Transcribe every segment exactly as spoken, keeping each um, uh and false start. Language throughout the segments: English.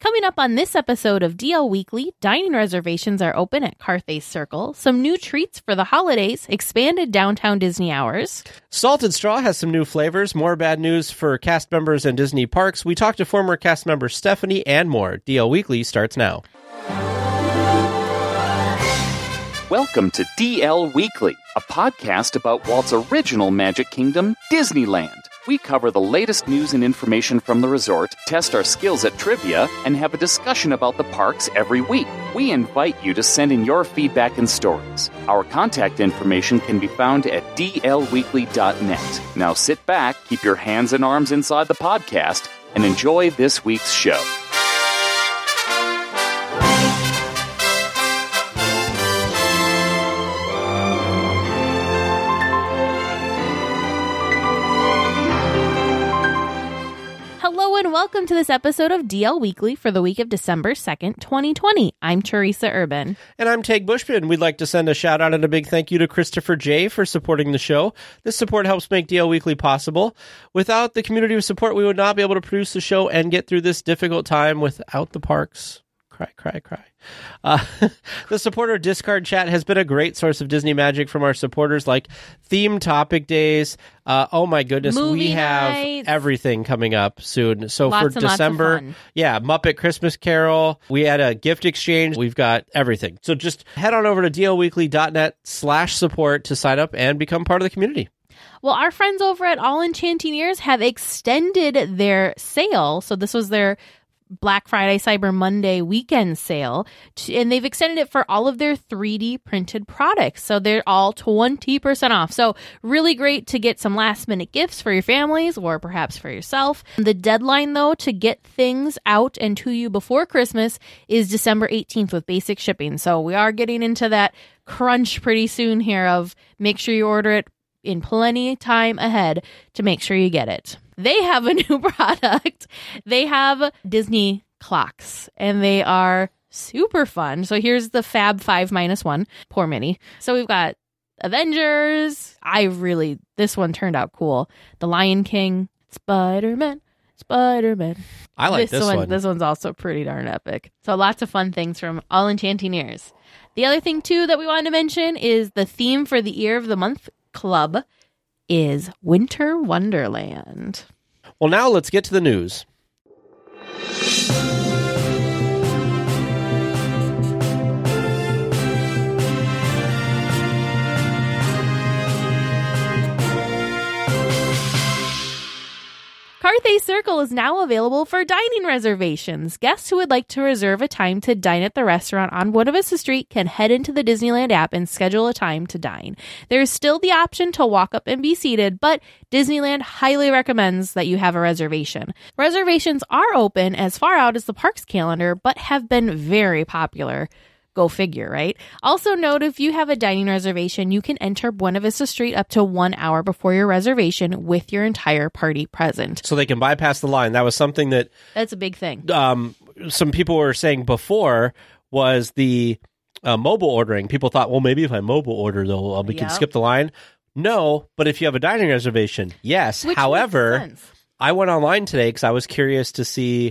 Coming up on this episode of D L Weekly, dining reservations are open at Carthay Circle, some new treats for the holidays, expanded downtown Disney hours. Salted Straw has some new flavors, more bad news for cast members and Disney parks. We talked to former cast member Stephanie and more. D L Weekly starts now. Welcome to D L Weekly, a podcast about Walt's original Magic Kingdom, Disneyland. We cover the latest news and information from the resort, test our skills at trivia, and have a discussion about the parks every week. We invite you to send in your feedback and stories. Our contact information can be found at d l weekly dot net. Now sit back, keep your hands and arms inside the podcast, and enjoy this week's show. And welcome to this episode of D L Weekly for the week of December second, twenty twenty. I'm Teresa Urban. And I'm Tag Bushman. We'd like to send a shout out and a big thank you to Christopher J. for supporting the show. This support helps make D L Weekly possible. Without the community of support, we would not be able to produce the show and get through this difficult time without the parks. Cry, cry, cry. Uh, the supporter Discard chat has been a great source of Disney magic from our supporters, like theme topic days. Uh, oh my goodness, Movie we have nights. Everything coming up soon. So Lots for and December, lots of fun. yeah, Muppet Christmas Carol. We had a gift exchange. We've got everything. So just head on over to d l weekly dot net slash support to sign up and become part of the community. Well, our friends over at All Enchanting Ears have extended their sale. So this was their Black Friday, Cyber Monday weekend sale, and they've extended it for all of their three D printed products. So they're all twenty percent off. So really great to get some last minute gifts for your families or perhaps for yourself. The deadline, though, to get things out and to you before Christmas is December eighteenth with basic shipping. So we are getting into that crunch pretty soon here of make sure you order it in plenty of time ahead to make sure you get it. They have a new product. They have Disney clocks, and they are super fun. So here's the Fab Five minus one. Poor Minnie. So we've got Avengers. I really, this one turned out cool. The Lion King, Spider-Man, Spider-Man. I like this, this one, one. This one's also pretty darn epic. So lots of fun things from All Enchanting Ears. The other thing, too, that we wanted to mention is the theme for the Ear of the Month Club is Winter Wonderland. Well, now let's get to the news. Carthay Circle is now available for dining reservations. Guests who would like to reserve a time to dine at the restaurant on Buena Vista Street can head into the Disneyland app and schedule a time to dine. There is still the option to walk up and be seated, but Disneyland highly recommends that you have a reservation. Reservations are open as far out as the park's calendar, but have been very popular. Go figure, right? Also note, if you have a dining reservation, you can enter Buena Vista Street up to one hour before your reservation with your entire party present. So they can bypass the line. That was something that... That's a big thing. Um, some people were saying before was the uh, mobile ordering. People thought, well, maybe if I mobile order, though, we can Yep. skip the line. No, but if you have a dining reservation, yes. Which However, makes sense. I went online today because I was curious to see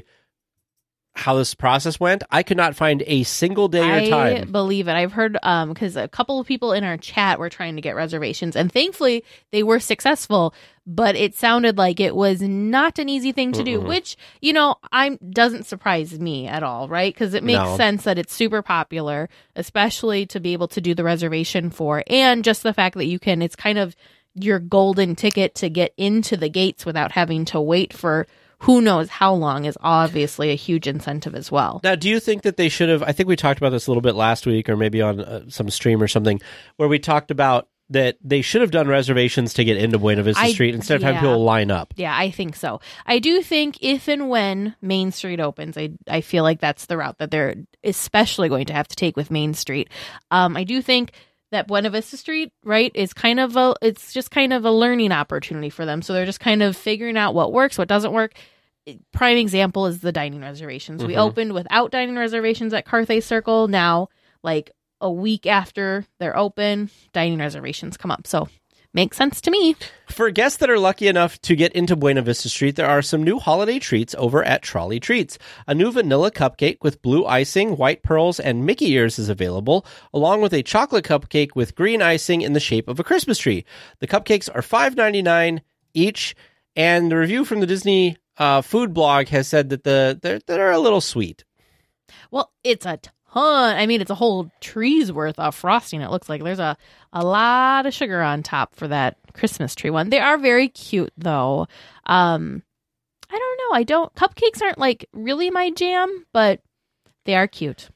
how this process went. I could not find a single day or time. I believe it. I've heard um because a couple of people in our chat were trying to get reservations, and thankfully they were successful, but it sounded like it was not an easy thing to do, Mm-mm. which, you know, I'm doesn't surprise me at all, right? Because it makes No. sense that it's super popular, especially to be able to do the reservation for, and just the fact that you can, it's kind of your golden ticket to get into the gates without having to wait for who knows how long is obviously a huge incentive as well. Now, do you think that they should have, I think we talked about this a little bit last week or maybe on uh, some stream or something, where we talked about that they should have done reservations to get into Buena Vista I- Street instead of having yeah. people line up. Yeah, I think so. I do think if and when Main Street opens, I I feel like that's the route that they're especially going to have to take with Main Street. Um, I do think that Buena Vista Street, right, is kind of a, it's just kind of a learning opportunity for them. So they're just kind of figuring out what works, what doesn't work. Prime example is the dining reservations. Mm-hmm. We opened without dining reservations at Carthay Circle. Now, like a week after they're open, dining reservations come up. So Makes sense to me. For guests that are lucky enough to get into Buena Vista Street, there are some new holiday treats over at Trolley Treats. A new vanilla cupcake with blue icing, white pearls, and Mickey ears is available, along with a chocolate cupcake with green icing in the shape of a Christmas tree. The cupcakes are five dollars and ninety-nine cents each, and the review from the Disney uh, food blog has said that the they're, they're a little sweet. Well, it's a ton. I mean, it's a whole tree's worth of frosting. It looks like there's a, a lot of sugar on top for that Christmas tree one. They are very cute, though. Um, I don't know. I don't. Cupcakes aren't like really my jam, but they are cute.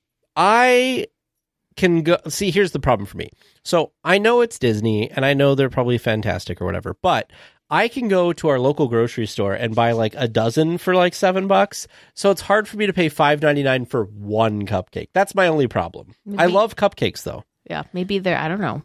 I can go. See, here's the problem for me. So I know it's Disney, and I know they're probably fantastic or whatever, but I can go to our local grocery store and buy like a dozen for like seven bucks. So it's hard for me to pay five dollars and ninety-nine cents for one cupcake. That's my only problem. Maybe, I love cupcakes, though. Yeah, maybe they're, I don't know.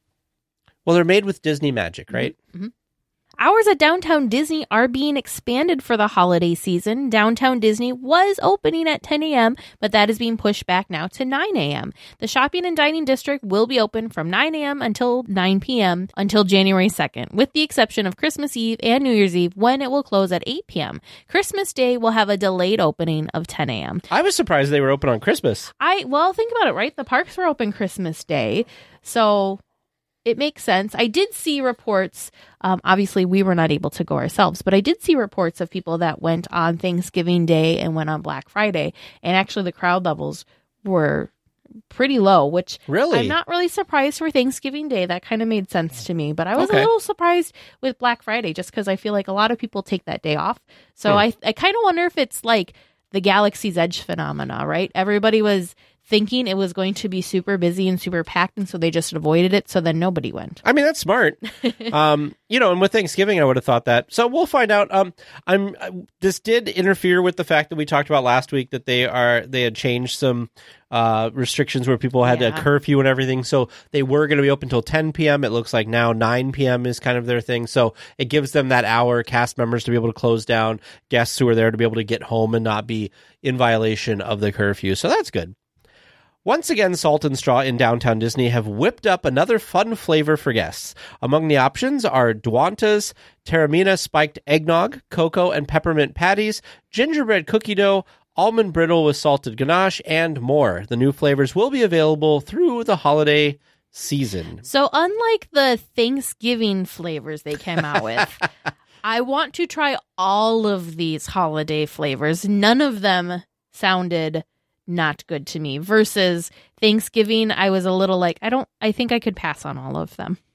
Well, they're made with Disney magic, right? Mm-hmm. Hours at Downtown Disney are being expanded for the holiday season. Downtown Disney was opening at ten a.m., but that is being pushed back now to nine a.m. The shopping and dining district will be open from nine a.m. until nine p.m. until January second, with the exception of Christmas Eve and New Year's Eve, when it will close at eight p.m. Christmas Day will have a delayed opening of ten a.m. I was surprised they were open on Christmas. I Well, think about it, right? The parks were open Christmas Day, so it makes sense. I did see reports, um, obviously we were not able to go ourselves, but I did see reports of people that went on Thanksgiving Day and went on Black Friday, and actually the crowd levels were pretty low, which really? I'm not really surprised for Thanksgiving Day. That kind of made sense to me, but I was okay. a little surprised with Black Friday just because I feel like a lot of people take that day off. So hmm. I, I kind of wonder if it's like the Galaxy's Edge phenomena, right? Everybody was thinking it was going to be super busy and super packed, and so they just avoided it, so then nobody went. I mean, that's smart. um, you know, and with Thanksgiving, I would have thought that. So we'll find out. Um, I'm uh, this did interfere with the fact that we talked about last week that they are they had changed some uh, restrictions where people had Yeah. a curfew and everything. So they were going to be open until ten p.m. It looks like now nine p.m. is kind of their thing. So it gives them that hour, cast members to be able to close down, guests who are there to be able to get home and not be in violation of the curfew. So that's good. Once again, Salt and Straw in Downtown Disney have whipped up another fun flavor for guests. Among the options are Duanta's Terramina spiked eggnog, cocoa and peppermint patties, gingerbread cookie dough, almond brittle with salted ganache, and more. The new flavors will be available through the holiday season. So unlike the Thanksgiving flavors they came out with, I want to try all of these holiday flavors. None of them sounded not good to me. Versus Thanksgiving, I was a little like, I don't, I think I could pass on all of them.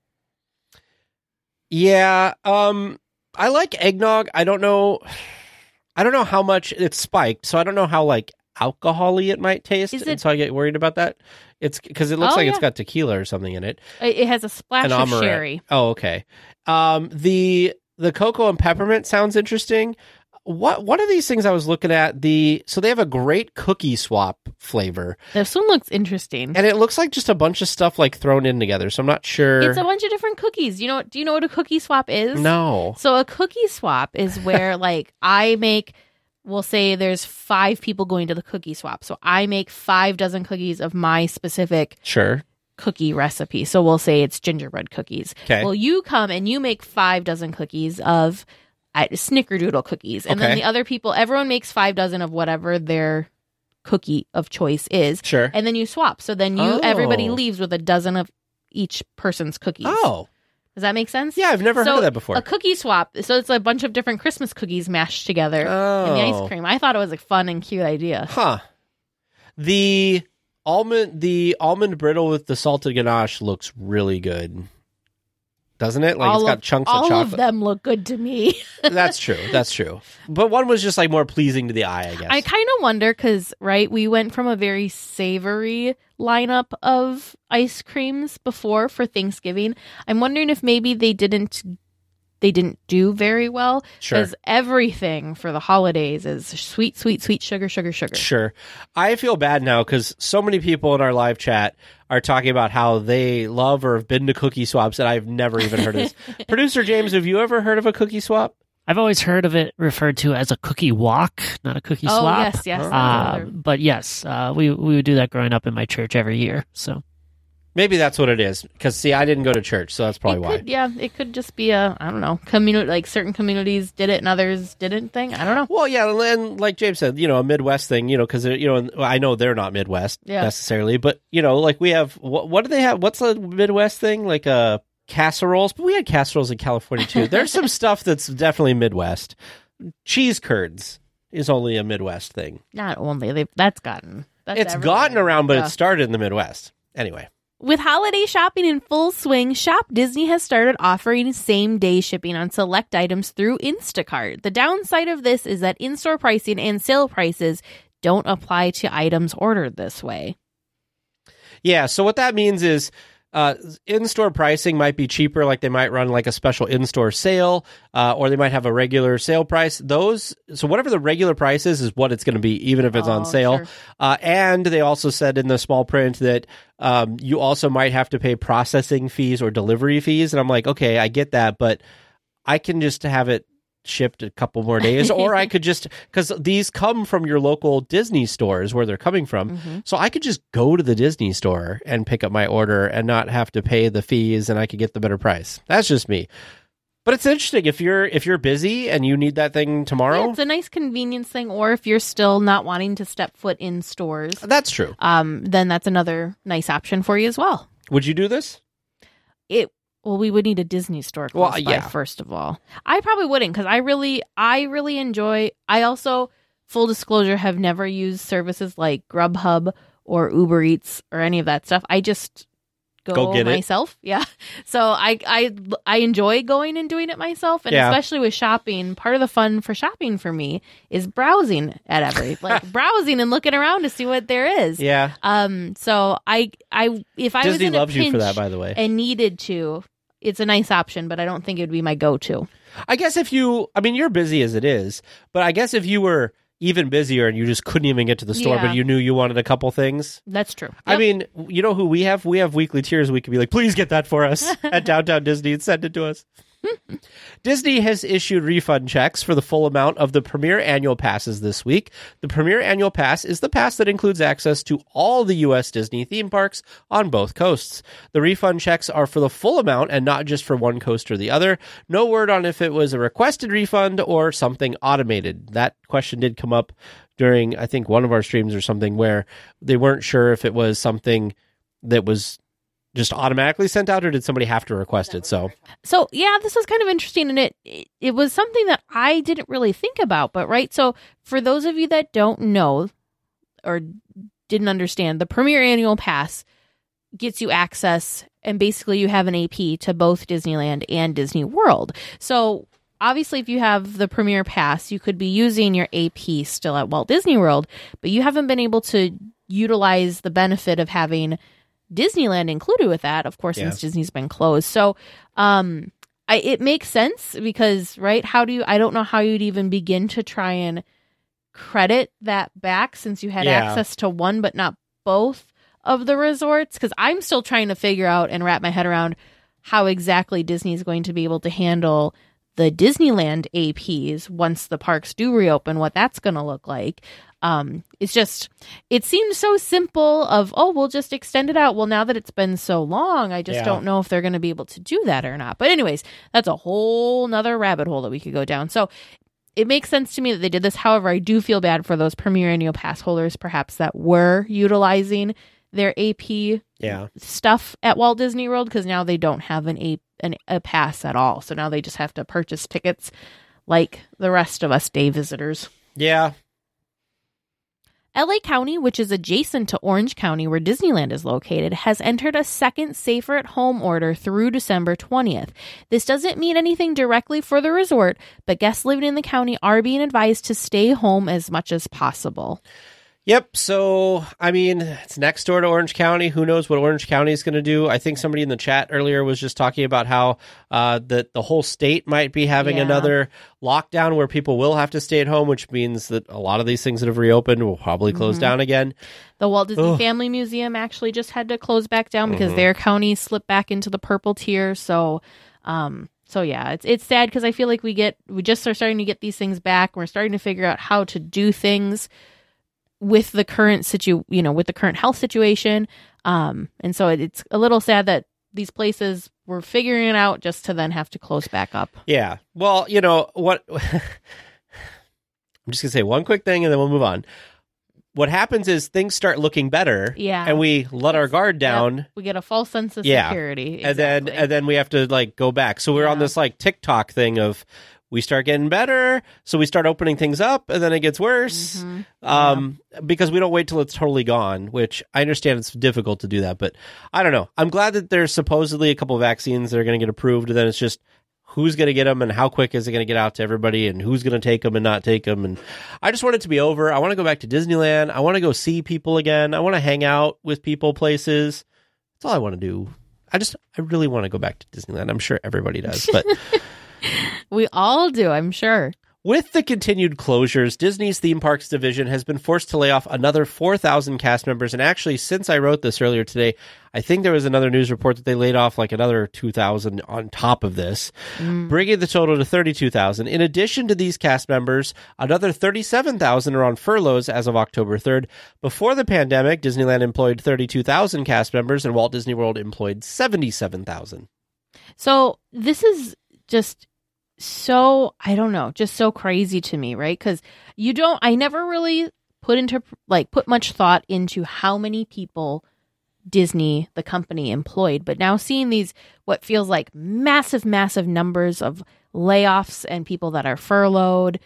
Yeah, um, I like eggnog. I don't know, I don't know how much it's spiked, so I don't know how like alcohol-y it might taste, Is and it- so I get worried about that. It's because it looks Oh, like yeah. it's got tequila or something in it. It it has a splash An of amaret. sherry. Oh, okay. Um, the the cocoa and peppermint sounds interesting. What one of these things I was looking at, the so they have a great cookie swap flavor, This one looks interesting. and it looks like just a bunch of stuff like thrown in together. So I'm not sure. It's a bunch of different cookies. You know, do you know what a cookie swap is? No. So a cookie swap is where like I make, we'll say there's five people going to the cookie swap. So I make five dozen cookies of my specific Sure. cookie recipe. So we'll say it's gingerbread cookies. Okay. Well, you come and you make five dozen cookies of uh, snickerdoodle cookies. And then Okay. the other people, everyone makes five dozen of whatever their cookie of choice is. Sure. And then you swap. So then you Oh. everybody leaves with a dozen of each person's cookies. Oh. Does that make sense? Yeah, I've never So heard of that before. A cookie swap. So it's a bunch of different Christmas cookies mashed together in the Oh. ice cream. I thought it was a fun and cute idea. Huh. The almond the almond brittle with the salted ganache looks really good. Doesn't it? Like all it's got of, chunks all of chocolate. of them look good to me. That's true. That's true. But one was just like more pleasing to the eye, I guess. I kind of wonder because, right, we went from a very savory lineup of ice creams before for Thanksgiving. I'm wondering if maybe they didn't they didn't do very well Sure. because everything for the holidays is sweet, sweet, sweet sugar, sugar, sugar. Sure. I feel bad now because so many people in our live chat are talking about how they love or have been to cookie swaps, and I've never even heard of this. Producer James, have you ever heard of a cookie swap? I've always heard of it referred to as a cookie walk, not a cookie Oh, swap. yes, yes. that's Uh, another- but yes, uh, we we would do that growing up in my church every year. So Maybe that's what it is. Because, see, I didn't go to church, so that's probably It why. could, yeah, it could just be a, I don't know, community, like certain communities did it and others didn't thing. I don't know. Well, yeah, and like James said, you know, a Midwest thing, you know, because, you know, I know they're not Midwest Yeah. necessarily, but, you know, like we have, what, what do they have? What's the Midwest thing? Like uh, casseroles? But we had casseroles in California, too. There's some stuff that's definitely Midwest. Cheese curds is only a Midwest thing. Not only. They've, that's gotten. That's It's everywhere. gotten around, but Yeah. it started in the Midwest. Anyway. With holiday shopping in full swing, Shop Disney has started offering same-day shipping on select items through Instacart. The downside of this is that in-store pricing and sale prices don't apply to items ordered this way. Yeah, so what that means is uh, in-store pricing might be cheaper, like they might run like a special in-store sale, uh, or they might have a regular sale price. Those, so whatever the regular price is, is what it's going to be, even if it's Oh, on sale. sure. Uh, and they also said in the small print that um, you also might have to pay processing fees or delivery fees. And I'm like, okay, I get that, but I can just have it shipped a couple more days, or I could just, because these come from your local Disney stores where they're coming from, Mm-hmm. so I could just go to the Disney store and pick up my order and not have to pay the fees, and I could get the better price. That's just me. But it's interesting if you're if you're busy and you need that thing tomorrow. Yeah, it's a nice convenience thing, or if you're still not wanting to step foot in stores, That's true. um, then that's another nice option for you as well. Would you do this? It well, we would need a Disney store close Well, by, yeah. first of all. I probably wouldn't because I really, I really enjoy. I also, full disclosure, have never used services like Grubhub or Uber Eats or any of that stuff. I just go, Go get it. myself. Yeah. So I, I, I enjoy going and doing it myself, and Yeah. especially with shopping. Part of the fun for shopping for me is browsing at every like browsing and looking around to see what there is. Yeah. Um. So I, I, if I was Disney in a loves you for pinch that, by the way. and needed to, it's a nice option, but I don't think it would be my go-to. I guess if you, I mean, you're busy as it is, but I guess if you were even busier and you just couldn't even get to the store, Yeah. but you knew you wanted a couple things. That's true. I Yep. mean, you know who we have? We have weekly tiers. We could be like, please get that for us at Downtown Disney and send it to us. Disney has issued refund checks for the full amount of the Premier Annual Passes this week. The Premier Annual Pass is the pass that includes access to all the U S Disney theme parks on both coasts. The refund checks are for the full amount and not just for one coast or the other. No word on if it was a requested refund or something automated. That question did come up during, I think, one of our streams or something where they weren't sure if it was something that was just automatically sent out, or did somebody have to request it? So So yeah, this was kind of interesting, and it, it it was something that I didn't really think about. But right, so for those of you that don't know or didn't understand, the Premier Annual Pass gets you access, and basically you have an A P to both Disneyland and Disney World. So obviously, if you have the Premier Pass, you could be using your A P still at Walt Disney World, but you haven't been able to utilize the benefit of having Disneyland included with that, of course, Yeah. since Disney's been closed. So, um, I, it makes sense because, right, how do you, I don't know how you'd even begin to try and credit that back since you had Yeah. access to one, but not both of the resorts. Cause I'm still trying to figure out and wrap my head around how exactly Disney's going to be able to handle the Disneyland A Ps once the parks do reopen, what that's going to look like. Um, it's just, it seems so simple of, oh, we'll just extend it out. Well, now that it's been so long, I just Yeah. don't know if they're going to be able to do that or not. But anyways, that's a whole nother rabbit hole that we could go down. So it makes sense to me that they did this. However, I do feel bad for those Premier Annual Pass holders, perhaps, that were utilizing their A P yeah, stuff at Walt Disney World, because now they don't have an a, an a pass at all. So now they just have to purchase tickets like the rest of us day visitors. yeah. L A County, which is adjacent to Orange County where Disneyland is located, has entered a second safer at home order through December twentieth. This doesn't mean anything directly for the resort, but guests living in the county are being advised to stay home as much as possible. Yep. So, I mean, it's next door to Orange County. Who knows what Orange County is going to do? I think somebody in the chat earlier was just talking about how uh, that the whole state might be having Yeah. another lockdown where people will have to stay at home, which means that a lot of these things that have reopened will probably close Mhm. down again. The Walt Disney Ugh. Family Museum actually just had to close back down because Mhm. their county slipped back into the purple tier. So, um, so yeah, it's it's sad because I feel like we get we just are starting to get these things back. We're starting to figure out how to do things with the current situ, you know, with the current health situation. Um, and so it, it's a little sad that these places were figuring it out just to then have to close back up. Yeah. Well, you know what? I'm just going to say one quick thing and then we'll move on. What happens is things start looking better. Yeah. And we let our guard down. Yep. We get a false sense of yeah. security. Exactly. And then, and then we have to like go back. So we're yeah. on this like TikTok thing of, we start getting better, so we start opening things up, and then it gets worse mm-hmm. um, yeah. because we don't wait till it's totally gone, which I understand it's difficult to do that, but I don't know. I'm glad that there's supposedly a couple of vaccines that are going to get approved, and then it's just who's going to get them and how quick is it going to get out to everybody and who's going to take them and not take them. And I just want it to be over. I want to go back to Disneyland. I want to go see people again. I want to hang out with people, places. That's all I want to do. I just, I really want to go back to Disneyland. I'm sure everybody does, but... We all do, I'm sure. With the continued closures, Disney's theme parks division has been forced to lay off another four thousand cast members. And actually, since I wrote this earlier today, I think there was another news report that they laid off like another two thousand on top of this, mm. bringing the total to thirty-two thousand. In addition to these cast members, another thirty-seven thousand are on furloughs as of October third. Before the pandemic, Disneyland employed thirty-two thousand cast members and Walt Disney World employed seventy-seven thousand. So this is just so, I don't know, just so crazy to me, right? Because you don't, I never really put into, like, put much thought into how many people Disney, the company, employed. But now seeing these, what feels like massive, massive numbers of layoffs and people that are furloughed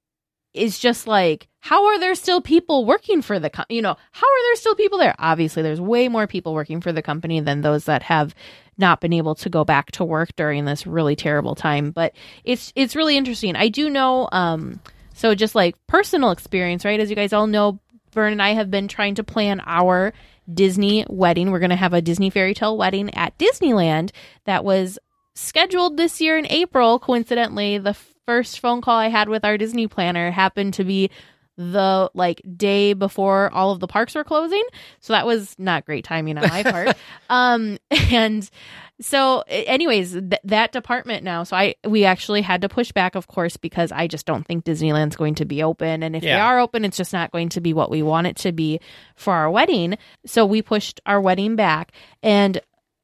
is just like, how are there still people working for the, co- you know, how are there still people there? Obviously, there's way more people working for the company than those that have not been able to go back to work during this really terrible time. But it's it's really interesting. I do know, um, so just like personal experience, right? As you guys all know, Vern and I have been trying to plan our Disney wedding. We're going to have a Disney fairy tale wedding at Disneyland that was scheduled this year in April. Coincidentally, the first phone call I had with our Disney planner happened to be the like day before all of the parks were closing. So that was not great timing on my part. um, and so anyways, th- that department now, so I, we actually had to push back, of course, because I just don't think Disneyland's going to be open. And if yeah. they are open, it's just not going to be what we want it to be for our wedding. So we pushed our wedding back, and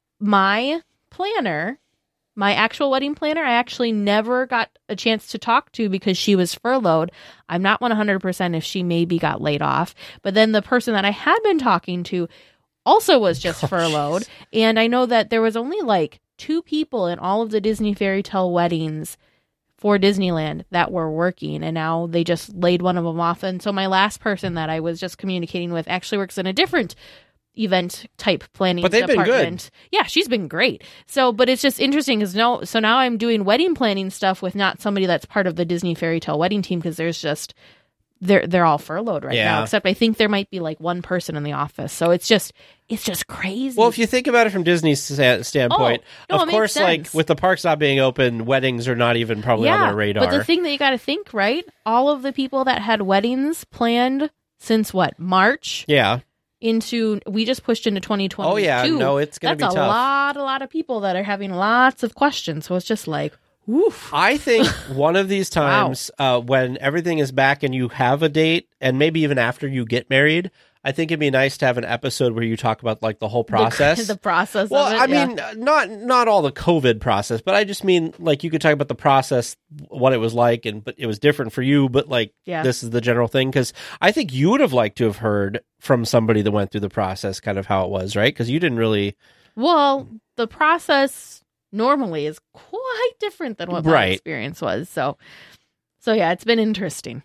my planner, my actual wedding planner, I actually never got a chance to talk to because she was furloughed. I'm not one hundred percent if she maybe got laid off. But then the person that I had been talking to also was just oh, furloughed. Geez. And I know that there was only like two people in all of the Disney fairy tale weddings for Disneyland that were working. And now they just laid one of them off. And so my last person that I was just communicating with actually works in a different event type planning but they've department. Been good. Yeah, she's been great. So, but it's just interesting because no, so now I'm doing wedding planning stuff with not somebody that's part of the Disney fairy tale wedding team because there's just they're they're all furloughed right yeah. now. Except I think there might be like one person in the office. So it's just it's just crazy. Well, if you think about it from Disney's sta- standpoint, oh, no, of course, like with the parks not being open, weddings are not even probably yeah, on their radar. But the thing that you got to think, right? All of the people that had weddings planned since what March? Yeah. Into we just pushed into twenty twenty-two. Oh yeah, no, it's gonna That's be tough. That's a lot, a lot of people that are having lots of questions. So it's just like, oof. I think one of these times, wow. uh, when everything is back and you have a date, and maybe even after you get married, I think it'd be nice to have an episode where you talk about like the whole process. The, the process. Well, of it, I yeah. mean, not not all the COVID process, but I just mean like you could talk about the process, what it was like, and but it was different for you. But like yeah. this is the general thing because I think you would have liked to have heard from somebody that went through the process, kind of how it was, right? Because you didn't really. Well, the process normally is quite different than what my right. experience was. So, so yeah, it's been interesting.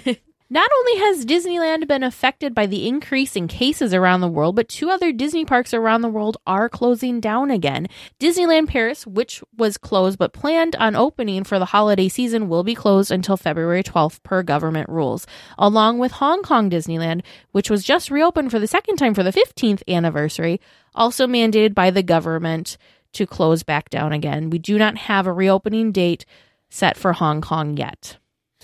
Not only has Disneyland been affected by the increase in cases around the world, but two other Disney parks around the world are closing down again. Disneyland Paris, which was closed but planned on opening for the holiday season, will be closed until February twelfth per government rules, along with Hong Kong Disneyland, which was just reopened for the second time for the fifteenth anniversary, also mandated by the government to close back down again. We do not have a reopening date set for Hong Kong yet.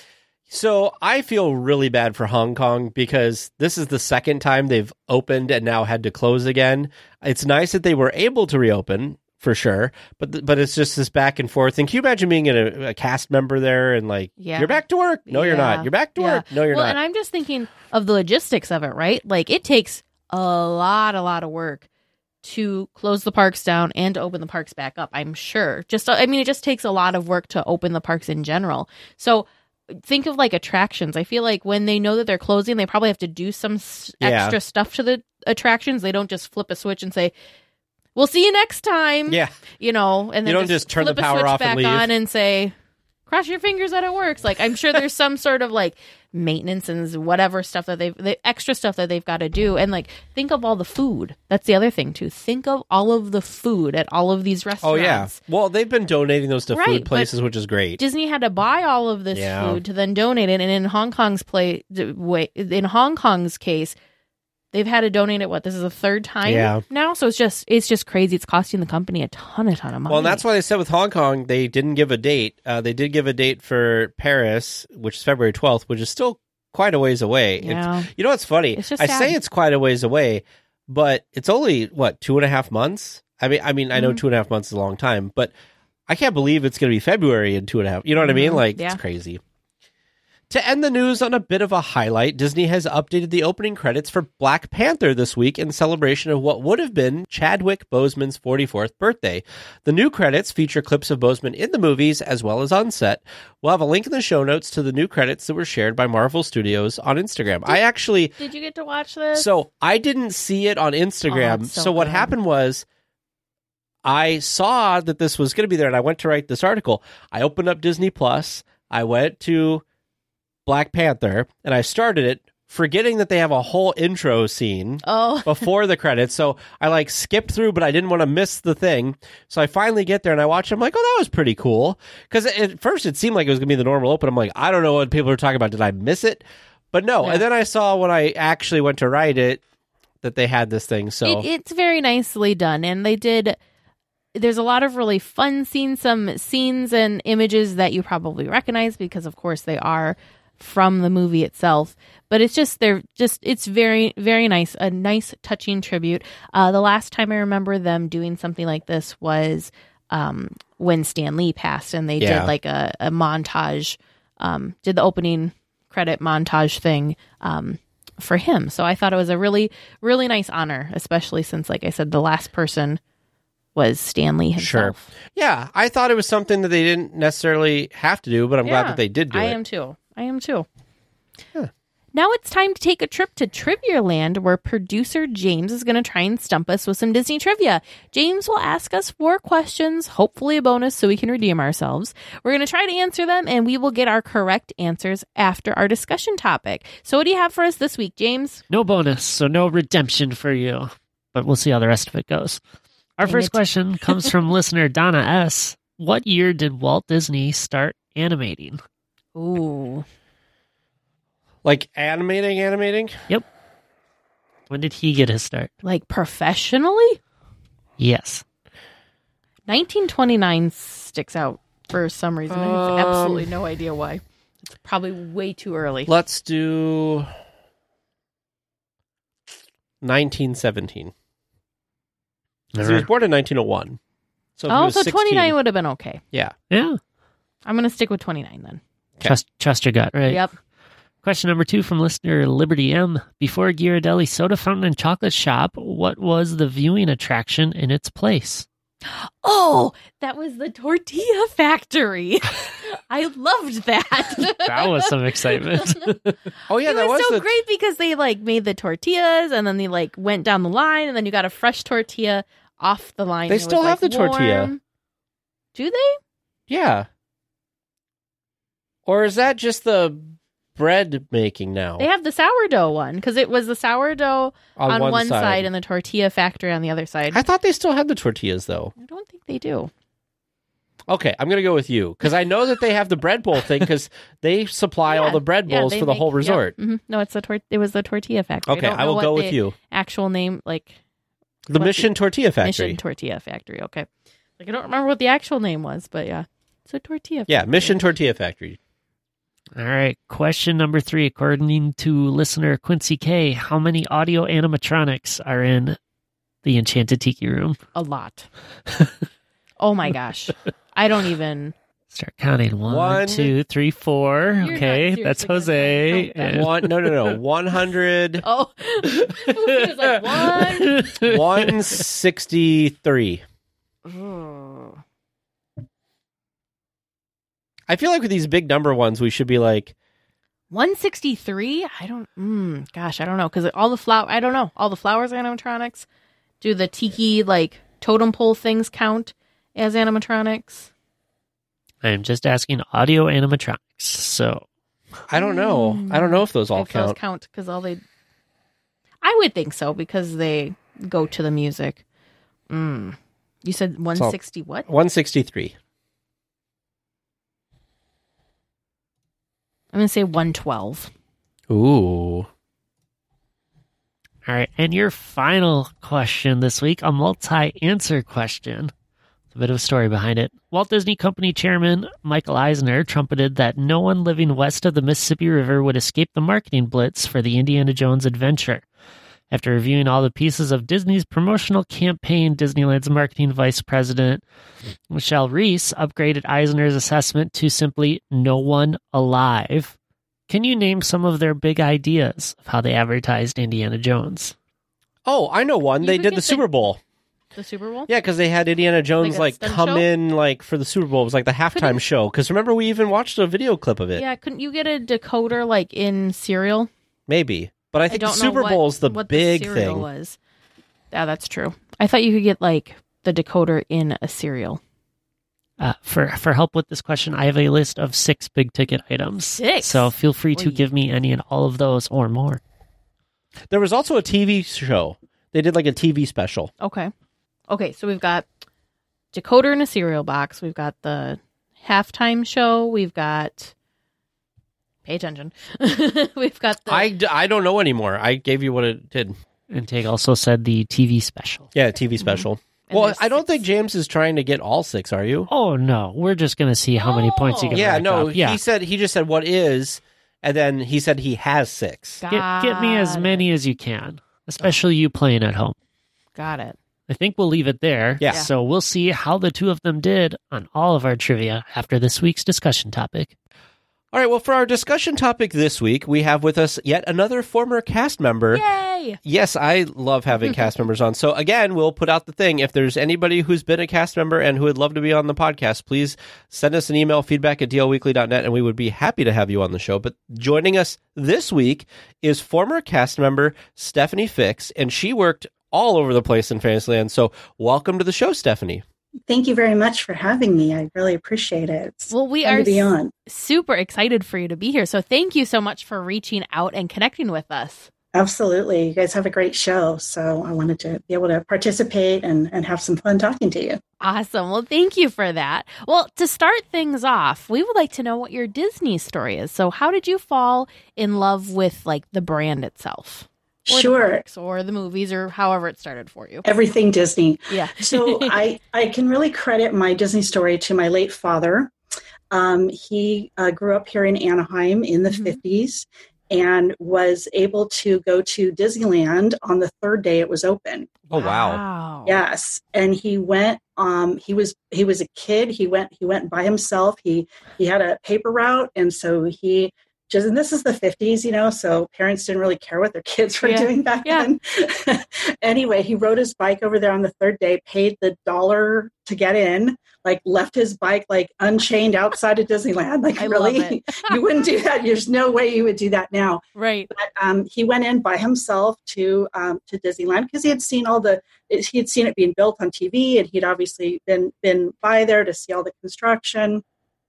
So I feel really bad for Hong Kong because this is the second time they've opened and now had to close again. It's nice that they were able to reopen for sure. But th- but it's just this back and forth thing. Can you imagine being a, a cast member there and like, Yeah. you're back to work? No, you're Yeah. not. You're back to Yeah. work? No, you're well, not. and I'm just thinking of the logistics of it, right? Like, it takes a lot, a lot of work to close the parks down and to open the parks back up, I'm sure. Just, I mean, it just takes a lot of work to open the parks in general. So think of like attractions. I feel like when they know that they're closing, they probably have to do some s- Yeah. extra stuff to the attractions. They don't just flip a switch and say, we'll see you next time. yeah. You know, and then You don't just turn the flip a power switch off and back leave. on and say, cross your fingers that it works. Like, I'm sure there's some sort of like maintenance and whatever stuff that they've, the extra stuff that they've got to do. And like, think of all the food. That's the other thing too. Think of all of the food at all of these Oh, restaurants. yeah. Well, they've been donating those to Right, food but places, which is great. Disney had to buy all of this Yeah. food to then donate it. And in Hong Kong's play, d- wait, in Hong Kong's case, they've had to donate it. What, this is the third time Yeah. now? So it's just, it's just crazy. It's costing the company a ton, a ton of money. Well, and that's why they said with Hong Kong, they didn't give a date. Uh, they did give a date for Paris, which is February twelfth, which is still quite a ways away. It's- Yeah. you know what's funny? It's just I sad. say it's quite a ways away, but it's only, what, two and a half months? I mean, I mean, I know Mhm. two and a half months is a long time, but I can't believe it's going to be February in two and a half. You know what I mean? Mhm. Like, Yeah. it's crazy. To end the news on a bit of a highlight, Disney has updated the opening credits for Black Panther this week in celebration of what would have been Chadwick Boseman's forty-fourth birthday. The new credits feature clips of Boseman in the movies as well as on set. We'll have a link in the show notes to the new credits that were shared by Marvel Studios on Instagram. I actually, Did you get to watch this? so I didn't see it on Instagram. Oh, it's so so what good. happened was I saw that this was going to be there and I went to write this article. I opened up Disney Plus. I went to Black Panther and I started it forgetting that they have a whole intro scene Oh, before the credits. So I like skipped through, but I didn't want to miss the thing. So I finally get there and I watch it. I'm like, oh, that was pretty cool. Because at first it seemed like it was going to be the normal open. I'm like, I don't know what people are talking about. Did I miss it? But no. Yeah. And then I saw when I actually went to write it that they had this thing. So it, it's very nicely done. And they did, there's a lot of really fun scenes, some scenes and images that you probably recognize because, of course, they are from the movie itself. But it's just, they're just, it's very, very nice. A nice, touching tribute. Uh, the last time I remember them doing something like this was um, when Stan Lee passed and they Yeah. did like a, a montage, um, did the opening credit montage thing um, for him. So I thought it was a really, really nice honor, especially since, like I said, the last person was Stan Lee himself. Sure. Yeah, I thought it was something that they didn't necessarily have to do, but I'm glad Yeah, that they did do I it. am too. I am too. Yeah. Now it's time to take a trip to Trivia Land, where producer James is going to try and stump us with some Disney trivia. James will ask us four questions, hopefully a bonus so we can redeem ourselves. We're going to try to answer them, and we will get our correct answers after our discussion topic. So what do you have for us this week, James? No bonus, so no redemption for you. But we'll see how the rest of it goes. Our Dang first it. question comes from listener Donna S. What year did Walt Disney start animating? Ooh. Like animating, animating? When did he get his start? Like professionally? Yes. nineteen twenty-nine sticks out for some reason. I have Um, absolutely no idea why. It's probably way too early. Let's do nineteen seventeen. So he was born in nineteen oh one. So if he Oh, was so sixteen, twenty-nine would have been okay. Yeah. Yeah. I'm going to stick with twenty-nine then. Okay. Trust, trust your gut, right? Yep. Question number two from listener Liberty M. Before Ghirardelli Soda Fountain and Chocolate Shop, what was the viewing attraction in its place? Oh, that was the Tortilla Factory. I loved that. That was some excitement. Oh yeah, it that was, was so the great because they like made the tortillas and then they like went down the line and then you got a fresh tortilla off the line. They and it still was, have like, the tortilla. warm. Do they? Yeah. Or is that just the bread making now? They have the sourdough one because it was the sourdough on, one, side. and the tortilla factory on the other side. I thought they still had the tortillas though. I don't think they do. Okay, I'm gonna go with you because I know that they have the bread bowl thing because they supply all Yeah. the bread Yeah, bowls they for the make- whole yep. resort. Mhm. No, it's the tor- It was the tortilla factory. Okay, I, don't I know will what go the with you. Actual name, like The what Mission Tortilla Factory. Mission Tortilla Factory. Okay, like I don't remember what the actual name was, but yeah, it's a tortilla. yeah, factory. Mission Tortilla Factory. All right. Question number three. According to listener Quincy K, how many audio animatronics are in the Enchanted Tiki Room? A lot. Oh my gosh. I don't even... Start counting. One, One. two, three, four. You're Okay, not that's seriously Jose. gonna count that. And- One, no, no, no. one hundred. Oh. It was like, one. one sixty-three. Oh. I feel like with these big number ones, we should be like, one sixty-three? I don't, mm, gosh, I don't know. Because all the flower, I don't know. All the flowers are animatronics. Do the tiki, like, totem pole things count as animatronics? I'm just asking audio animatronics. So I don't know. I don't know if those all If those count. count, because all they, I would think so, because they go to the music. Mm. You said one sixty what? one sixty-three. I'm going to say one twelve. Ooh. all right, and your final question this week, a multi-answer question. A bit of a story behind it. Walt Disney Company chairman Michael Eisner trumpeted that no one living west of the Mississippi River would escape the marketing blitz for the Indiana Jones adventure. After reviewing all the pieces of Disney's promotional campaign, Disneyland's marketing vice president, Michelle Reese, upgraded Eisner's assessment to simply no one alive. Can you name some of their big ideas of how they advertised Indiana Jones? Oh, I know one. You They could did get the the- Super Bowl. The Super Bowl? Yeah, because they had Indiana Jones Like like, a stunt come show? in like for the Super Bowl. It was like the halftime Couldn't- show. Because remember, we even watched a video clip of it. Yeah, couldn't you get a decoder like in cereal? Maybe, but I I think the don't Super know what, Bowl is the what big the cereal thing. was. Yeah, that's true. I thought you could get like the decoder in a cereal. Uh, for for help with this question, I have a list of six big ticket items. Six? So feel free to Oy. give me any and all of those or more. There was also a T V show. They did like a T V special. Okay. Okay, so we've got decoder in a cereal box. We've got the halftime show. We've got pay attention. We've got the I, d- I don't know anymore. I gave you what it did. And Tig also said the T V special. Yeah, T V special. And Well, there's I don't six. think James is trying to get all six. Are you? Oh no, we're just gonna see how many points you No. can. Yeah, rack no. up. Yeah, He said he just said what is, and then he said he has six. Got get, get me as it. many as you can, especially you playing at home. Got it. I think we'll leave it there. Yeah. So we'll see how the two of them did on all of our trivia after this week's discussion topic. All right. Well, for our discussion topic this week, we have with us yet another former cast member. Yay! Yes, I love having cast members on. So again, we'll put out the thing. If there's anybody who's been a cast member and who would love to be on the podcast, please send us an email, feedback at d l weekly dot net, and we would be happy to have you on the show. But joining us this week is former cast member Stephanie Fix, and she worked all over the place in Fantasyland. So welcome to the show, Stephanie. Thank you very much for having me. I really appreciate it. It's Well, we fun are to be on. super excited for you to be here. So thank you so much for reaching out and connecting with us. Absolutely. You guys have a great show. So I wanted to be able to participate and, and have some fun talking to you. Awesome. Well, thank you for that. Well, to start things off, we would like to know what your Disney story is. So how did you fall in love with like the brand itself? Or the Sure. parks or the movies or however it started for you? Everything Disney. Yeah. So I, I can really credit my Disney story to my late father. Um, he uh, grew up here in Anaheim in the Mhm. fifties and was able to go to Disneyland on the third day it was open. Oh, wow. Wow. Yes, and he went. Um, he was he was a kid. He went he went by himself. He he had a paper route, and so he just. And this is the fifties, you know. So parents didn't really care what their kids were Yeah, doing back yeah. then. Anyway, he rode his bike over there on the third day. Paid the dollar to get in. Like left his bike like unchained outside of Disneyland. Like I love really, it. you wouldn't do that. There's no way you would do that now. Right. But um, he went in by himself to um, to Disneyland because he had seen all the he had seen it being built on T V, and he'd obviously been been by there to see all the construction.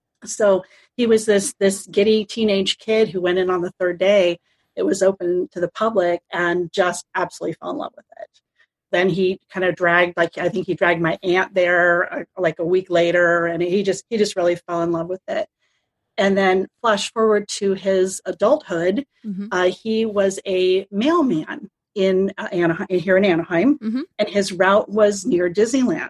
So he was this this giddy teenage kid who went in on the third day. It was open to the public and just absolutely fell in love with it. Then he kind of dragged, like I think he dragged my aunt there uh, like a week later, and he just he just really fell in love with it. And then flash forward to his adulthood, Mhm. uh, he was a mailman in uh, Anaheim, here in Anaheim, Mhm. and his route was near Disneyland.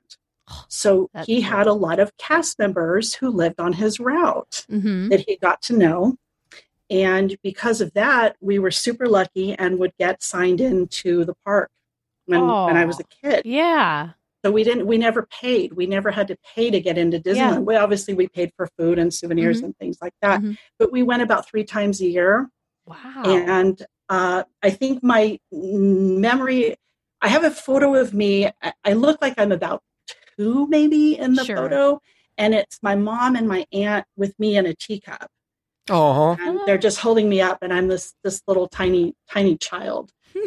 So That's he cool. had a lot of cast members who lived on his route Mm-hmm. that he got to know. And because of that, we were super lucky and would get signed into the park when Oh, when I was a kid. yeah. So we didn't, we never paid. We never had to pay to get into Disneyland. Yeah. We obviously we paid for food and souvenirs Mhm. and things like that. Mhm. But we went about three times a year. Wow. And uh, I think my memory, I have a photo of me. I, I look like I'm about two maybe in the Sure. photo. And it's my mom and my aunt with me in a teacup. Oh, And they're just holding me up. And I'm this, this little tiny, tiny child.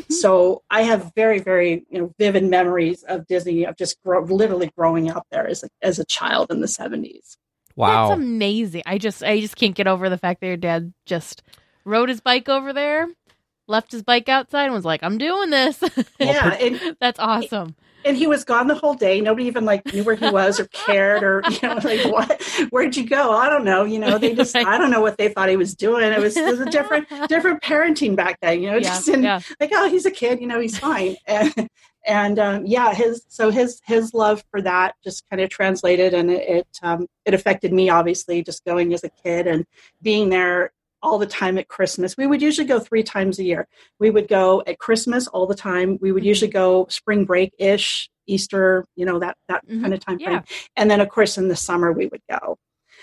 So I have very, very you know, vivid memories of Disney, of just grow, literally growing up there as a, as a child in the seventies. wow. That's amazing. I just I just can't get over the fact that your dad just rode his bike over there, left his bike outside, and was like, "I'm doing this." Yeah, and, That's awesome. and he was gone the whole day. Nobody even like knew where he was or cared or, you know, like, what, where'd you go? I don't know. You know, they just, Right. I don't know what they thought he was doing. It was, it was a different, different parenting back then, you know, Yeah, just in, yeah. like, oh, he's a kid, you know, he's fine. And, and um, yeah, his, so his, his love for that just kind of translated, and it, it, um, it affected me, obviously, just going as a kid and being there all the time at Christmas. We would usually go three times a year. We would go at Christmas all the time. We would Mhm. usually go spring break-ish, Easter, you know, that, that Mhm. kind of time frame. Yeah. And then, of course, in the summer, we would go.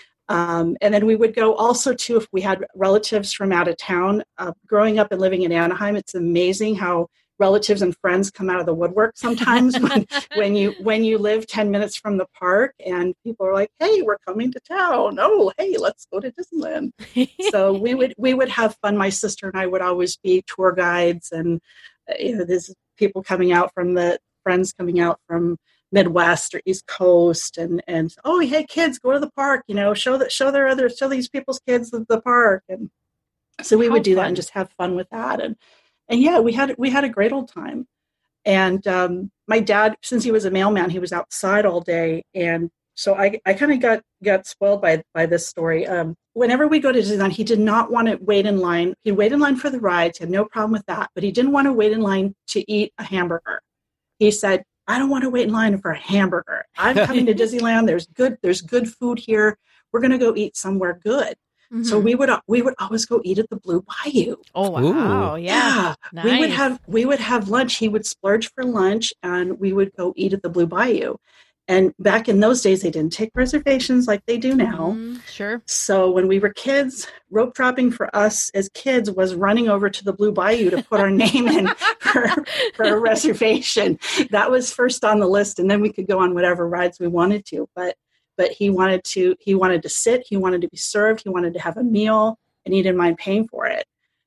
Um, and then we would go also, too, if we had relatives from out of town. Uh, growing up and living in Anaheim, it's amazing how relatives and friends come out of the woodwork sometimes when, when you when you live ten minutes from the park, and people are like, hey, we're coming to town. Oh, hey, let's go to Disneyland. So we would we would have fun. My sister and I would always be tour guides, and uh, you know, there's people coming out from the friends coming out from Midwest or East Coast, and and oh, hey, kids, go to the park. You know, show that show their other show these people's kids the, the park, and so we How would do that fun. and just have fun with that, and and yeah, we had we had a great old time. And um, my dad, since he was a mailman, he was outside all day, and so I, I kind of got got spoiled by by this story. Um, whenever we go to Disneyland, he did not want to wait in line. He'd wait in line for the rides, he had no problem with that, but he didn't want to wait in line to eat a hamburger. He said, "I don't want to wait in line for a hamburger. I'm coming to Disneyland. There's good there's good food here. We're going to go eat somewhere good." So Mhm. we would we would always go eat at the Blue Bayou. Oh wow. Ooh. Yeah. Yeah, we would Nice. have we would have lunch. He would splurge for lunch, and we would go eat at the Blue Bayou. And back in those days, they didn't take reservations like they do now. Mm, sure. So when we were kids, rope dropping for us as kids was running over to the Blue Bayou to put our name in for, for a reservation. That was first on the list, and then we could go on whatever rides we wanted to. But but he wanted to he wanted to sit, he wanted to be served, he wanted to have a meal, and he didn't mind paying for it.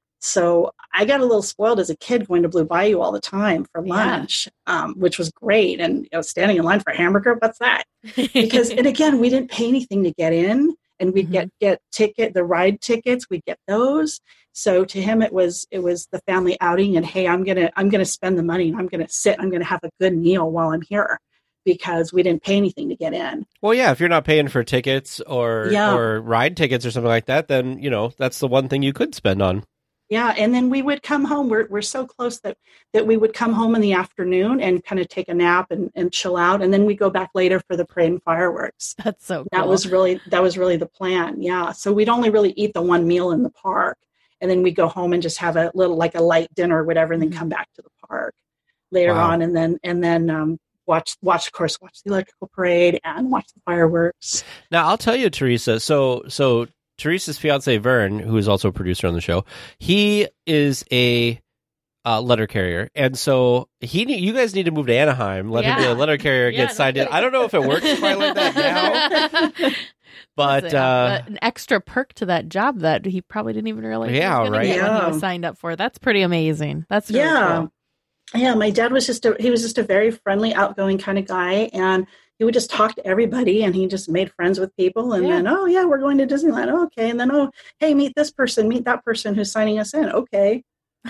So I got a little spoiled as a kid going to Blue Bayou all the time for Yeah. lunch, um, which was great. And you know, standing in line for a hamburger, what's that? Because and again, we didn't pay anything to get in, and we'd Mhm. get get ticket the ride tickets, we'd get those. So to him, it was it was the family outing, and hey, I'm gonna I'm gonna spend the money, and I'm gonna sit, I'm gonna have a good meal while I'm here, because we didn't pay anything to get in. Well, yeah, if you're not paying for tickets or Yeah. or ride tickets or something like that, then, you know, that's the one thing you could spend on. Yeah, and then we would come home. We're we're so close that that we would come home in the afternoon and kind of take a nap and, and chill out, and then we go back later for the parade and fireworks. That's so cool. That was really that was really the plan. Yeah, so we'd only really eat the one meal in the park, and then we'd go home and just have a little like a light dinner or whatever, and then Mhm. come back to the park later Wow. on, and then and then um, watch watch of course watch the electrical parade and watch the fireworks. Now, I'll tell you, Teresa. So, so Teresa's fiance Vern, who is also a producer on the show, he is a uh, letter carrier, and so he, ne- you guys need to move to Anaheim. Let him be Yeah. a letter carrier, Yeah, get signed in. I don't know if it works quite like that now, but Listen, uh, an extra perk to that job that he probably didn't even realize he Yeah, was gonna right? get when he Yeah. was signed up for. That's pretty amazing. That's really Yeah. cool. Yeah, my dad was just a he was just a very friendly, outgoing kind of guy, and he would just talk to everybody, and he just made friends with people. And Yeah. then, oh yeah, we're going to Disneyland. Oh, okay, and then oh, hey, meet this person, meet that person who's signing us in. Okay,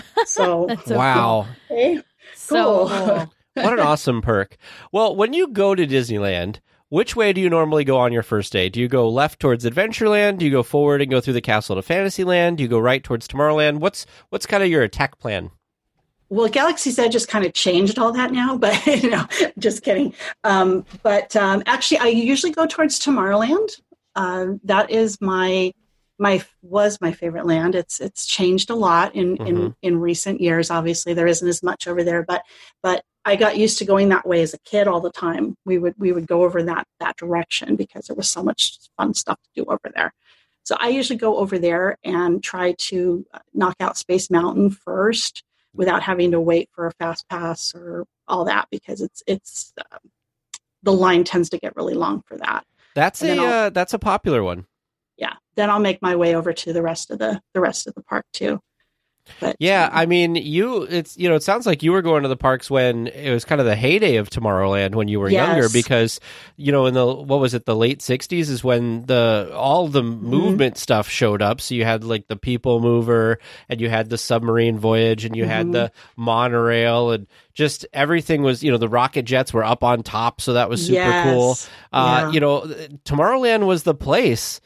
so That's so wow. okay, cool. So Cool. cool. What an awesome perk. Well, when you go to Disneyland, which way do you normally go on your first day? Do you go left towards Adventureland? Do you go forward and go through the castle to Fantasyland? Do you go right towards Tomorrowland? What's what's kind of your attack plan? well, Galaxy's Edge just kind of changed all that now, but you know, just kidding. Um, but um, actually, I usually go towards Tomorrowland. Uh, that is my my was my favorite land. It's it's changed a lot in, Mhm. in, in recent years. Obviously, there isn't as much over there, but but I got used to going that way as a kid all the time. We would we would go over that that direction because there was so much fun stuff to do over there. So I usually go over there and try to knock out Space Mountain first without having to wait for a fast pass or all that, because it's it's uh, the line tends to get really long for that. That's And a then I'll- uh, that's a popular one. Yeah, then I'll make my way over to the rest of the the rest of the park too. But Yeah, um, I mean, you it's you know, it sounds like you were going to the parks when it was kind of the heyday of Tomorrowland when you were Yes. younger, because you know, in the what was it, the late sixties is when the all the Mm-hmm. movement stuff showed up. So you had like the People Mover, and you had the submarine voyage, and you had Mhm. the monorail, and just everything was, you know, the rocket jets were up on top, so that was super Yes. cool. Uh, Yeah. you know, Tomorrowland was the place.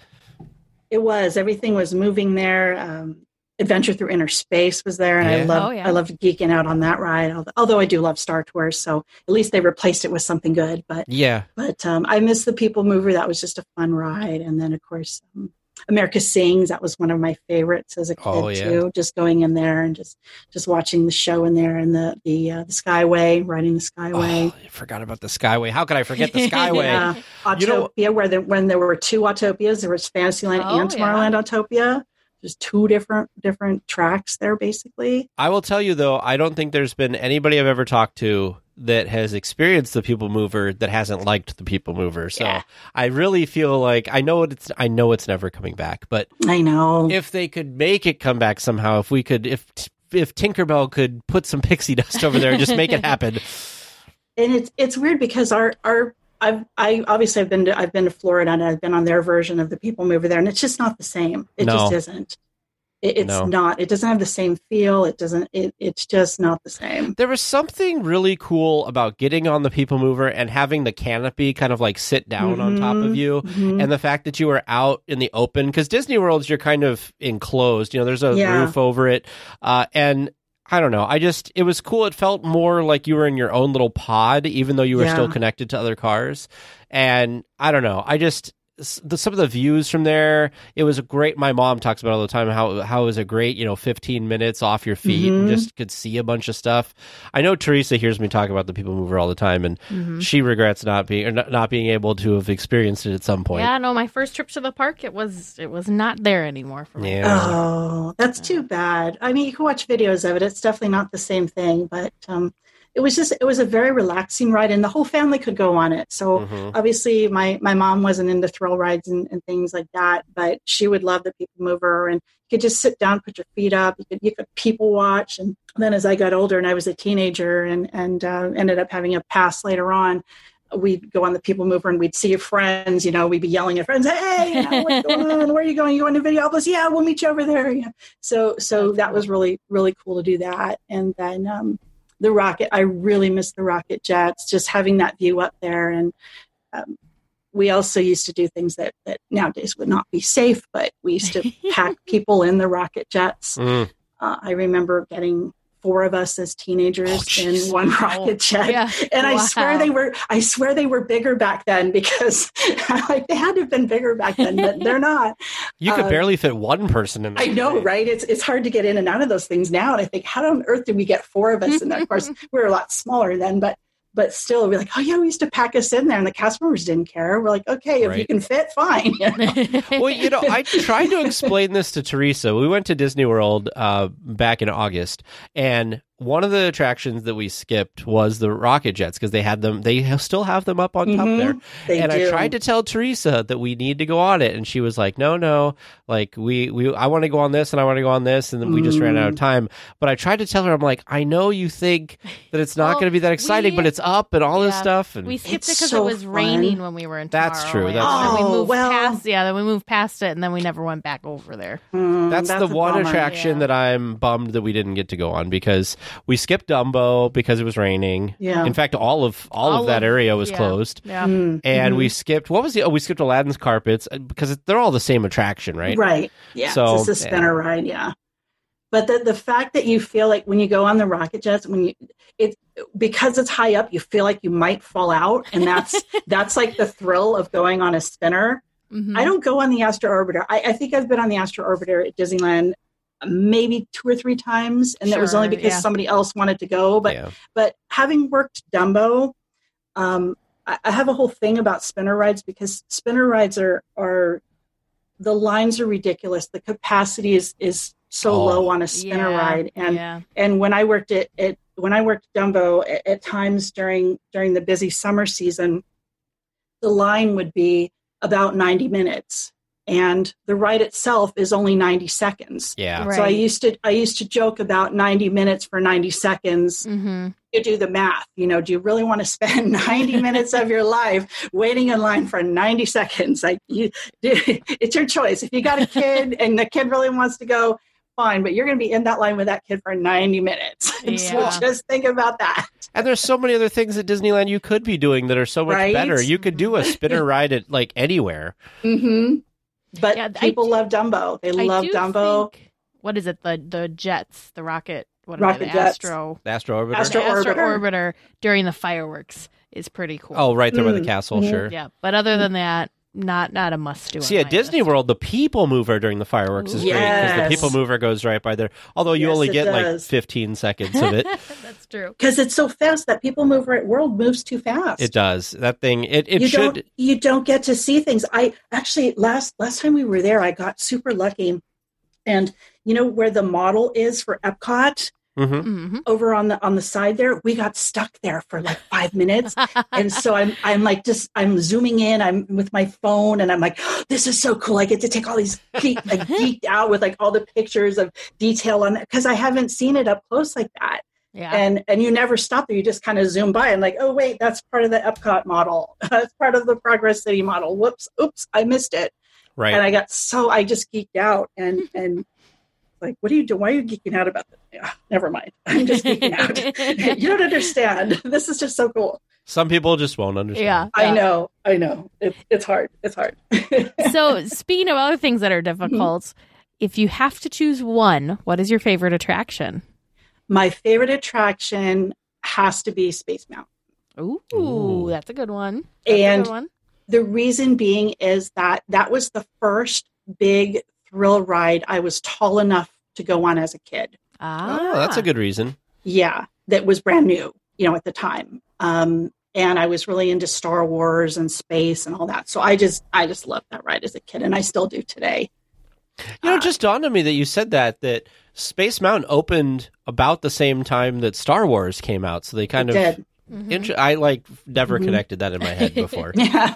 It was. Everything was moving there. Um, Adventure Through Inner Space was there, and I Yeah. loved Oh, yeah. I loved geeking out on that ride. Although, although I do love Star Tours, so at least they replaced it with something good. But Yeah. but um, I miss the People Mover. That was just a fun ride. And then of course, um, America Sings. That was one of my favorites as a kid Oh, yeah. too. Just going in there and just just watching the show in there, and the the uh, the Skyway, riding the Skyway. Oh, I forgot about the Skyway. How could I forget the Skyway? Yeah, You know- Autopia, where there, when there were two Autopias, there was Fantasyland Oh, and yeah. Tomorrowland Autopia. There's two different different tracks there, basically. I will tell you though, I don't think there's been anybody I've ever talked to that has experienced the People Mover that hasn't liked the People Mover. So Yeah. I really feel like I know it's I know it's never coming back, but I know. if they could make it come back somehow, if we could, if if Tinkerbell could put some pixie dust over there and just make it happen. And it's it's weird because our our I've I obviously I've been to I've been to Florida, and I've been on their version of the People Mover there, and it's just not the same. It No. just isn't. It, it's No. not. It doesn't have the same feel. It doesn't. It, it's just not the same. There was something really cool about getting on the People Mover and having the canopy kind of like sit down on top of Mhm. you. Mhm. And the fact that you were out in the open, because Disney World's you're kind of enclosed, you know, there's a Yeah. roof over it. Uh, and I don't know, I just, it was cool. It felt more like you were in your own little pod, even though you were Yeah. still connected to other cars. And I don't know, I just, s- the, some of the views from there, it was a great, my mom talks about all the time how, how it was a great, you know, fifteen minutes off your feet and Mhm. just could see a bunch of stuff. I know Teresa hears me talk about the People Mover all the time, and Mhm. she regrets not being, or not, not being able to have experienced it at some point. Yeah, no, my first trip to the park, it was it was not there anymore for me. Yeah. Oh, that's too bad. I mean, you can watch videos of it. It's definitely not the same thing, but um, it was just, it was a very relaxing ride, and the whole family could go on it. So Mhm. obviously my, my mom wasn't into thrill rides and, and things like that, but she would love the People Mover, and you could just sit down, put your feet up. You could, you could people watch. And then as I got older and I was a teenager and, and uh, ended up having a pass later on, we'd go on the People Mover and we'd see your friends, you know, we'd be yelling at friends, hey, you know, what's going on? Where are you going? You going to Videopolis? Yeah, we'll meet you over there. Yeah. So, so That's that was cool. really, really cool to do that. And then um, the rocket, I really miss the rocket jets, just having that view up there. And um, we also used to do things that, that nowadays would not be safe, but we used to pack people in the rocket jets. Mm. Uh, I remember getting four of us as teenagers Oh, jeez. in one Wow. rocket jet. Yeah. And I Wow. swear they were, I swear they were bigger back then, because like they had to have been bigger back then, but they're not. You could Uh, barely fit one person in there. I know, right? It's it's hard to get in and out of those things now. And I think, how on earth did we get four of us? And of course, we were a lot smaller then, but but still, we're like, oh yeah, we used to pack us in there, and the cast members didn't care. We're like, okay, if Right. you can fit, fine. You know? Well, you know, I tried to explain this to Teresa. We went to Disney World uh, back in August, and one of the attractions that we skipped was the rocket jets, because they had them. They still have them up on top Mhm. there. They and do. I tried to tell Teresa that we need to go on it, and she was like, "No, no, like we, we, I want to go on this, and I want to go on this," and then we just ran out of Mm. time. But I tried to tell her, I'm like, I know you think that it's not Well, going to be that exciting, we- but it's up and all this Yeah. stuff. And We skipped it It's because so it was fun. raining when we were in That's true, Tomorrowland. that's And then true. we moved well- past, yeah, then we moved past it, and then we never went back over there. Mm, That's, the a one bummer. attraction Yeah. that I'm bummed that we didn't get to go on, because we skipped Dumbo because it was raining. Yeah. In fact, all of all, All of that of- area was yeah. closed. Yeah. Mm, And mhm. we skipped what was the oh we skipped Aladdin's carpets, uh, because they're all the same attraction, right? Right. Yeah. So, it's just a spinner ride. Yeah. But the, the fact that you feel like when you go on the rocket jets, when you, it, because it's high up, you feel like you might fall out. And that's, that's like the thrill of going on a spinner. Mhm. I don't go on the Astro Orbiter. I, I think I've been on the Astro Orbiter at Disneyland maybe two or three times, and that was only Sure, because yeah. somebody else wanted to go. But Yeah. but having worked Dumbo, um, I, I have a whole thing about spinner rides, because spinner rides are are the lines are ridiculous. The capacity is is so Oh. low on a spinner Yeah, ride, and yeah. and when I worked at, at when I worked Dumbo at, at times during during the busy summer season, the line would be about ninety minutes, and the ride itself is only ninety seconds. Yeah. Right. So I used to I used to joke about ninety minutes for ninety seconds. Mm-hmm. You do the math. You know, do you really want to spend ninety minutes of your life waiting in line for ninety seconds? Like, you, it's your choice. If you got a kid and the kid really wants to go, fine, but you're going to be in that line with that kid for ninety minutes. Yeah. So just think about that. And there's so many other things at Disneyland you could be doing that are so much Right? better. You could do a spinner ride at like anywhere. Mm-hmm. But Yeah, I people do- love Dumbo. They I love do Dumbo. think- what is it? The the jets, the rocket, what are Rocket they? The jets. Astro, The Astro Orbiter. Astro the Astro Orbiter. Orbiter during the fireworks is pretty cool. Oh, right there by the Mm. castle, Mhm. sure. yeah. But other than that, not not a must do. See, at Disney World, the People Mover during the fireworks is great because Yes. the People Mover goes right by there. Although you Yes, only it get like does. fifteen seconds of it. That's true. Because it's so fast. That People Mover at World moves too fast. It does. That thing, it, it you should. don't you don't get to see things. I actually last last time we were there, I got super lucky, and you know where the model is for Epcot Mhm. hmm over on the on the side there, we got stuck there for like five minutes, and so I'm I'm like just I'm zooming in, I'm with my phone, and I'm like, oh, this is so cool. I get to take all these geek, like geeked out with like all the pictures of detail on it, because I haven't seen it up close like that. yeah. And and you never stop there. You just kind of zoom by and like, oh wait, that's part of the Epcot model. That's part of the Progress City model. Whoops, oops, I missed it. Right. And I got so I just geeked out and and like, what are you doing? Why are you geeking out about this? Yeah, never mind. I'm just geeking out. You don't understand. This is just so cool. Some people just won't understand. yeah. I yeah. know. I know. It, it's hard. It's hard. So, speaking of other things that are difficult, if you have to choose one, what is your favorite attraction? My favorite attraction has to be Space Mountain. Ooh, Ooh. that's a good one. That's a And good one. the reason being is that that was the first big thrill ride I was tall enough to go on as a kid. Ah, Oh, that's a good reason. Yeah, that was brand new, you know, at the time. Um, and I was really into Star Wars and space and all that. So I just, I just loved that ride as a kid, and I still do today. You know, Uh, it just dawned on me that you said that, that Space Mountain opened about the same time that Star Wars came out. So they kind It of, did. Mhm. int- I like never Mhm. connected that in my head before. Yeah.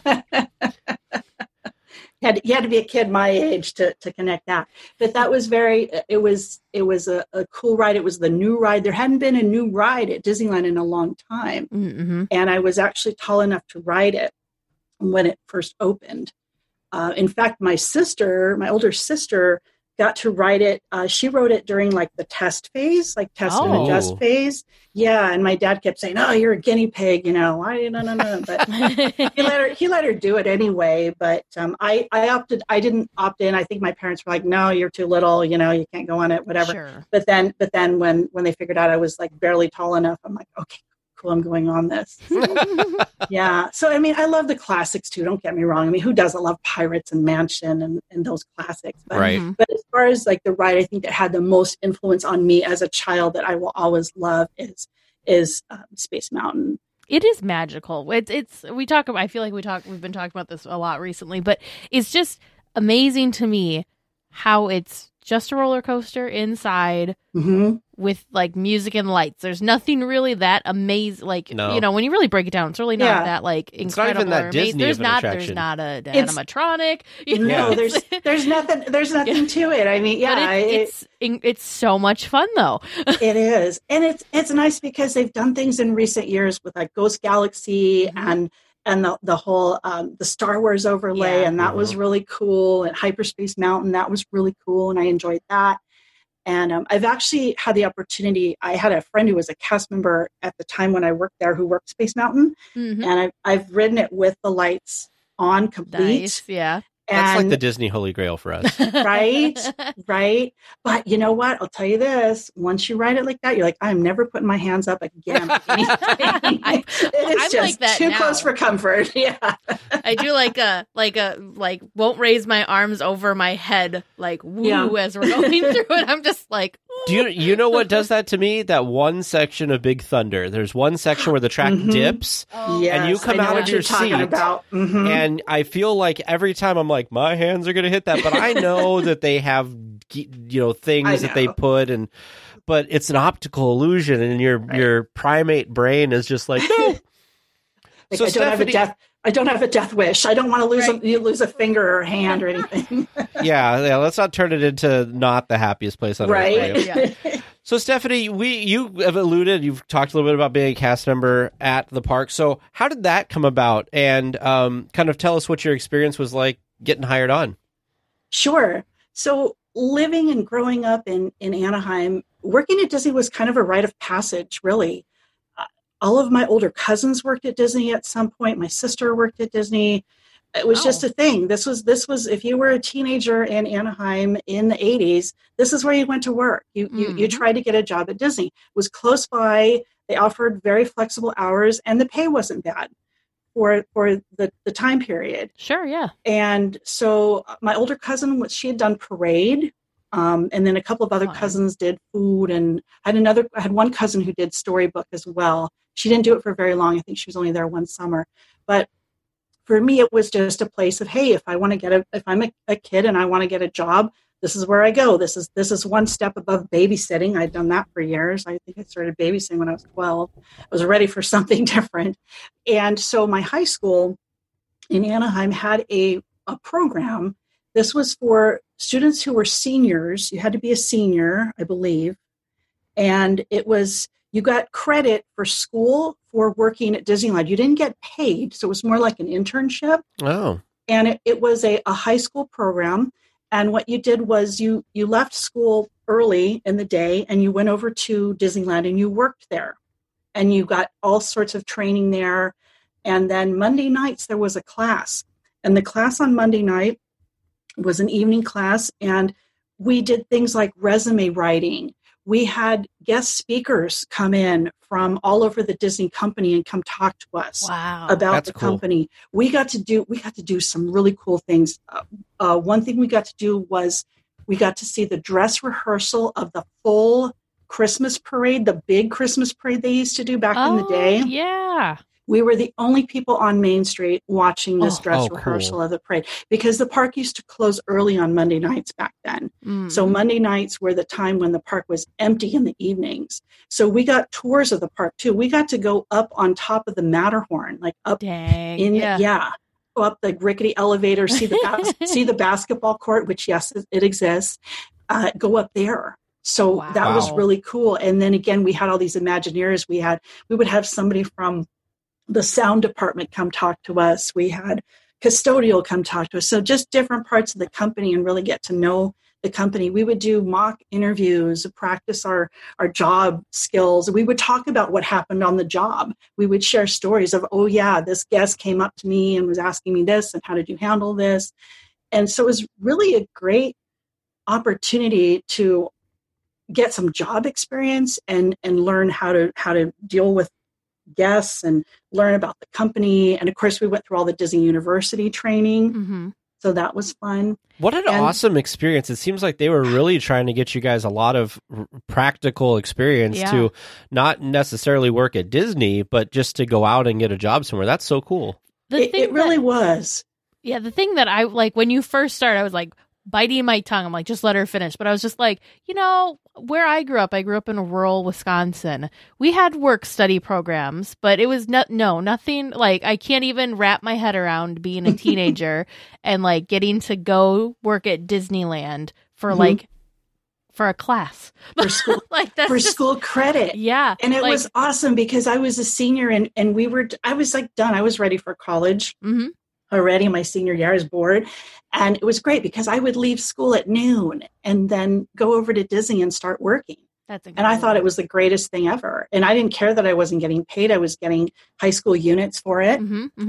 You had, you had to be a kid my age to, to connect that. But that was very, it was, it was a, a cool ride. It was the new ride. There hadn't been a new ride at Disneyland in a long time. Mhm. And I was actually tall enough to ride it when it first opened. Uh, in fact, my sister, my older sister, got to ride it. Uh, she rode it during like the test phase, like test and Oh. adjust phase. Yeah, and my dad kept saying, "Oh, you're a guinea pig," you know. I no no no, but he let her he let her do it anyway. But um, I I opted. I didn't opt in. I think my parents were like, "No, you're too little. You know, you can't go on it. Whatever." Sure. But then, but then when when they figured out I was like barely tall enough, I'm like, okay, cool, I'm going on this. Yeah. So I mean, I love the classics too. Don't get me wrong. I mean, who doesn't love Pirates and Mansion and, and those classics? But, Right. Mhm. but as far as like the ride, I think that had the most influence on me as a child that I will always love is is um, Space Mountain. It is magical. It's it's we talk about. I feel like we talk. We've been talking about this a lot recently, but it's just amazing to me how it's just a roller coaster inside Mm-hmm. with like music and lights. There's nothing really that amazing. Like No. you know, when you really break it down, it's really not Yeah. that like It's not incredible. even that or amazing. Disney There's of an not. attraction. There's not a an It's- animatronic. You know, No, it's- there's there's nothing there's nothing to it. I mean, yeah, but it- it's it's it's so much fun though. It is, and it's it's nice because they've done things in recent years with like Ghost Galaxy Mhm. and and the the whole um, the Star Wars overlay, Yeah. and that was really cool. And Hyperspace Mountain, that was really cool, and I enjoyed that. And um, I've actually had the opportunity. I had a friend who was a cast member at the time when I worked there, who worked Space Mountain, Mhm. and I've I've ridden it with the lights on complete. Nice, yeah. That's like the Disney Holy Grail for us. Right, right. But you know what? I'll tell you this. Once you write it like that, you're like, I'm never putting my hands up again. I, it is I'm just like that too now. close for comfort. Yeah. I do like a, like a, like won't raise my arms over my head, like woo, Yeah. as we're going through it. I'm just like, Do you you know what does that to me? That one section of Big Thunder. There's one section where the track Mhm. dips, Yes, and you come I know out what of you're your talking seat, about. Mhm. and I feel like every time I'm like, my hands are going to hit that, but I know that they have, you know, I things that they know. put, and but it's an optical illusion, and your Right. your primate brain is just like, no. Like, So I don't have a Stephanie- death. I don't have a death wish. I don't want to lose Right. a, you lose a finger or a hand or anything. yeah, yeah, let's not turn it into not the happiest place on earth. Right. for you. Yeah. So, Stephanie, we you have alluded, you've talked a little bit about being a cast member at the park. So, how did that come about? And um, kind of tell us what your experience was like getting hired on. Sure. So living and growing up in, in Anaheim, working at Disney was kind of a rite of passage, really. Uh, all of my older cousins worked at Disney at some point. My sister worked at Disney. It was Wow. just a thing. This was, this was, if you were a teenager in Anaheim in the eighties, this is where you went to work. You, you, you Mhm. tried to get a job at Disney. It was close by. They offered very flexible hours and the pay wasn't bad for, for the, the time period. sure, yeah. And so uh, my older cousin, what she had done parade, um, and then a couple of other Fun. cousins did food, and I had another. I had one cousin who did storybook as well. She didn't do it for very long. I think she was only there one summer. But for me, it was just a place of, hey, if I want to get a, if I'm a, a kid and I want to get a job, this is where I go. This is this is one step above babysitting. I'd done that for years. I think I started babysitting when I was twelve. I was ready for something different. And so my high school in Anaheim had a, a program. This was for students who were seniors. You had to be a senior, I believe. And it was, you got credit for school for working at Disneyland. You didn't get paid. So it was more like an internship. Oh, And it, it was a, a high school program. And what you did was you you left school early in the day and you went over to Disneyland and you worked there. And you got all sorts of training there. And then Monday nights, there was a class. And the class on Monday night was an evening class. And we did things like resume writing. We had guest speakers come in from all over the Disney company and come talk to us Wow. about That's the cool. company. We got to do we got to do some really cool things. Uh, uh, one thing we got to do was we got to see the dress rehearsal of the full Christmas parade, the big Christmas parade they used to do back in the Oh, day. yeah. We were the only people on Main Street watching this Oh. dress Oh, cool. rehearsal of the parade because the park used to close early on Monday nights back then. Mm. So Monday nights were the time when the park was empty in the evenings. So we got tours of the park too. We got to go up on top of the Matterhorn, like up Dang. in yeah. yeah, go up the rickety elevator, see the bas- see the basketball court, which yes, it, it exists. Uh, go up there. So that was Wow. really cool. And then again, we had all these Imagineers. We had we would have somebody from the sound department come talk to us. We had custodial come talk to us. So just different parts of the company and really get to know the company. We would do mock interviews, practice our, our job skills. We would talk about what happened on the job. We would share stories of, oh yeah, this guest came up to me and was asking me this and how did you handle this? And so it was really a great opportunity to get some job experience and, and learn how to, how to deal with guests and learn about the company. And of course, we went through all the Disney University training. Mm-hmm. So that was fun. what an And- awesome experience. It seems like they were really trying to get you guys a lot of r- practical experience Yeah. to not necessarily work at Disney, but just to go out and get a job somewhere. That's so cool. The It, thing it really that, was. yeah, the thing that I like when you first started, I was like biting my tongue. I'm like, just let her finish. But I was just like, you know, where I grew up, I grew up in rural Wisconsin. We had work study programs, but it was not, no, nothing like I can't even wrap my head around being a teenager and like getting to go work at Disneyland for Mhm. like, for a class. For school, like that's for just, school credit. yeah. And it like, was awesome because I was a senior and, and we were, I was like done. I was ready for college mhm. already. My senior year, I was bored. And it was great because I would leave school at noon and then go over to Disney and start working. That's And I thought it was the greatest thing ever. And I didn't care that I wasn't getting paid. I was getting high school units for it. Mm-hmm, mm-hmm.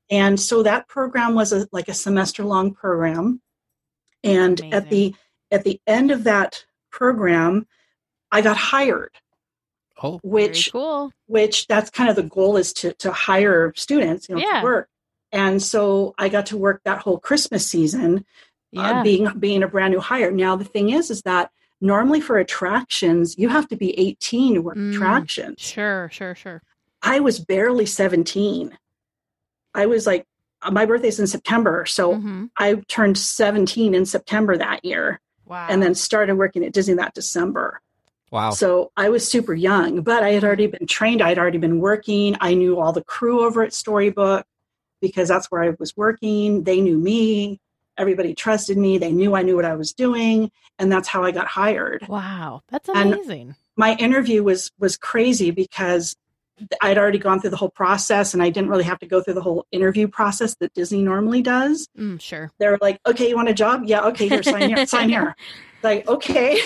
And so that program was a, like a semester long program. And Amazing. at the at the end of that program, I got hired. Oh, which Very cool. which that's kind of the goal, is to to hire students, you know, Yeah. to work. And so I got to work that whole Christmas season, Yeah. uh, being being a brand new hire. Now the thing is, is that normally for attractions you have to be eighteen to work Mm. attractions. Sure, sure, sure. I was barely seventeen. I was like, my birthday's in September, so Mhm. I turned seventeen in September that year, Wow. and then started working at Disney that December. wow. So I was super young, but I had already been trained. I had already been working. I knew all the crew over at Storybook because that's where I was working. They knew me. Everybody trusted me. They knew I knew what I was doing. And that's how I got hired. Wow. That's And- amazing. My interview was was crazy because I'd already gone through the whole process, and I didn't really have to go through the whole interview process that Disney normally does. Mm, sure. They were like, okay, you want a job? Yeah, okay, here, sign here, sign here. Like, okay.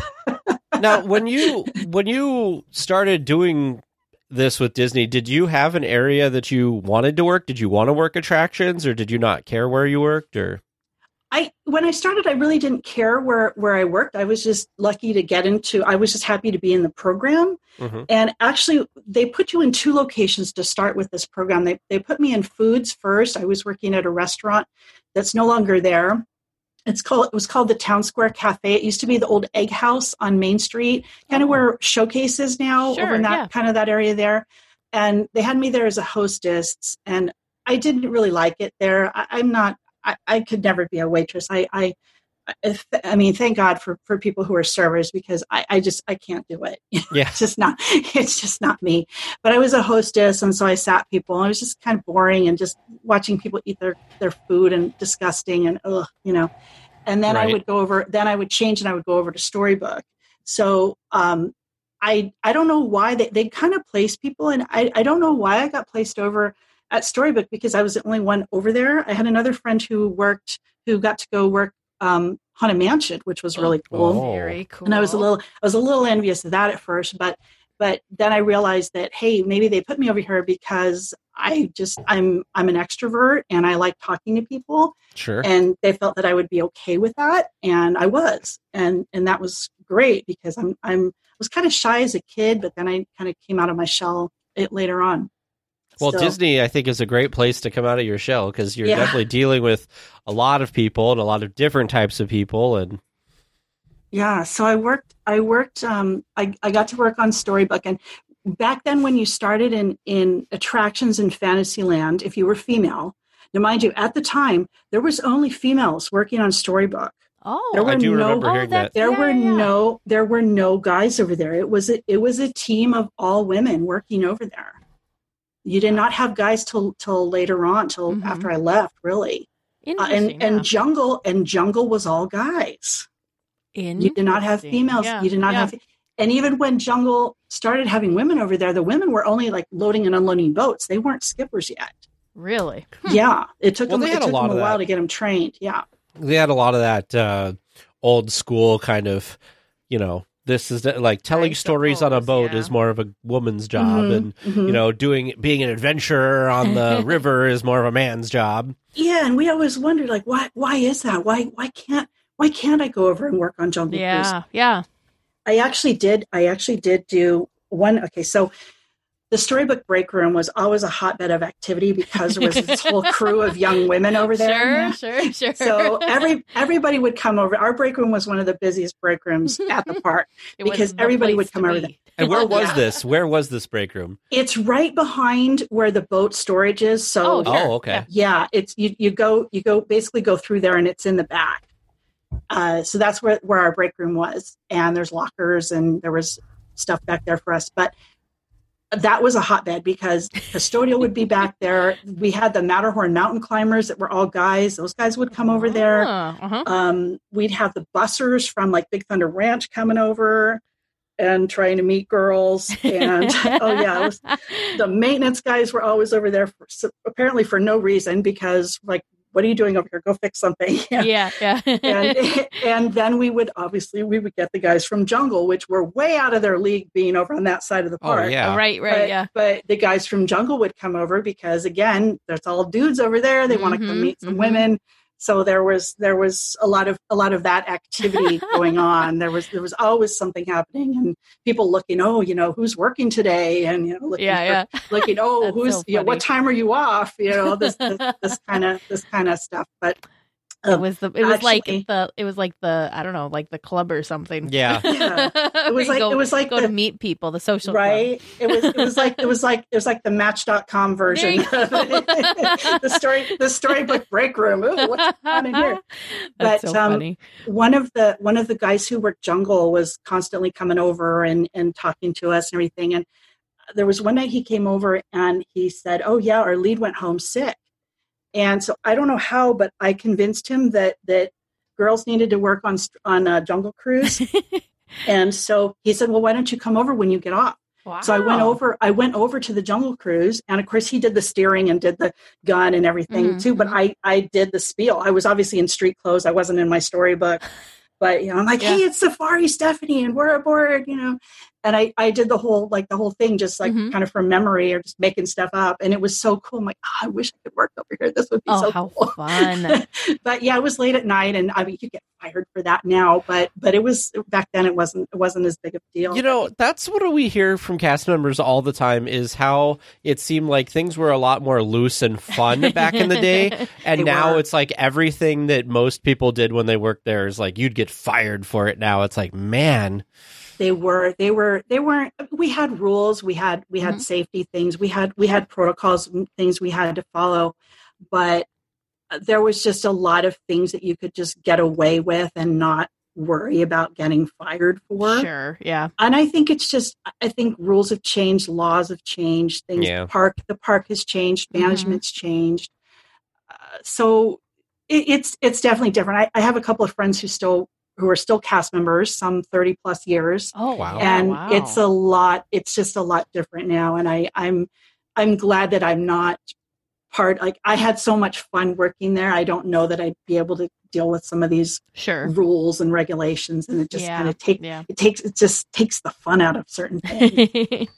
Now, when you when you started doing this with Disney, did you have an area that you wanted to work? Did you want to work attractions, or did you not care where you worked? Or I when I started, I really didn't care where where I worked. I was just lucky to get into. I was just happy to be in the program. Mhm. And actually, they put you in two locations to start with this program. They they put me in foods first. I was working at a restaurant that's no longer there. It's called it was called the Town Square Cafe. It used to be the old Egg House on Main Street, kind of Oh. where Showcase is now, Sure, over in that yeah. kind of that area there. And they had me there as a hostess, and I didn't really like it there. I, I'm not. I, I could never be a waitress. I, I, I, I mean, thank God for, for people who are servers, because I, I just I can't do it. yeah, It's just not. It's just not me. But I was a hostess, and so I sat people. And it was just kind of boring, and just watching people eat their their food, and disgusting, and ugh, you know. And then Right. I would go over. Then I would change, and I would go over to Storybook. So um, I I don't know why they they kind of place people, and I I don't know why I got placed over at Storybook, because I was the only one over there. I had another friend who worked, who got to go work um, Haunted Mansion, which was really cool. Oh. Very cool. And I was a little, I was a little envious of that at first, but, but then I realized that, hey, maybe they put me over here because I just, I'm, I'm an extrovert and I like talking to people, sure. and they felt that I would be okay with that. And I was, and, and that was great, because I'm, I'm, I was kind of shy as a kid, but then I kind of came out of my shell it later on. Well, So- Disney, I think, is a great place to come out of your shell, because you're Yeah. definitely dealing with a lot of people and a lot of different types of people. And Yeah, so I worked. I worked. Um, I I got to work on Storybook, and back then, when you started in in attractions in Fantasyland, if you were female, now mind you, at the time there was only females working on Storybook. Oh, There were I do no- remember oh, hearing that's- that. There Yeah, were yeah. no there were no guys over there. It was a, it was a team of all women working over there. You did not have guys till till later on, till Mhm. after I left, really. Uh, interesting. and and Jungle and Jungle was all guys. yeah. You did not have Interesting. females. Yeah, You did not yeah. have, and even when Jungle started having women over there, the women were only like loading and unloading boats. They weren't skippers yet. Really. Yeah, it took Well, them. they It had a took lot them a of while that. to get them trained. Yeah, They had a lot of that uh, old school kind of, you know, this is the, like telling I stories on a suppose, boat yeah. is more of a woman's job, Mhm, and mhm. you know, doing being an adventurer on the river is more of a man's job. yeah. And we always wondered, like, why? Why is that? Why? Why can't? Why can't I go over and work on Jungle Cruise? Yeah. Yeah. I actually did. I actually did do one. Okay, so the Storybook break room was always a hotbed of activity because there was this whole crew of young women over there. Sure. Sure. Sure. So every everybody would come over. Our break room was one of the busiest break rooms at the park. It was because the everybody place would come to over be. there. And where was Yeah. this? Where was this break room? It's right behind where the boat storage is. So Oh, sure. Oh, okay. yeah, it's you, you go you go basically go through there, and it's in the back. Uh, so that's where where our break room was, and there's lockers, and there was stuff back there for us. But that was a hotbed because custodial would be back there. We had the Matterhorn mountain climbers that were all guys. Those guys would come over there. Ah, uh-huh. Um, we'd have the bussers from like Big Thunder Ranch coming over and trying to meet girls. And oh yeah, it was, the maintenance guys were always over there for, so apparently for no reason, because like what are you doing over here? Go fix something. Yeah, yeah. and, and then we would, obviously, we would get the guys from Jungle, which were way out of their league being over on that side of the park. Oh, yeah. Right, right, But, yeah. but the guys from Jungle would come over because, again, there's all dudes over there. They want to come Mhm, meet some mhm. women. So there was there was a lot of a lot of that activity going on. There was there was always something happening, and people looking, oh, you know, who's working today, and you know, looking Yeah, for, yeah. looking, oh, That's who's so you know, what funny. time are you off? You know, this this kind of this kind of stuff. But It um, was the it was like actually- the it was like the I don't know, like the club or something. Yeah. Yeah. It was like go, it was like go the, to meet people, the social club. right. It was it was like it was like it was like the Match dot com version. There you go. the story the storybook break room. Ooh, what's going on in here? That's But, so um, funny. one of the one of the guys who worked Jungle was constantly coming over and and talking to us and everything. And there was one night he came over and he said, oh yeah, our lead went home sick. And so I don't know how, but I convinced him that that girls needed to work on on a Jungle Cruise. And so he said, well, why don't you come over when you get off? Wow. So I went over, I went over to the Jungle Cruise, and of course he did the steering and did the gun and everything Mhm, too. But mhm. I, I did the spiel. I was obviously in street clothes. I wasn't in my storybook, but you know, I'm like, Yeah. hey, it's Safari Stephanie, and we're aboard, you know. And I, I did the whole, like the whole thing, just like Mhm. kind of from memory or just making stuff up. And it was so cool. I'm like, oh, I wish I could work over here. This would be Oh, so how cool. fun. But yeah, it was late at night, and I mean, you get fired for that now, but but it was back then. It wasn't it wasn't as big of a deal. You know, that's what we hear from cast members all the time is how it seemed like things were a lot more loose and fun back in the day. And They now were. it's like everything that most people did when they worked there is like you'd get fired for it now. It's like, man. They were, they were, they weren't, we had rules, we had, we had Mhm. safety things, we had, we had protocols, and things we had to follow, but there was just a lot of things that you could just get away with and not worry about getting fired for. Sure. Yeah. And I think it's just, I think rules have changed, laws have changed, things, Yeah. the park, the park has changed, Mhm. management's changed. Uh, so it, it's, it's definitely different. I, I have a couple of friends who still, who are still cast members, some thirty plus years. Oh Wow. And wow. it's a lot, it's just a lot different now. And I, I'm, I'm glad that I'm not part, like I had so much fun working there. I don't know that I'd be able to deal with some of these sure. rules and regulations. And it just Yeah. kind of take, Yeah. it takes, it just takes the fun out of certain things.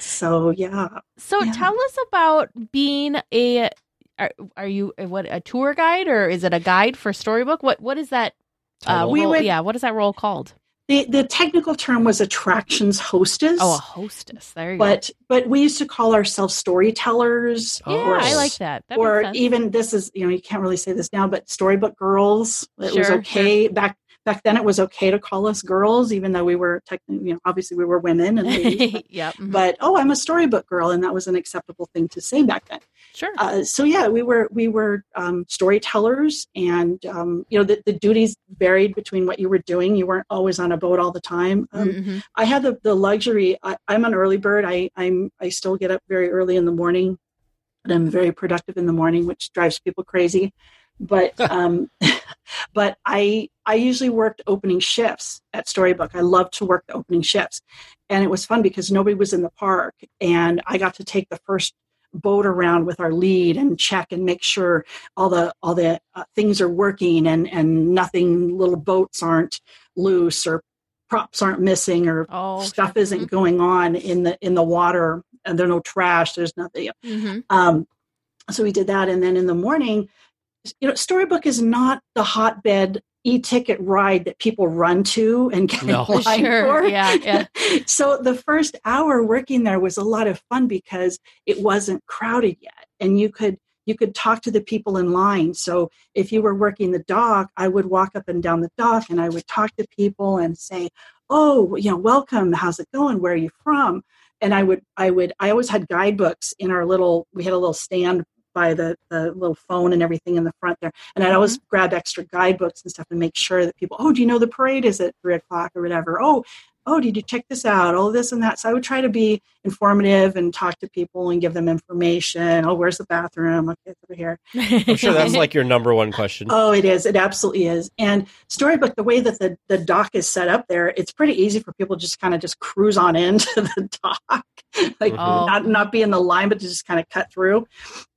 So yeah. So Yeah. tell us about being a are, are you a, what a tour guide or is it a guide for Storybook? What what is that uh, Title? We role, would- yeah, what is that role called? The, the technical term was attractions hostess. Oh, a hostess. There you but but we used to call ourselves storytellers. go. Yeah, or, I like that. That or makes sense. even this is, you know, you can't really say this now, but storybook girls. It was Sure, okay back back then. It was okay to call us girls, even though we were technically, you know, obviously we were women and ladies. But, yep. mhm. but oh, I'm a storybook girl, and that was an acceptable thing to say back then. Sure. Uh, so yeah, we were we were um, storytellers, and um, you know the, the duties varied between what you were doing. You weren't always on a boat all the time. Um, Mhm. I had the, the luxury. I, I'm an early bird. I I'm I still get up very early in the morning, and I'm very productive in the morning, which drives people crazy. But um, but I I usually worked opening shifts at Storybook. I loved to work the opening shifts, and it was fun because nobody was in the park, and I got to take the first boat around with our lead and check and make sure all the all the uh, things are working and and nothing, little boats aren't loose or props aren't missing or Oh, stuff sure. isn't going on in the in the water, and there's no trash, there's nothing. Mhm. Um, so we did that, and then in the morning, you know, Storybook is not the hotbed e-ticket ride that people run to and get No. in line Sure, for. yeah, yeah. So the first hour working there was a lot of fun because it wasn't crowded yet, and you could you could talk to the people in line. So if you were working the dock, I would walk up and down the dock and I would talk to people and say, "Oh, you know, welcome. How's it going? Where are you from?" And I would I would I always had guidebooks in our little. We had a little stand by the, the little phone and everything in the front there. And I'd always grab extra guidebooks and stuff and make sure that people, oh, do you know the parade is at three o'clock or whatever? Oh, oh, did you check this out? All this and that. So I would try to be informative and talk to people and give them information. Oh, where's the bathroom? Okay, it's over here. I'm sure that's like your number one question. Oh, it is. It absolutely is. And Storybook, the way that the, the dock is set up there, it's pretty easy for people to just kind of just cruise on into the dock. Like Oh. not, not be in the line, but to just kind of cut through.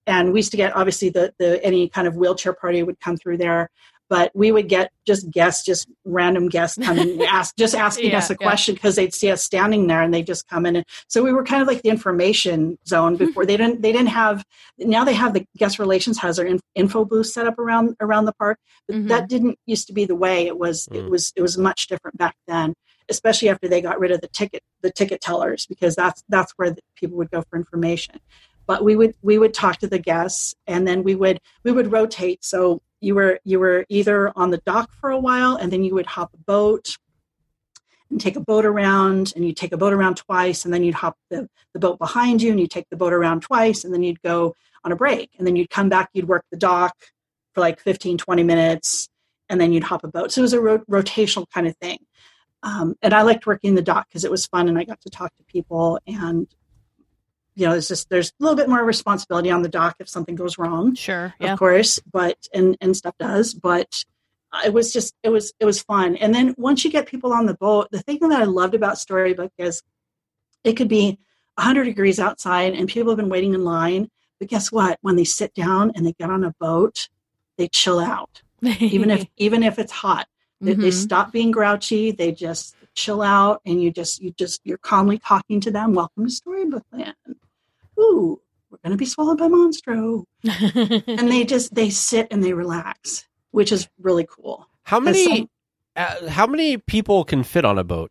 And we used to get, obviously, the, the any kind of wheelchair party would come through there. But we would get just guests, just random guests coming, ask, just asking yeah, us a yeah. question because they'd see us standing there and they just come in. And so we were kind of like the information zone before. they didn't. They didn't have. Now they have the guest relations has their in, info booth set up around around the park. But Mm-hmm. that didn't used to be the way. It was. Mm. It was. It was much different back then, especially after they got rid of the ticket the ticket tellers, because that's that's where the people would go for information. But we would we would talk to the guests, and then we would we would rotate. So you were you were either on the dock for a while, and then you would hop a boat and take a boat around, and you take a boat around twice, and then you'd hop the, the boat behind you, and you take the boat around twice, and then you'd go on a break, and then you'd come back, you'd work the dock for like fifteen, twenty minutes, and then you'd hop a boat. So it was a ro- rotational kind of thing. Um, and I liked working the dock because it was fun, and I got to talk to people, and you know, it's just there's a little bit more responsibility on the dock if something goes wrong, Sure. Yeah. of course, but and and stuff does, but it was just it was it was fun. And then once you get people on the boat, the thing that I loved about Storybook is it could be one hundred degrees outside and people have been waiting in line, but guess what? When they sit down and they get on a boat, they chill out, even if even if it's hot. They, they Mhm. stop being grouchy. They just chill out, and you just you just you're calmly talking to them. Welcome to Storybook Land. Ooh, we're going to be swallowed by Monstro. And they just they sit and they relax, which is really cool. How 'Cause many some- uh, how many people can fit on a boat?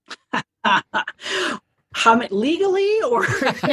How many legally or?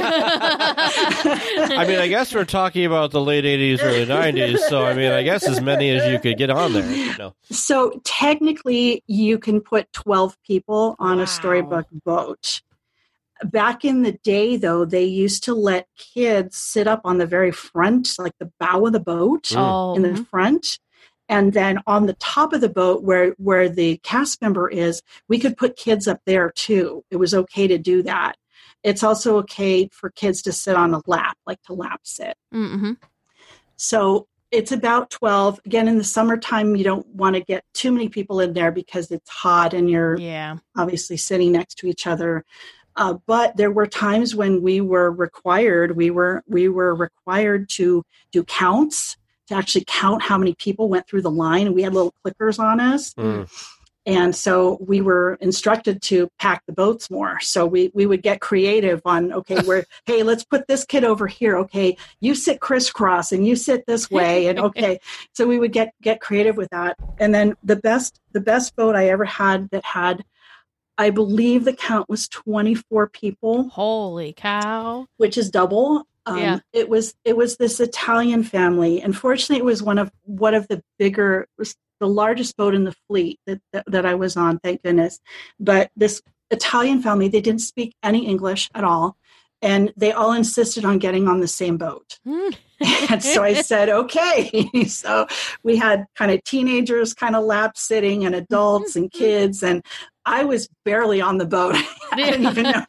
I mean, I guess we're talking about the late eighties, early nineties. So, I mean, I guess as many as you could get on there. You know. So technically, you can put twelve people on Wow. a Storybook boat. Back in the day, though, they used to let kids sit up on the very front, like the bow of the boat Oh. in the front. And then on the top of the boat where, where the cast member is, we could put kids up there too. It was okay to do that. It's also okay for kids to sit on a lap, like to lap sit. Mm-hmm. So it's about twelve. Again, in the summertime, you don't want to get too many people in there because it's hot and you're Yeah. obviously sitting next to each other. Uh, but there were times when we were required, we were we were required to do counts, to actually count how many people went through the line. And we had little clickers on us. Mm. And so we were instructed to pack the boats more. So we, we would get creative on, okay, we're, hey, let's put this kid over here. Okay, you sit crisscross and you sit this way. And okay, so we would get, get creative with that. And then the best, the best boat I ever had that had, I believe the count was twenty-four people, Holy cow. which is double. Um, Yeah. It was it was this Italian family. Unfortunately, it was one of one of the bigger, was the largest boat in the fleet that, that that I was on. Thank goodness. But this Italian family, they didn't speak any English at all, and they all insisted on getting on the same boat. And so I said, okay. So we had kind of teenagers kind of lap sitting and adults and kids. And I was barely on the boat. I didn't even know.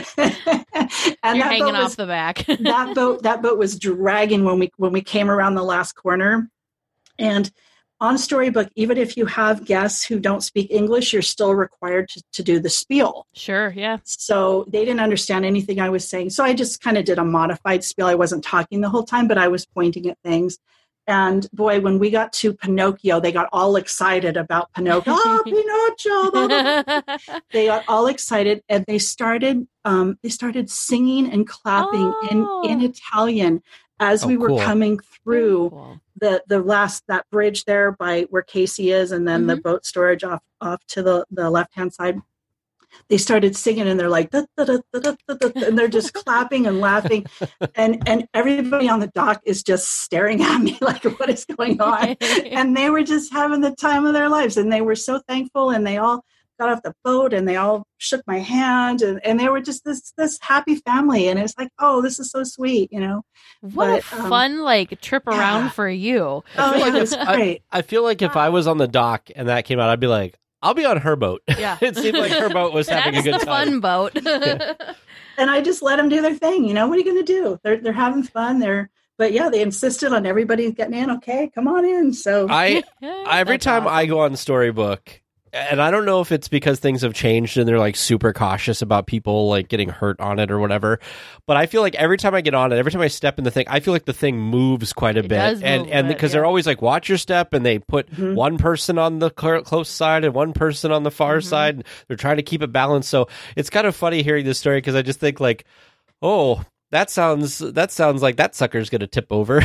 And You're that hanging boat off was, the back. that boat, that boat was dragging when we, when we came around the last corner. And on Storybook, even if you have guests who don't speak English, you're still required to, to do the spiel. Sure. Yeah. So they didn't understand anything I was saying. So I just kind of did a modified spiel. I wasn't talking the whole time, but I was pointing at things. And boy, when we got to Pinocchio, they got all excited about Pinocchio. Oh, Pinocchio! Blah, blah, blah. They got all excited, and they started. Um, they started singing and clapping Oh. in in Italian as Oh, we were cool. coming through Cool. the the last that bridge there by where Casey is, and then the boat storage off off to the the left hand side. They started singing, and they're like, da, da, da, da, da, da, da, and they're just clapping and laughing, and and everybody on the dock is just staring at me like, what is going on? And they were just having the time of their lives, and they were so thankful, and they all got off the boat, and they all shook my hand, and, and they were just this this happy family, and it's like, oh, this is so sweet, you know. What But, a um, fun like trip around yeah. for you. Oh, feel like yeah, it was I- great. I feel like if I was on the dock and that came out, I'd be like, I'll be on her boat. Yeah. It seemed like her boat was having That's a good the time. fun boat. And I just let them do their thing. You know, what are you going to do? They're they're having fun. They're, but yeah, they insisted on everybody getting in. Okay, come on in. So I every That's time awesome. I go on Storybook, And I don't know if it's because things have changed and they're like super cautious about people like getting hurt on it or whatever. But I feel like every time I get on it, every time I step in the thing, I feel like the thing moves quite a It bit. does and move a and bit, because yeah. they're always like, watch your step, and they put Mhm. one person on the cl- close side and one person on the far Mhm. side. And they're trying to keep it balanced. So it's kind of funny hearing this story because I just think like, oh, that sounds that sounds like that sucker's going to tip over.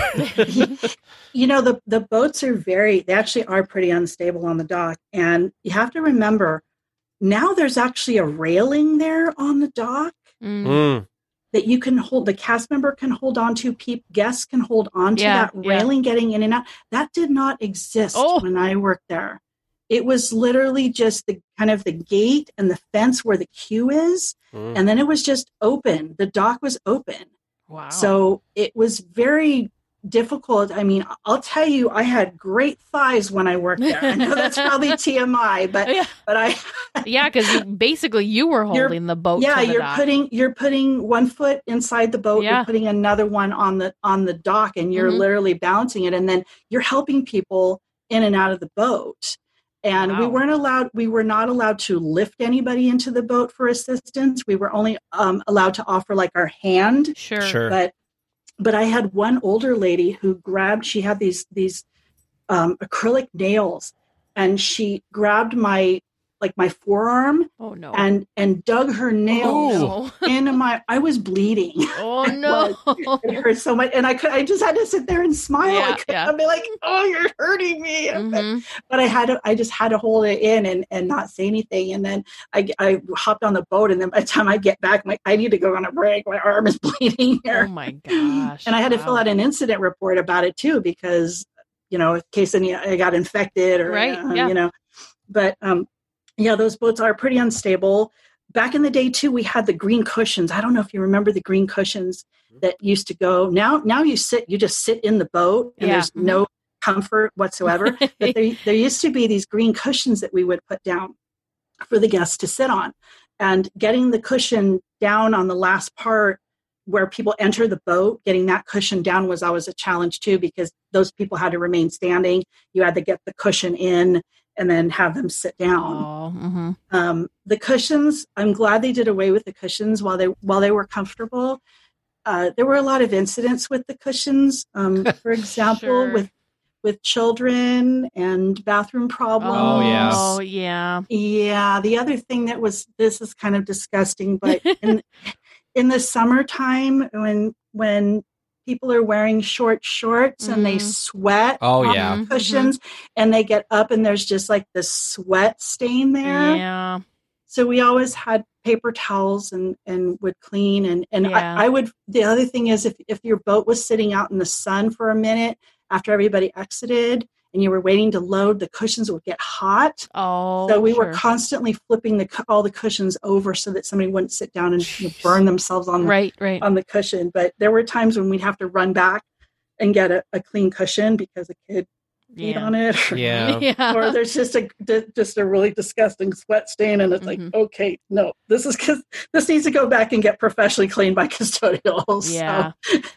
You know, the, the boats are very, they actually are pretty unstable on the dock. And you have to remember, now there's actually a railing there on the dock Mm. Mm. that you can hold, the cast member can hold on to, peop, guests can hold on to Yeah, that yeah. railing getting in and out. That did not exist Oh. when I worked there. It was literally just the kind of the gate and the fence where the queue is. Mm. And then it was just open. The dock was open. Wow. So it was very difficult. I mean, I'll tell you, I had great thighs when I worked there. I know that's probably T M I, but yeah, but I yeah, because basically you were You're- holding the boat. yeah, to the you're dock. putting you're putting one foot inside the boat, Yeah. you're putting another one on the on the dock, and you're Mhm. literally balancing it, and then you're helping people in and out of the boat. And we Wow. weren't allowed, we were not allowed to lift anybody into the boat for assistance. We were only um, allowed to offer like our hand. Sure. Sure. But but I had one older lady who grabbed, she had these these um, acrylic nails, and she grabbed my like my forearm Oh no. and and dug her nails oh into my, I was bleeding. no. Oh no. It hurt so much, and I could I just had to sit there and smile. Yeah, I could yeah. I'd be like, "Oh, you're hurting me," Mhm. but I had to, I just had to hold it in and, and not say anything. And then I, I hopped on the boat, and then by the time I get back, my, I need to go on a break. My arm is bleeding here. Oh my gosh. And I had to fill Wow. out an incident report about it too, because, you know, in case any, I got infected or, Right, uh, yeah. you know, but um, yeah, those boats are pretty unstable. Back in the day too, we had the green cushions. I don't know if you remember the green cushions that used to go. Now, now you sit, you just sit in the boat, and Yeah. there's no comfort whatsoever. But there, there used to be these green cushions that we would put down for the guests to sit on, and getting the cushion down on the last part where people enter the boat, getting that cushion down was always a challenge too, because those people had to remain standing. You had to get the cushion in and then have them sit down. Oh, mhm. Um, the cushions, I'm glad they did away with the cushions while they while they were comfortable. Uh, there were a lot of incidents with the cushions. Um, for example, Sure. with with children and bathroom problems. Oh, yeah. Oh yeah. Yeah. The other thing that was, this is kind of disgusting, but in in the summertime, when when people are wearing short shorts and they Mhm. sweat Oh, on yeah. the cushions, and they get up and there's just like this sweat stain there. Yeah. So we always had paper towels and, and would clean. And, and Yeah. I, I would, the other thing is if, if your boat was sitting out in the sun for a minute after everybody exited and you were waiting to load, the cushions would get hot. Oh. So we were sure. constantly flipping the cu- all the cushions over so that somebody wouldn't sit down and you know, burn themselves on the, Right. Right. on the cushion. But there were times when we'd have to run back and get a, a clean cushion because a kid peed Yeah. on it. Or, Yeah. Yeah. or there's just a d- just a really disgusting sweat stain, and it's like, Mhm. okay, no, this is cause this needs to go back and get professionally cleaned by custodials. Yeah.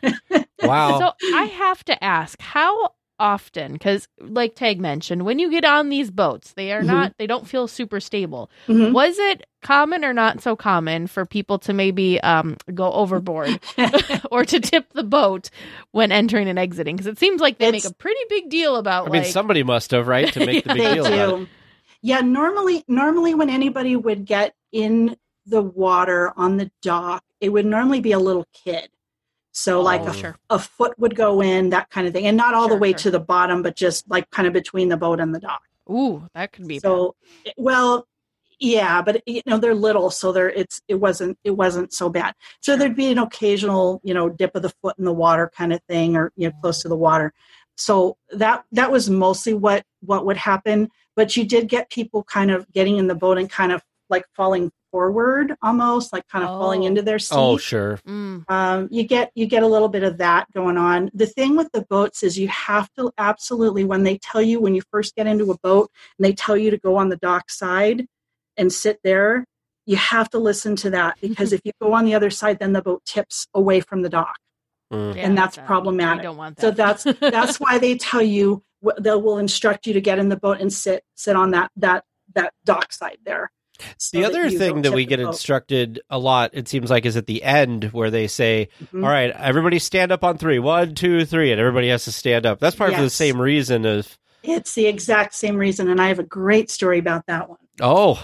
Wow. So I have to ask, how often, because like Tag mentioned, when you get on these boats, they are Mhm. not, they don't feel super stable. So, mhm. Was it common or not so common for people to maybe um, go overboard or to tip the boat when entering and exiting? Because it seems like they It's- make a pretty big deal about I mean, like, somebody must have, right, to make the big They deal They about it. do. Yeah, normally normally when anybody would get in the water on the dock, it would normally be a little kid. So like Oh, a, sure. a foot would go in, that kind of thing. And not all Sure, the way sure. to the bottom, but just like kind of between the boat and the dock. ooh, that could be So, well, yeah, but you know they're little, so there it's it wasn't it wasn't so bad. So Sure. there'd be an occasional you know dip of the foot in the water kind of thing, or you know close to the water. So that that was mostly what what would happen. But you did get people kind of getting in the boat and kind of like falling forward, almost like kind of falling Oh. into their seat. Oh, sure. Mm, Um, you get you get a little bit of that going on. The thing with the boats is you have to absolutely, when they tell you when you first get into a boat and they tell you to go on the dock side and sit there, you have to listen to that, because if you go on the other side, then the boat tips away from the dock, Mm. yeah, and that's that- problematic. We don't want that. So that's that's why they tell you wh- they will instruct you to get in the boat and sit sit on that that that dock side there. So the other that thing that we get boat. instructed a lot, it seems like, is at the end where they say, mm-hmm. all right, everybody stand up on three. One, two, three. And everybody has to stand up. That's probably yes. for the same reason as... It's the exact same reason. And I have a great story about that one. Oh.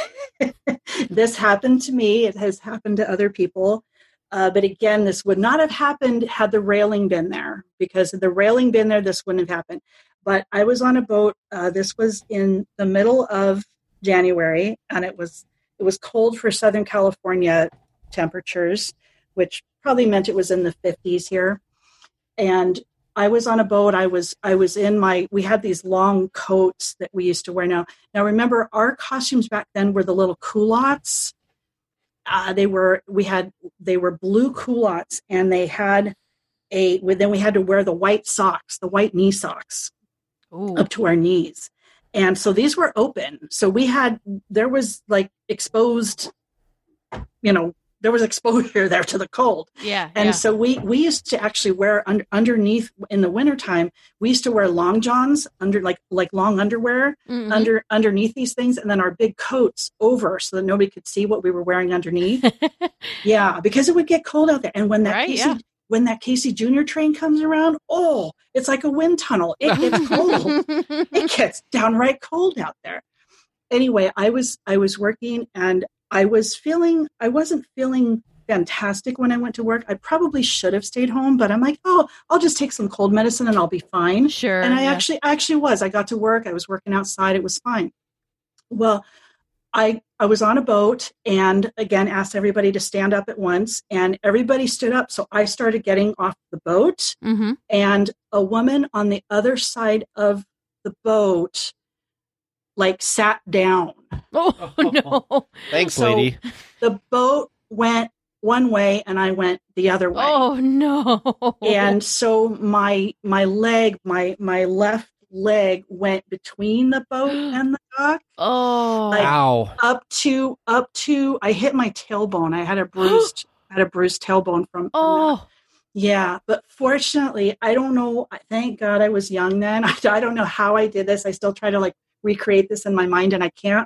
This happened to me. It has happened to other people. Uh, but again, this would not have happened had the railing been there. Because had the railing been there, this wouldn't have happened. But I was on a boat. Uh, this was in the middle of January, and it was it was cold for Southern California temperatures, which probably meant it was in the fifties here. And I was on a boat. I was I was in my. We had these long coats that we used to wear. Now, now remember, our costumes back then were the little culottes. Uh, they were we had they were blue culottes, and they had a. Then we had to wear the white socks, the white knee socks, Ooh. up to our knees. And so these were open. So we had, there was like exposed, you know, there was exposure there to the cold. Yeah. And yeah. so we, we used to actually wear un- underneath in the wintertime, we used to wear long johns under like, like long underwear Mhm. under, underneath these things. And then our big coats over so that nobody could see what we were wearing underneath. Yeah. Because it would get cold out there. And when that Right, Casey, yeah. when that Casey Junior train comes around, oh, it's like a wind tunnel. It gets cold. It gets downright cold out there. Anyway, I was I was working and I was feeling I wasn't feeling fantastic when I went to work. I probably should have stayed home, but I'm like, oh, I'll just take some cold medicine and I'll be fine. Sure. And I yeah. actually I actually was. I got to work. I was working outside. It was fine. Well, I I was on a boat and again asked everybody to stand up at once, and everybody stood up. So I started getting off the boat, Mhm. and a woman on the other side of the boat like sat down. Oh, no. Thanks, So- lady. The boat went one way and I went the other way. Oh, no. And so my my leg, my my left leg went between the boat and the dock. oh. like- Ow. up to up to I hit my tailbone. I had a bruised I had a bruised tailbone from, from that. oh. Yeah, but fortunately, I don't know. Thank God I was young then. I, I don't know how I did this. I still try to like recreate this in my mind, and I can't.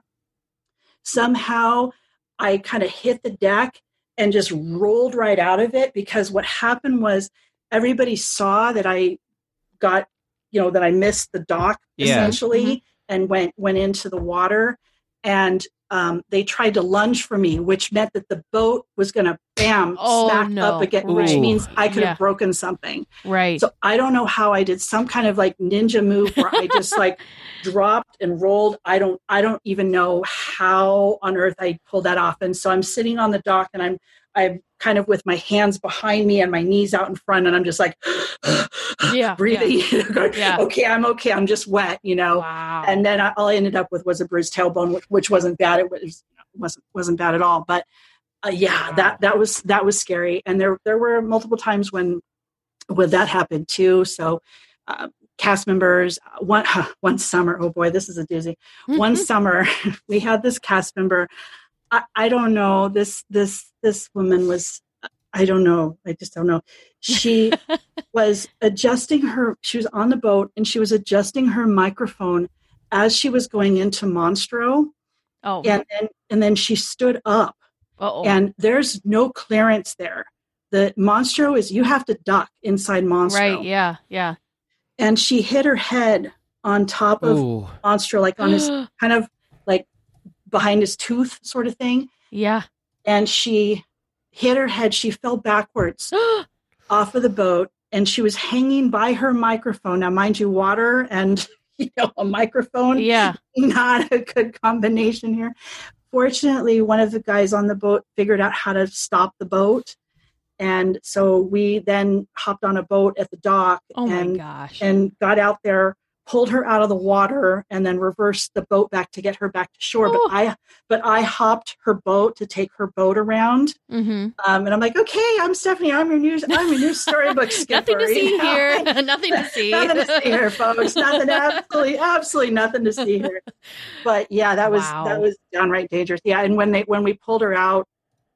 Somehow, I kind of hit the deck and just rolled right out of it, because what happened was everybody saw that I got, you know, that I missed the dock Yeah. essentially, Mhm. and went went into the water, and um, they tried to lunge for me, which meant that the boat was going to bam Oh, smack no. up again, which Ooh. means I could Yeah. have broken something. Right. So I don't know how I did some kind of like ninja move where I just like dropped and rolled. I don't I don't even know how on earth I pulled that off. And so I'm sitting on the dock and I'm I'm kind of with my hands behind me and my knees out in front, and I'm just like Yeah, breathing. going, Yeah. Okay, I'm okay. I'm just wet, you know. wow. And then I, all I ended up with was a bruised tailbone, which, which wasn't bad. It was wasn't wasn't bad at all. But uh, yeah, that that was that was scary. And there there were multiple times when when that happened too. So uh, cast members, uh, one one summer, oh boy, this is a doozy. One summer, we had this cast member. I, I don't know. This this this woman was. I don't know. I just don't know. She was adjusting her. She was on the boat and she was adjusting her microphone as she was going into Monstro, oh. and then and then she stood up. Uh-oh. And there's no clearance there. The Monstro is, you have to duck inside Monstro. Right. Yeah. Yeah. And she hit her head on top of Ooh. Monstro, like on his kind of like behind his tooth sort of thing. Yeah. And she hit her head. She fell backwards off of the boat, and she was hanging by her microphone. Now, mind you, water and you know a microphone. Yeah. Not a good combination here. Fortunately, one of the guys on the boat figured out how to stop the boat. And so we then hopped on a boat at the dock Oh my and, gosh. and got out there, pulled her out of the water, and then reversed the boat back to get her back to shore. Ooh. But I but I hopped her boat to take her boat around. Mm-hmm. Um, and I'm like, okay, I'm Stephanie. I'm your new I'm your new storybook skipper. Nothing to see you know? here. Nothing to see. Nothing to see here, folks. Nothing, absolutely, absolutely nothing to see here. But yeah, that was Wow. that was downright dangerous. Yeah, and when they when we pulled her out,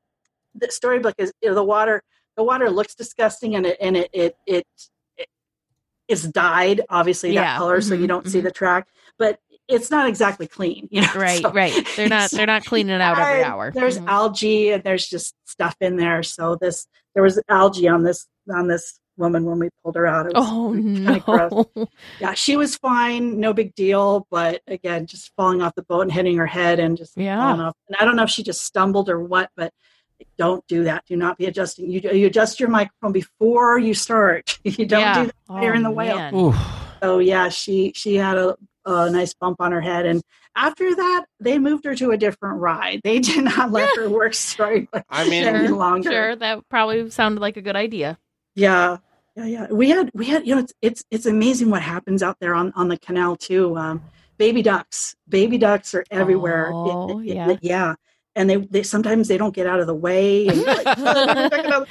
the storybook is, you know, the water. The water looks disgusting, and it and it it it, it it's dyed, obviously, Yeah. that color, so Mhm, you don't see mhm. the track. But it's not exactly clean, you know. Right, So- right. They're not they're not cleaning it out every and hour. There's Mhm. algae and there's just stuff in there. So this there was algae on this on this woman when we pulled her out. It was Oh kinda gross. no. Yeah, she was fine, no big deal, but again, just falling off the boat and hitting her head and just Yeah. falling off. And I don't know if she just stumbled or what, but don't do that. Do not be adjusting. You you adjust your microphone before you start. You don't Yeah. do that while you're in the Oh, whale. man. Ooh. So yeah, she she had a, a nice bump on her head, and after that, they moved her to a different ride. They did not let her work Storybook I mean- any Sure, longer. sure. That probably sounded like a good idea. Yeah, yeah, yeah. We had we had you know it's it's it's amazing what happens out there on on the canal too. Um, baby ducks, baby ducks are everywhere. Oh, It- it- yeah. yeah. And they they sometimes they don't get out of the way. And, like,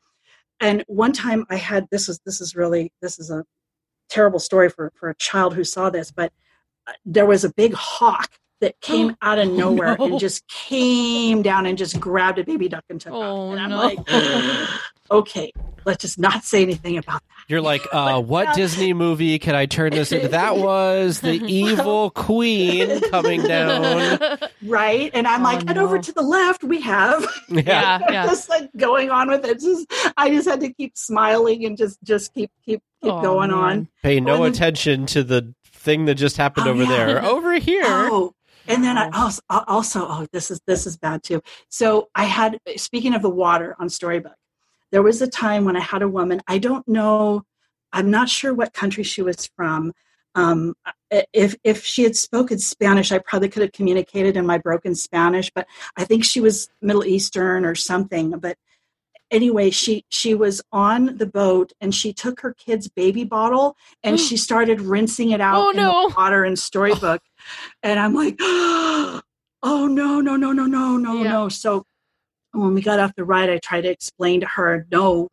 and one time I had this was this is really this is a terrible story for for a child who saw this, but uh, there was a big hawk that came out of nowhere no. and just came down and just grabbed a baby duck and took Oh, off. And I'm no. like, okay, let's just not say anything about that. You're like, uh, what Disney movie can I turn this into? That was the evil queen coming down. Right. And I'm Oh, like, and over no. to the left, we have Yeah, yeah. just like going on with it. Just, I just had to keep smiling and just, just keep, keep, keep Oh, going man. on. Pay no Oh, and- attention to the thing that just happened Oh, over yeah. there. Over here. Oh, and then I Wow. also, also, oh, this is, this is bad too. So I had, speaking of the water on Storybook, there was a time when I had a woman, I don't know, I'm not sure what country she was from. Um, if if she had spoken Spanish, I probably could have communicated in my broken Spanish, but I think she was Middle Eastern or something. But anyway, she she was on the boat and she took her kid's baby bottle and she started rinsing it out Oh, in no. the water in Storybook. And I'm like, oh no, no, no, no, no, no, Yeah. no. So when we got off the ride, I tried to explain to her, no,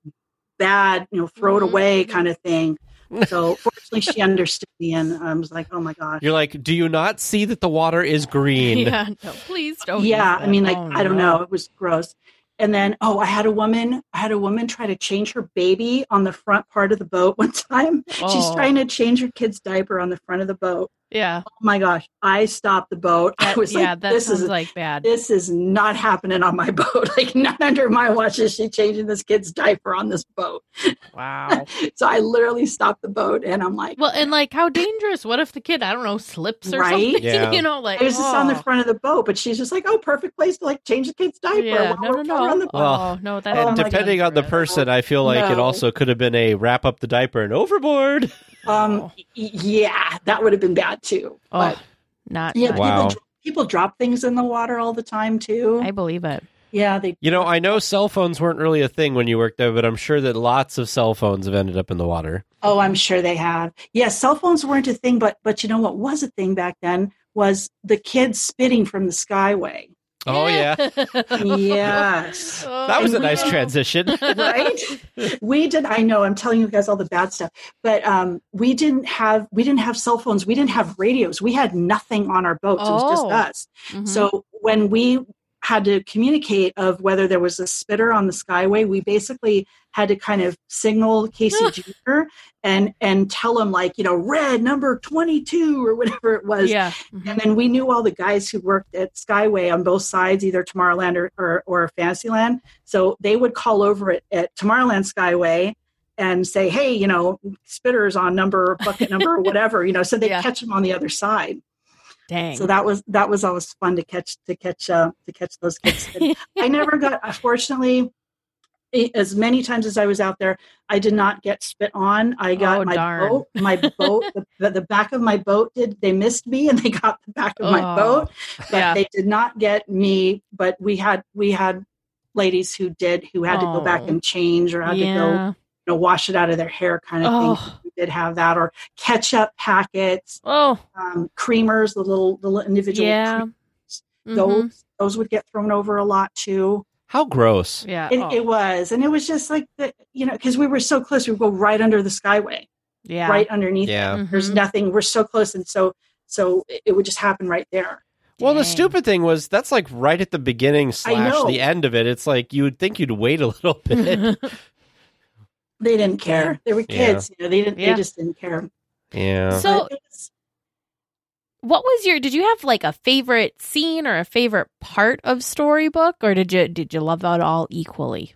bad, you know, throw it Mhm. away kind of thing. So fortunately she understood me and I was like, oh my gosh. You're like, do you not see that the water is green? Yeah, no, please don't. Yeah, use I mean, that. like, Oh, I don't no. know. It was gross. And then, oh, I had a woman, I had a woman try to change her baby on the front part of the boat one time. She's Oh. trying to change her kid's diaper on the front of the boat. Yeah, Oh my gosh. I stopped the boat. I that, was yeah, like, that this sounds is like bad. this is not happening on my boat. Like, not under my watch is she changing this kid's diaper on this boat. Wow. So I literally stopped the boat and I'm like, Well, and like, how dangerous? What if the kid, I don't know, slips or Right? something? Yeah. You know, like it was just on the oh. front of the boat, but she's just like, oh, perfect place to like change the kid's diaper. Yeah, while no, we're no, while we're on no. the boat. Well, Oh no, that's Oh And my depending on the dangerous. person, I feel like it No. also could have been a wrap up the diaper and overboard. Um, Oh. y- yeah, that would have been bad too. Oh, But not. yeah, not- Wow. people, dro- people drop things in the water all the time too. I believe it. yeah, they. You know, I know cell phones weren't really a thing when you worked there, but I'm sure that lots of cell phones have ended up in the water. Oh, I'm sure they have. Yeah, cell phones weren't a thing, but but you know what was a thing back then was the kids spitting from the skyway. Oh, yeah. Yes. That was a nice transition. Right? We did. I know. I'm telling you guys all the bad stuff, but um, we didn't have we didn't have cell phones. We didn't have radios. We had nothing on our boats. It was just Oh. us. Mhm. So when we had to communicate of whether there was a spitter on the skyway, we basically had to kind of signal Casey Junior and and tell him like, you know, red number twenty-two or whatever it was. yeah. Mhm. And then we knew all the guys who worked at Skyway on both sides, either Tomorrowland or, or, or Fantasyland. So they would call over at, at Tomorrowland Skyway and say, hey, you know, spitters on number, bucket number, or whatever, you know, so they Yeah. catch them on the other side. Dang. So that was that was always fun to catch to catch uh, to catch those kids. spitting. I never got, unfortunately, i- as many times as I was out there, I did not get spit on. I got Oh, my darn. boat, my boat, the, the back of my boat did. They missed me, and they got the back of my Oh, boat, but yeah. they did not get me. But we had we had ladies who did who had to go back Oh. and change or had to go, yeah. you know, wash it out of their hair, kind of thing. Oh. We did have that, or ketchup packets, Oh. um, creamers, the little the little individual. Yeah. cream- Mhm. Those those would get thrown over a lot too. How gross. Yeah. It, oh, it was, and it was just like the, you know, because we were so close, we would go right under the skyway, yeah. right underneath. Yeah. it. There's Mhm. nothing. We're so close, and so so it it would just happen right there. Well, the Dang. stupid thing was that's like right at the beginning slash know. the end of it. It's like you would think you'd wait a little bit. They didn't care. They were Yeah. kids. You know, they didn't. Yeah. They just didn't care. Yeah. So- But it was- what was your, did you have like a favorite scene or a favorite part of Storybook, or did you, did you love it all equally?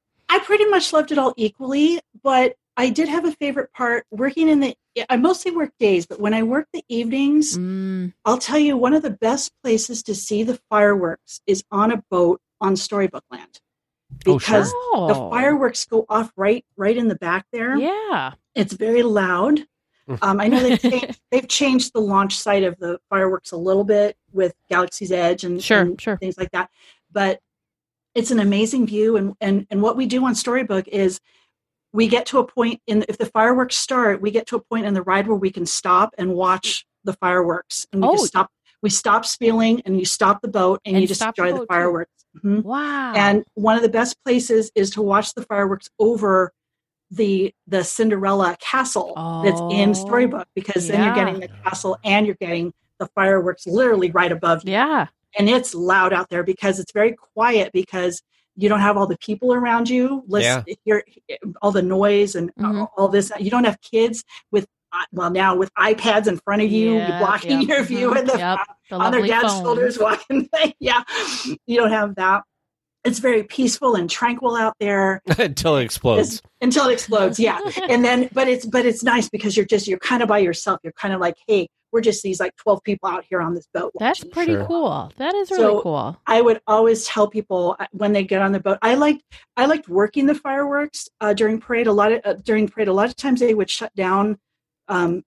I pretty much loved it all equally, but I did have a favorite part working in the, I mostly work days, but when I work the evenings, Mm. I'll tell you, one of the best places to see the fireworks is on a boat on Storybook Land. Oh, sure. Because the Oh. fireworks go off right right in the back there. Yeah. It's very loud. Um, I know they've changed, they've changed the launch site of the fireworks a little bit with Galaxy's Edge and, Sure, and sure. things like that. But it's an amazing view. And, and, and what we do on Storybook is we get to a point in, if the fireworks start, we get to a point in the ride where we can stop and watch the fireworks. And we Oh. just stop, we stop spieling and you stop the boat and, And you just stop the enjoy boat, the too. fireworks. Mhm. Wow. And one of the best places is to watch the fireworks over the the Cinderella castle that's in Oh, Storybook, because then you're yeah. getting the castle and you're getting the fireworks literally right above you. yeah. And it's loud out there because it's very quiet, because you don't have all the people around you. Listen, hear all the noise and Mhm. all this. You don't have kids with, uh, well, now with iPads in front of you, Yeah, you're blocking yep, your view mhm, and the, yep, the on their lovely dad's phones. shoulders walking. Yeah, you don't have that. It's very peaceful and tranquil out there. Until it explodes. Until it explodes, yeah. And then, but it's but it's nice because you're just you're kind of by yourself. You're kind of like, hey, we're just these like twelve people out here on this boat. That's watching. pretty Sure. cool. That is So- really cool. I would always tell people uh, when they get on the boat. I liked I liked working the fireworks uh, during parade. A lot of uh, during parade, a lot of times they would shut down. Um,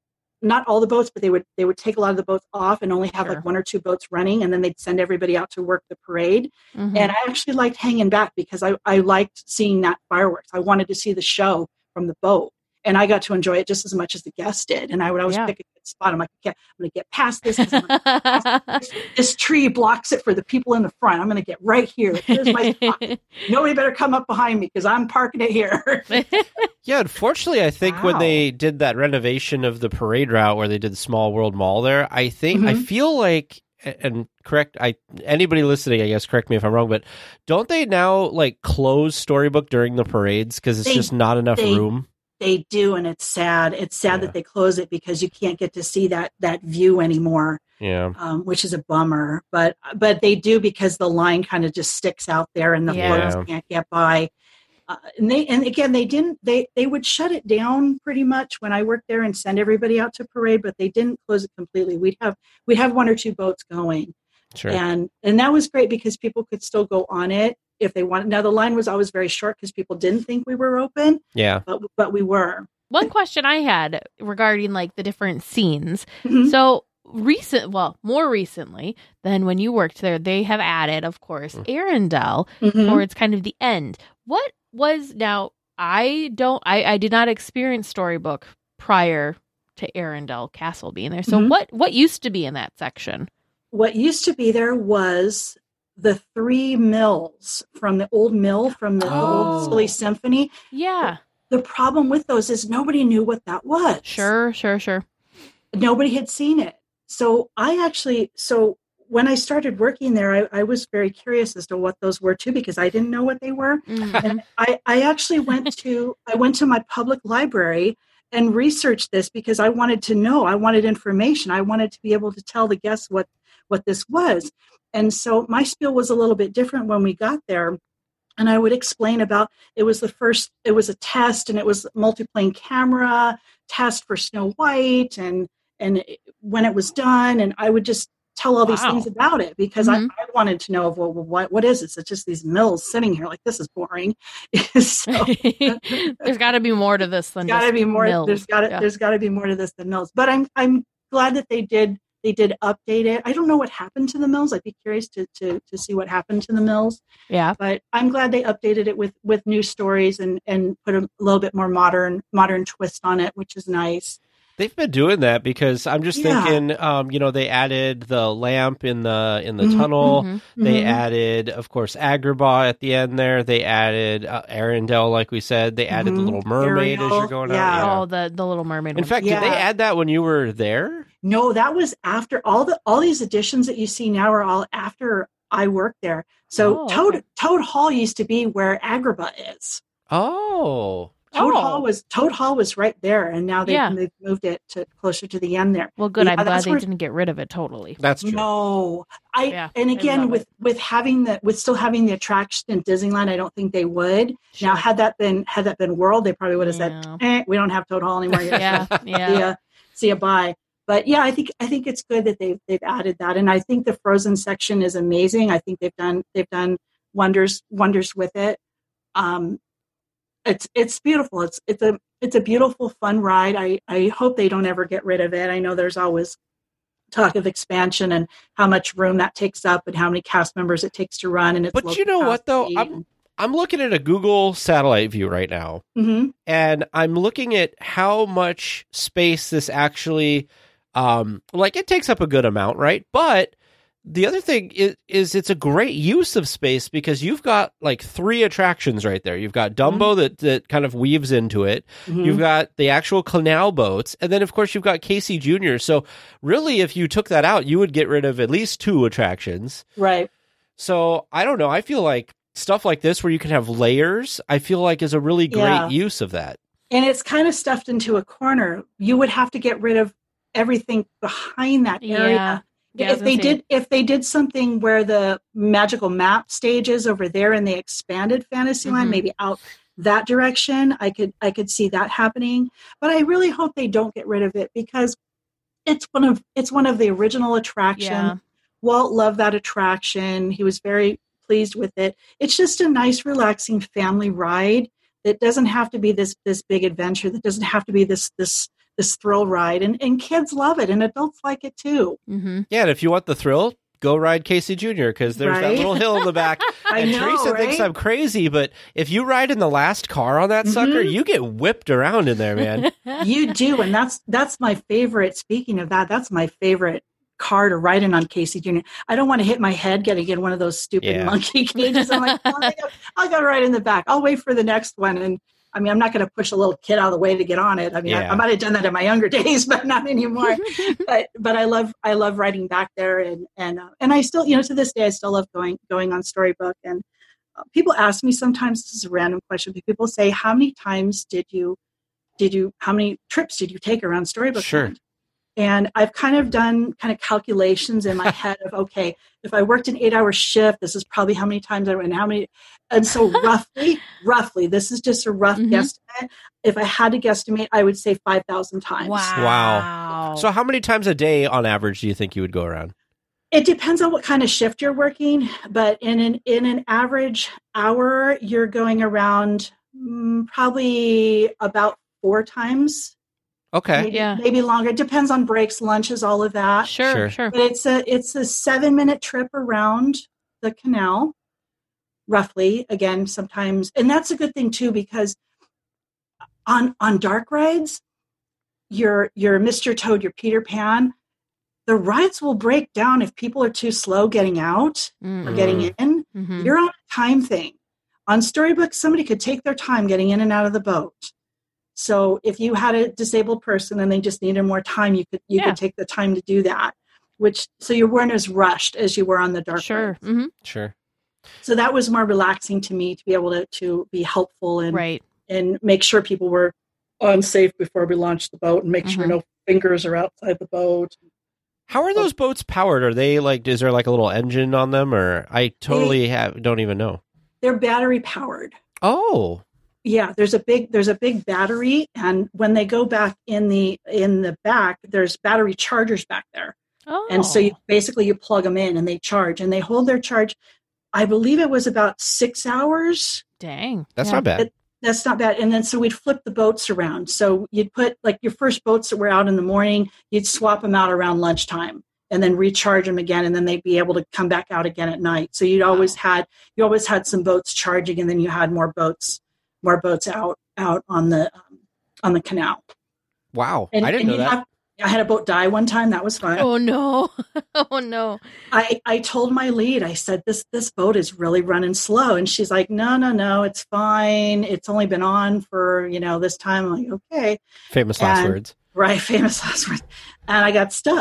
not all the boats, but they would they would take a lot of the boats off and only have Sure. like one or two boats running, and then they'd send everybody out to work the parade. Mhm. And I actually liked hanging back because I, I liked seeing that fireworks. I wanted to see the show from the boat. And I got to enjoy it just as much as the guests did. And I would always Yeah. pick a good spot. I'm like, okay, I'm going to get past this. 'cause I'm like, this, this tree blocks it for the people in the front. I'm going to get right here. Here's my spot. Nobody better come up behind me because I'm parking it here. Yeah, unfortunately, I think when Wow. they did that renovation of the parade route where they did the Small World Mall there, I think, I Mhm. feel like, and correct, I anybody listening, I guess, correct me if I'm wrong, but don't they now like close Storybook during the parades because it's They- just not enough they- room? They do, and it's sad. It's sad Yeah. that they close it because you can't get to see that that view anymore, Yeah. um, which is a bummer. But but they do because the line kind of just sticks out there, and the Yeah. floats can't get by. Uh, and they and again they didn't they they would shut it down pretty much when I worked there and send everybody out to parade, but they didn't close it completely. We'd have we'd have one or two boats going, Sure. and and that was great because people could still go on it if they wanted. Now the line was always very short because people didn't think we were open, Yeah. but but we were. One question I had regarding like the different scenes. Mhm. So recent, well, more recently than when you worked there, they have added, of course, Arendelle Mhm. towards kind of the end. What was now? I don't. I I did not experience Storybook prior to Arendelle Castle being there. So Mhm. what what used to be in that section? What used to be there was the three mills from the old mill from the, the Oh. old Silly Symphony. Yeah, The problem with those is nobody knew what that was. sure, sure, sure. Nobody had seen it. So I actually, so when I started working there, I, I was very curious as to what those were too, because I didn't know what they were. Mhm. And I, I actually went to, I went to my public library and researched this because I wanted to know, I wanted information. I wanted to be able to tell the guests what, what this was. And so my spiel was a little bit different when we got there. And I would explain about, it was the first, it was a test, and it was multiplane camera test for Snow White, and and it- when it was done, and I would just tell all these Wow. things about it because Mhm. I, I wanted to know, well, what what is this? It's just these mills sitting here, like, this is boring. So There's got to be more to this than got to just be more. mills. There's got to Yeah. there's got to be more to this than mills. But I'm I'm glad that they did they did update it. I don't know what happened to the mills. I'd be curious to to to see what happened to the mills. Yeah. But I'm glad they updated it with with new stories and and put a little bit more modern modern twist on it, which is nice. They've been doing that because I'm just Yeah. thinking, um, you know, they added the lamp in the in the Mhm, tunnel. Mhm. They Mhm. added, of course, Agrabah at the end there. They added uh, Arendelle, like we said. They added the Mhm. Little Mermaid as Ariel, you're going yeah. out. Oh, the the Little Mermaid. In one. fact, did they Yeah. add that when you were there? No, that was after all the all these additions that you see now are all after I worked there. So Oh, Toad okay. Toad Hall used to be where Agrabah is. Oh. Toad Oh. Hall Hall was Toad Hall was right there, and now they've, Yeah. they've moved it to closer to the end there. Well, good. Yeah, I'm glad that's they where- didn't get rid of it totally. That's true. No, I Yeah, and I again love with with having the with still having the attraction in Disneyland, I don't think they would. Sure. Now, had that been had that been World, they probably would have Yeah. said, eh, "We don't have Toad Hall anymore." Yeah, see yeah. ya, see ya, bye. But yeah, I think I think it's good that they've they've added that, and I think the Frozen section is amazing. I think they've done they've done wonders wonders with it. Um, it's it's beautiful. It's it's a it's a beautiful, fun ride. I I hope they don't ever get rid of it. I know there's always talk of expansion and how much room that takes up and how many cast members it takes to run. And it's But low you know what, though? capacity. I'm I'm looking at a Google satellite view right now, Mhm. and I'm looking at how much space this actually, um, like it takes up a good amount, right? But the other thing is, is it's a great use of space because you've got like three attractions right there. You've got Dumbo that, that kind of weaves into it. Mhm. You've got the actual canal boats. And then, of course, you've got Casey Junior So really, if you took that out, you would get rid of at least two attractions. Right. So I don't know. I feel like stuff like this where you can have layers, I feel like is a really great Yeah. use of that. And it's kind of stuffed into a corner. You would have to get rid of everything behind that area. Yeah. Yeah, I was if they gonna say- did if they did something where the magical map stage is over there and they expanded Fantasyland, Mhm. maybe out that direction, I could I could see that happening. But I really hope they don't get rid of it because it's one of it's one of the original attractions. Yeah. Walt loved that attraction. He was very pleased with it. It's just a nice, relaxing family ride that doesn't have to be this this big adventure. That doesn't have to be this this this thrill ride. And and kids love it, and adults like it too. Mm-hmm. Yeah, and if you want the thrill, go ride Casey Junior because there's that Right? little hill in the back. I and know, Teresa thinks right? I'm crazy, but if you ride in the last car on that sucker, Mhm. you get whipped around in there, man. You do, and that's that's my favorite. Speaking of that, that's my favorite car to ride in on Casey Junior I don't want to hit my head getting in one of those stupid Yeah. monkey cages. I'm like, oh, I got, I got right in the back. I'll wait for the next one. And I mean, I'm not going to push a little kid out of the way to get on it. I mean, I, Yeah. I might have done that in my younger days, but not anymore. but but I love I love riding back there, and and uh, and I still, you know, to this day, I still love going going on Storybook. And uh, people ask me sometimes, this is a random question, but people say, how many times did you did you how many trips did you take around Storybook Sure. Land? And I've kind of done kind of calculations in my head of, okay, if I worked an eight hour shift, this is probably how many times I went and how many. And so roughly, roughly, this is just a rough Mhm. guesstimate. If I had to guesstimate, I would say five thousand times. Wow. So how many times a day on average do you think you would go around? It depends on what kind of shift you're working, but in an, in an average hour, you're going around mm, probably about four times. Okay. Maybe, Yeah. maybe longer. It depends on breaks, lunches, all of that. Sure, Sure. sure. But it's a it's a seven minute trip around the canal, roughly. Again, sometimes, and that's a good thing too, because on on dark rides, your your Mister Toad, your Peter Pan, the rides will break down if people are too slow getting out or getting in. Mm-hmm. You're on a time thing. On Storybook, somebody could take their time getting in and out of the boat. So if you had a disabled person and they just needed more time, you could you Yeah. could take the time to do that. Which so you weren't as rushed as you were on the dark Sure. rides. Mm-hmm. Sure. So that was more relaxing to me to be able to to be helpful and Right. and make sure people were unsafe before we launched the boat and make sure Mhm. no fingers are outside the boat. How are those boats powered? Are they like, is there like a little engine on them, or I totally have don't even know. They're battery powered. Oh, Yeah, there's a big there's a big battery, and when they go back in the in the back, there's battery chargers back there. Oh. And so you basically you plug them in and they charge and they hold their charge. I believe it was about six hours. Dang. that's Yeah. not bad. It- That's not bad. And then so we'd flip the boats around. So you'd put like your first boats that were out in the morning, you'd swap them out around lunchtime and then recharge them again, and then they'd be able to come back out again at night. So you'd always had you always had some boats charging, and then you had more boats more boats out out on the um, on the canal. Wow, And, I didn't and know you'd that. have- I had a boat die one time. That was fun. Oh no. Oh no. I, I told my lead, I said, this this boat is really running slow. And she's like, no, no, no, it's fine. It's only been on for, you know, this time. I'm like, okay. Famous last and- words. Right, famous last words. And I got stuck.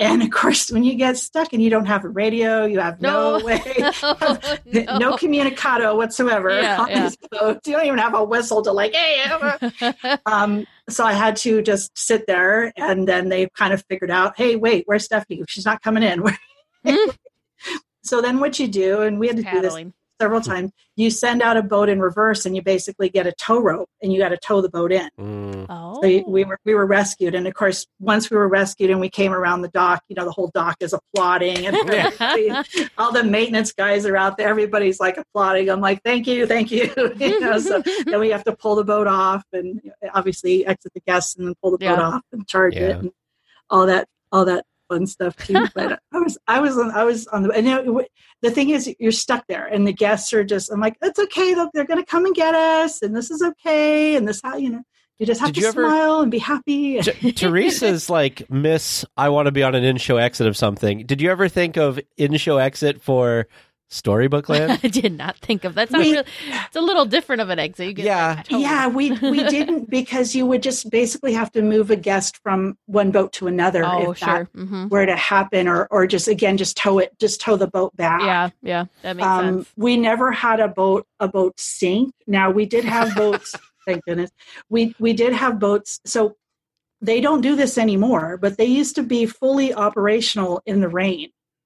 And of course, when you get stuck and you don't have a radio, you have no, no way, no, no. no communicado whatsoever yeah, on yeah. these boats. You don't even have a whistle to like, hey. um, so I had to just sit there, and then they kind of figured out, hey, wait, where's Stephanie? She's not coming in. Mm. So then what you do, and we had to Paddling. do this several times, you send out a boat in reverse, and you basically get a tow rope, and you got to tow the boat in. Mm. Oh. So you, we were we were rescued, and of course, once we were rescued and we came around the dock, you know, the whole dock is applauding, and everybody, all the maintenance guys are out there. Everybody's like applauding. I'm like, thank you, thank you. you know, so then we have to pull the boat off, and obviously exit the guests, and then pull the Yeah. boat off and charge Yeah. it, and all that, all that fun stuff too. But I was, I was on, I was on the. And you know, the thing is, you're stuck there, and the guests are just. I'm like, it's okay. They're, they're going to come and get us, and this is okay, and this how you know. You just have Did to you ever- smile and be happy. T- Teresa's like, Miss, I want to be on an in-show exit of something. Did you ever think of in-show exit for Storybook Land? I did not think of that's not We- really. It's a little different of an exit. You get, Yeah. like, totally- Yeah, we we didn't because you would just basically have to move a guest from one boat to another Oh, if sure. that hmm were to happen, or or just again just tow it, just tow the boat back. Yeah, yeah, that makes Um, sense. we never had a boat a boat sink. Now we did have boats. Thank goodness. We we did have boats. So they don't do this anymore, but they used to be fully operational in the rain.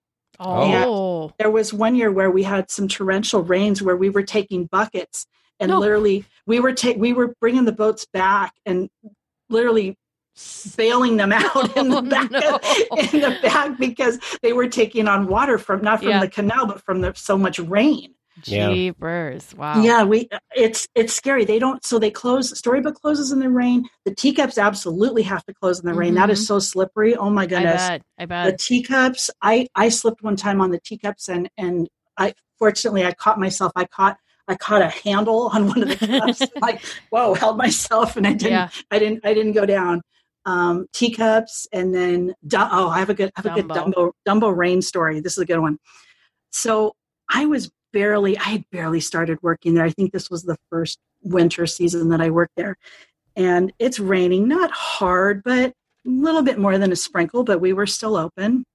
Oh, There was one year where we had some torrential rains where we were taking buckets and No. literally we were ta- we were bringing the boats back and literally bailing them out in the Oh, back no. in the back because they were taking on water from not from Yeah. the canal but from the so much rain. Yeah. jeepers! Wow. Yeah, we it's it's scary. They don't so they close Storybook closes in the rain. The teacups absolutely have to close in the rain. That is so slippery. Oh my I goodness. bet. I The bet. teacups, I I slipped one time on the teacups and and I fortunately I caught myself. I caught I caught a handle on one of the cups. Like, whoa, held myself and I didn't Yeah. I didn't I didn't go down. Um, teacups and then du- oh, I have a good I have a good Dumbo. Dumbo Dumbo rain story. This is a good one. So I was barely I had barely started working there. I think this was the first winter season that I worked there. And it's raining, not hard, but a little bit more than a sprinkle, but we were still open.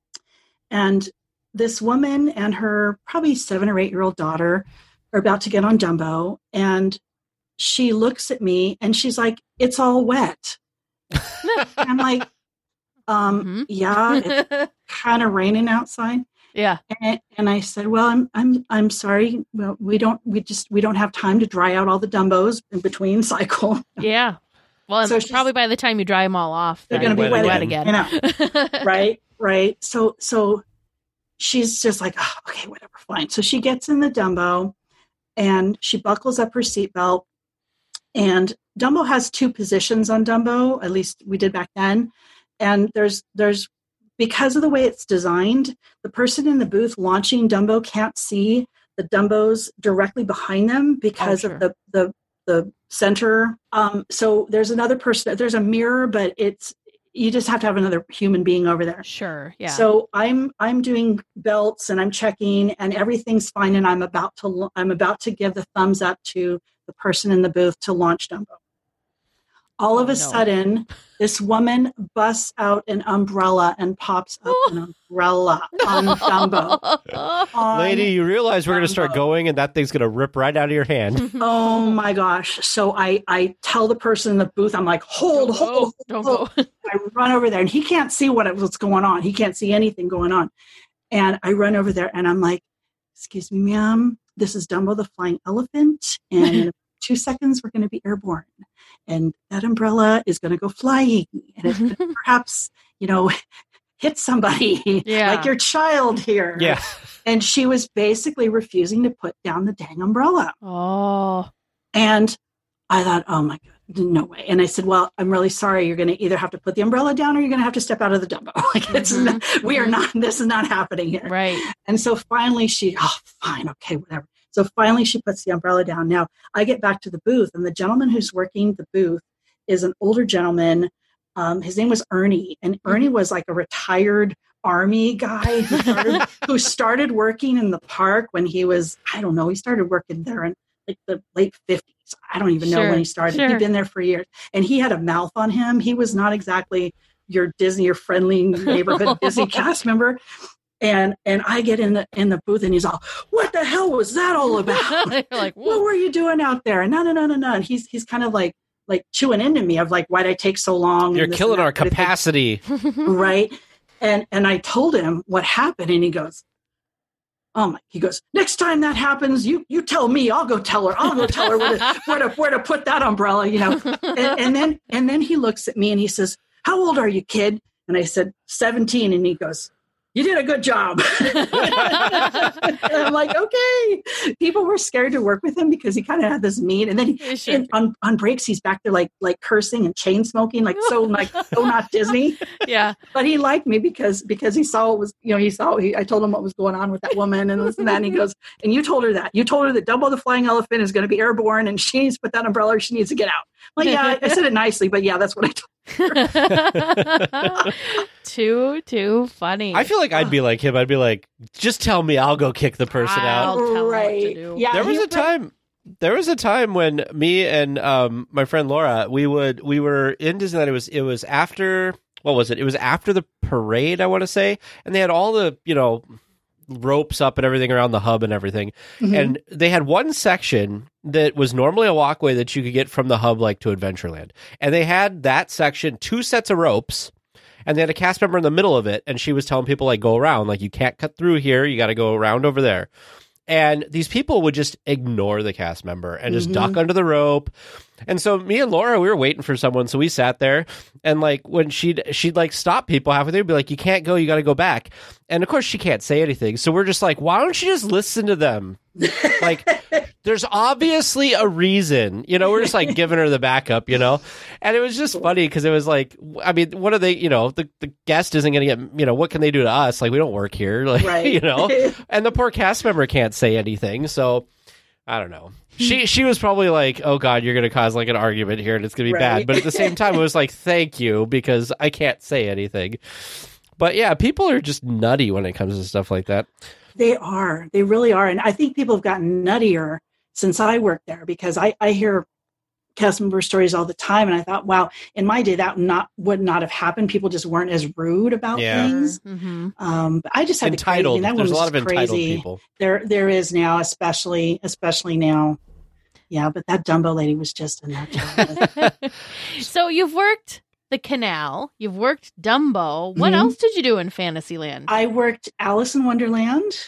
And this woman and her probably seven or eight year old daughter are about to get on Dumbo. And she looks at me and she's like, it's all wet. And I'm like, um, Mhm. yeah, it's kind of raining outside. yeah. And, and I said, well, I'm, I'm, I'm sorry. Well, we don't, we just, we don't have time to dry out all the Dumbos in between cycle. Yeah. Well, and So she's- probably by the time you dry them all off, They're then going to be wet wet, again. again. again. You know, right, right. So, so she's just like, oh, okay, whatever, fine. So she gets in the Dumbo and she buckles up her seatbelt. And Dumbo has two positions on Dumbo, at least we did back then. And there's, there's, because of the way it's designed, the person in the booth launching Dumbo can't see the Dumbos directly behind them because Oh, sure. of the, the, the center. Um, so there's another person, there's a mirror, but it's, you just have to have another human being over there. Sure. Yeah. So I'm I'm doing belts and I'm checking and everything's fine and I'm about to I'm about to give the thumbs up to the person in the booth to launch Dumbo. All of Oh, a no. sudden, this woman busts out an umbrella and pops up an umbrella on Dumbo. On Lady, you realize we're going to start Dumbo. going and that thing's going to rip right out of your hand. Oh my gosh. So I, I tell the person in the booth, I'm like, hold, Don't go. hold, Don't hold. go. I run over there and he can't see what what's going on. He can't see anything going on. And I run over there and I'm like, excuse me, ma'am, this is Dumbo the Flying Elephant. And in two seconds, we're going to be airborne. And that umbrella is going to go flying. And it's going to perhaps, you know, hit somebody Yeah. like your child here. Yeah. And she was basically refusing to put down the dang umbrella. Oh. And I thought, oh my God, no way. And I said, well, I'm really sorry. You're going to either have to put the umbrella down or you're going to have to step out of the Dumbo. Like it's Mhm. not, we are Mhm. not, this is not happening here. Right. And so finally she, oh, fine. Okay, whatever. So finally she puts the umbrella down. Now I get back to the booth and the gentleman who's working the booth is an older gentleman. Um, his name was Ernie. And Ernie was like a retired Army guy who started, who started working in the park when he was, I don't know, he started working there in like the late fifties. I don't even know Sure, when he started. sure. He'd been there for years. And he had a mouth on him. He was not exactly your Disney, your friendly neighborhood Disney cast member. And and I get in the in the booth and he's all, what the hell was that all about? You're like, what were you doing out there? No, no, no, no, no. And he's he's kind of like like chewing into me of like, why'd I take so long? You're killing our capacity. Right. And and I told him what happened, and he goes, oh my, he goes, next time that happens, you you tell me, I'll go tell her. I'll go tell her where to where to, where to put that umbrella, you know. And, and then and then he looks at me and he says, how old are you, kid? And I said, seventeen. And he goes, you did a good job. And I'm like, okay. People were scared to work with him because he kind of had this mean. And then he, Sure. and on, on breaks, he's back there like like cursing and chain smoking, like so like so not Disney. Yeah. But he liked me because because he saw what was, you know, he saw, he, I told him what was going on with that woman and this and that. And he goes, and you told her that. You told her that Dumbo the Flying Elephant is going to be airborne and she needs to put that umbrella or she needs to get out. Like, yeah, I said it nicely, but yeah, that's what I told too, too funny. I feel like I'd be like him. I'd be like, just tell me, I'll go kick the person I'll out. tell him what to Right. do. Yeah. There was he- a time. There was a time when me and um, my friend Laura, we would we were in Disneyland. It was it was after what was it? It was after the parade, I want to say, and they had all the you know ropes up and everything around the hub and everything, Mhm. and they had one section that was normally a walkway that you could get from the hub like to Adventureland, and they had that section two sets of ropes. And they had a cast member in the middle of it, and she was telling people, like, go around. Like, you can't cut through here. You got to go around over there. And these people would just ignore the cast member and just Mhm. duck under the rope. And so me and Laura, we were waiting for someone. So we sat there, and, like, when she'd, she'd like, stop people halfway through, be like, you can't go. You got to go back. And, of course, she can't say anything. So we're just like, why don't you just listen to them? Like, there's obviously a reason, you know, we're just like giving her the backup, you know, and it was just funny because it was like, I mean, what are they, you know, the, the guest isn't going to get, you know, what can they do to us? Like, we don't work here, like, Right. you know, and the poor cast member can't say anything. So I don't know. She, she was probably like, oh God, you're going to cause like an argument here and it's going to be bad. Right. But at the same time, it was like, thank you, because I can't say anything. But yeah, people are just nutty when it comes to stuff like that. They are. They really are. And I think people have gotten nuttier since I worked there because I, I hear cast member stories all the time. And I thought, wow, in my day, that not would not have happened. People just weren't as rude about Yeah. things. Mm-hmm. Um, but I just had Entitled. the crazy, that There's a one lot was of entitled crazy. people. There, there is now, especially, especially now. Yeah, but that Dumbo lady was just a nut job. So you've worked the canal, you've worked Dumbo. What Mhm. else did you do in Fantasyland? I worked Alice in Wonderland.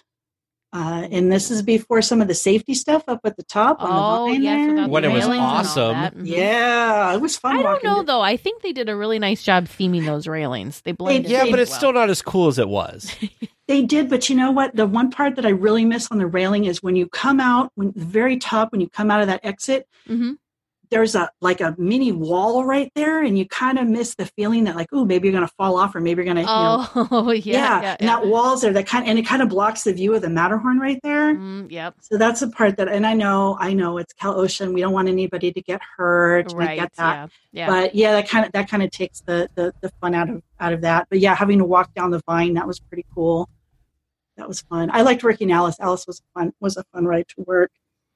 Uh, and this is before some of the safety stuff up at the top on oh, the vine yes, there. without When the it was railings and all awesome. that. Mhm. Yeah, it was fun. I don't walking know the- though. I think they did a really nice job theming those railings. They blended. Yeah, They- but it's well. still not as cool as it was. They did, but you know what? The one part that I really miss on the railing is when you come out, when the very top, when you come out of that exit, Mhm. there's a like a mini wall right there, and you kind of miss the feeling that like, oh, maybe you're gonna fall off, or maybe you're gonna, you know, Oh, yeah, yeah, yeah, and yeah. that wall's there, that kind of, and it kind of blocks the view of the Matterhorn right there. Mm, yep. So that's the part that, and I know, I know, it's Cal Ocean. We don't want anybody to get hurt. I Right. get that. Yeah. Yeah. But yeah, that kind of that kind of takes the, the the fun out of out of that. But yeah, having to walk down the vine, that was pretty cool. That was fun. I liked working Alice. Alice was fun. Was a fun ride to work.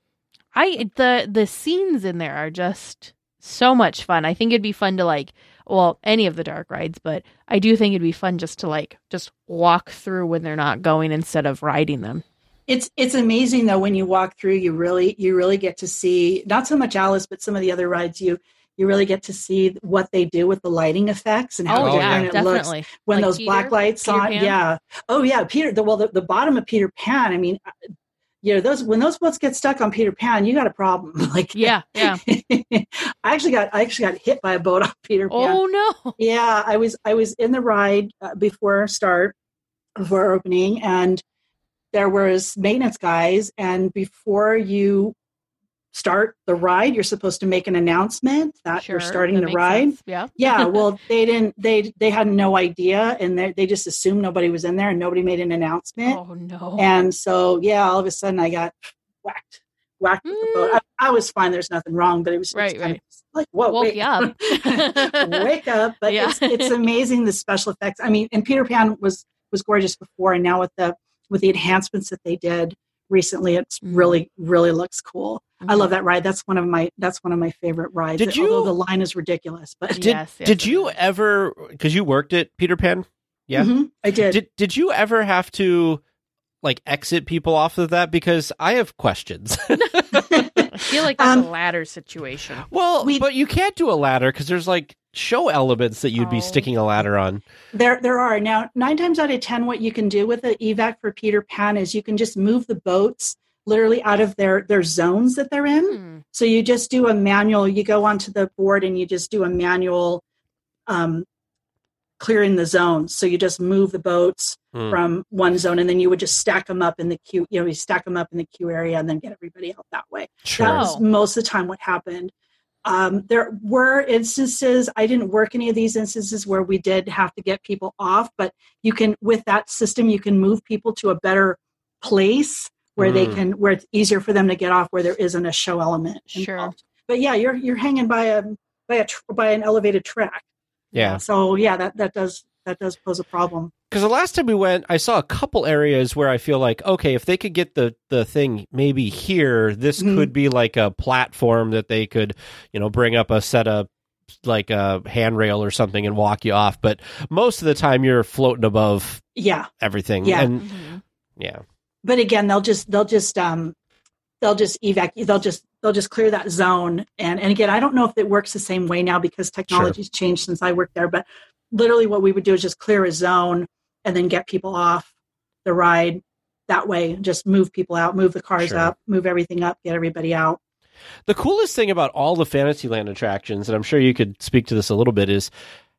I the the scenes in there are just so much fun. I think it'd be fun to like, well, any of the dark rides, but I do think it'd be fun just to like just walk through when they're not going instead of riding them. It's it's amazing though when you walk through, you really you really get to see not so much Alice, but some of the other rides. You you really get to see what they do with the lighting effects and how Oh, yeah, different it looks definitely. when Like those Peter- black lights Peter on. Pan? Yeah. Oh yeah, Peter. The, well, the, the bottom of Peter Pan. I mean, you know, those when those boats get stuck on Peter Pan, you got a problem. Like Yeah, yeah. I actually got I actually got hit by a boat on Peter Pan. Oh no. Yeah, I was I was in the ride uh, before start, before opening, and there was maintenance guys. And before you start the ride, you're supposed to make an announcement that Sure, you're starting that the makes ride. sense. Yeah. Yeah, well, they didn't. They they had no idea, and they they just assumed nobody was in there, and nobody made an announcement. Oh no. And so, yeah, all of a sudden, I got whacked, whacked with the boat. I, I was fine. There's nothing wrong, but it was, it was Right, kind right. of like, whoa, Woke wake you up. wake up! But Yeah. it's it's amazing the special effects. I mean, and Peter Pan was was gorgeous before, and now with the with the enhancements that they did recently. It's Mm. really, really looks cool. I Mhm. love that ride. That's one of my that's one of my favorite rides. Did you- Although the line is ridiculous, but Did Yes, yes, did it you is. ever, because you worked at Peter Pan? Yeah. Mhm, I did. Did did you ever have to like exit people off of that? Because I have questions. I feel like that's Um, a ladder situation. Well, We- but you can't do a ladder because there's like show elements that you'd be Oh. sticking a ladder on. There, there are now nine times out of ten. What you can do with the evac for Peter Pan is you can just move the boats literally out of their their zones that they're in. Hmm. So you just do a manual. You go onto the board and you just do a manual um, clearing the zones. So you just move the boats Hmm. from one zone, and then you would just stack them up in the queue. You know, you stack them up in the queue area, and then get everybody out that way. Sure. That was Oh. most of the time what happened. Um, there were instances, I didn't work any of these instances where we did have to get people off, but you can, with that system, you can move people to a better place where they Mm. can, where it's easier for them to get off, where there isn't a show element Sure. involved. But yeah, you're you're hanging by a by a tr- by an elevated track. Yeah. So yeah, that that does that does pose a problem. Because the last time we went, I saw a couple areas where I feel like, okay, if they could get the, the thing maybe here, this Mhm. could be like a platform that they could, you know, bring up a set of like a handrail or something and walk you off. But most of the time you're floating above Yeah, everything. Yeah. And Mhm. yeah. but again, they'll just they'll just um they'll just evac they'll just they'll just clear that zone. And and again, I don't know if it works the same way now because technology's changed since I worked there. But literally, what we would do is just clear a zone and then get people off the ride that way. Just move people out, move the cars Sure. up, move everything up, get everybody out. The coolest thing about all the Fantasyland attractions, and I'm sure you could speak to this a little bit, is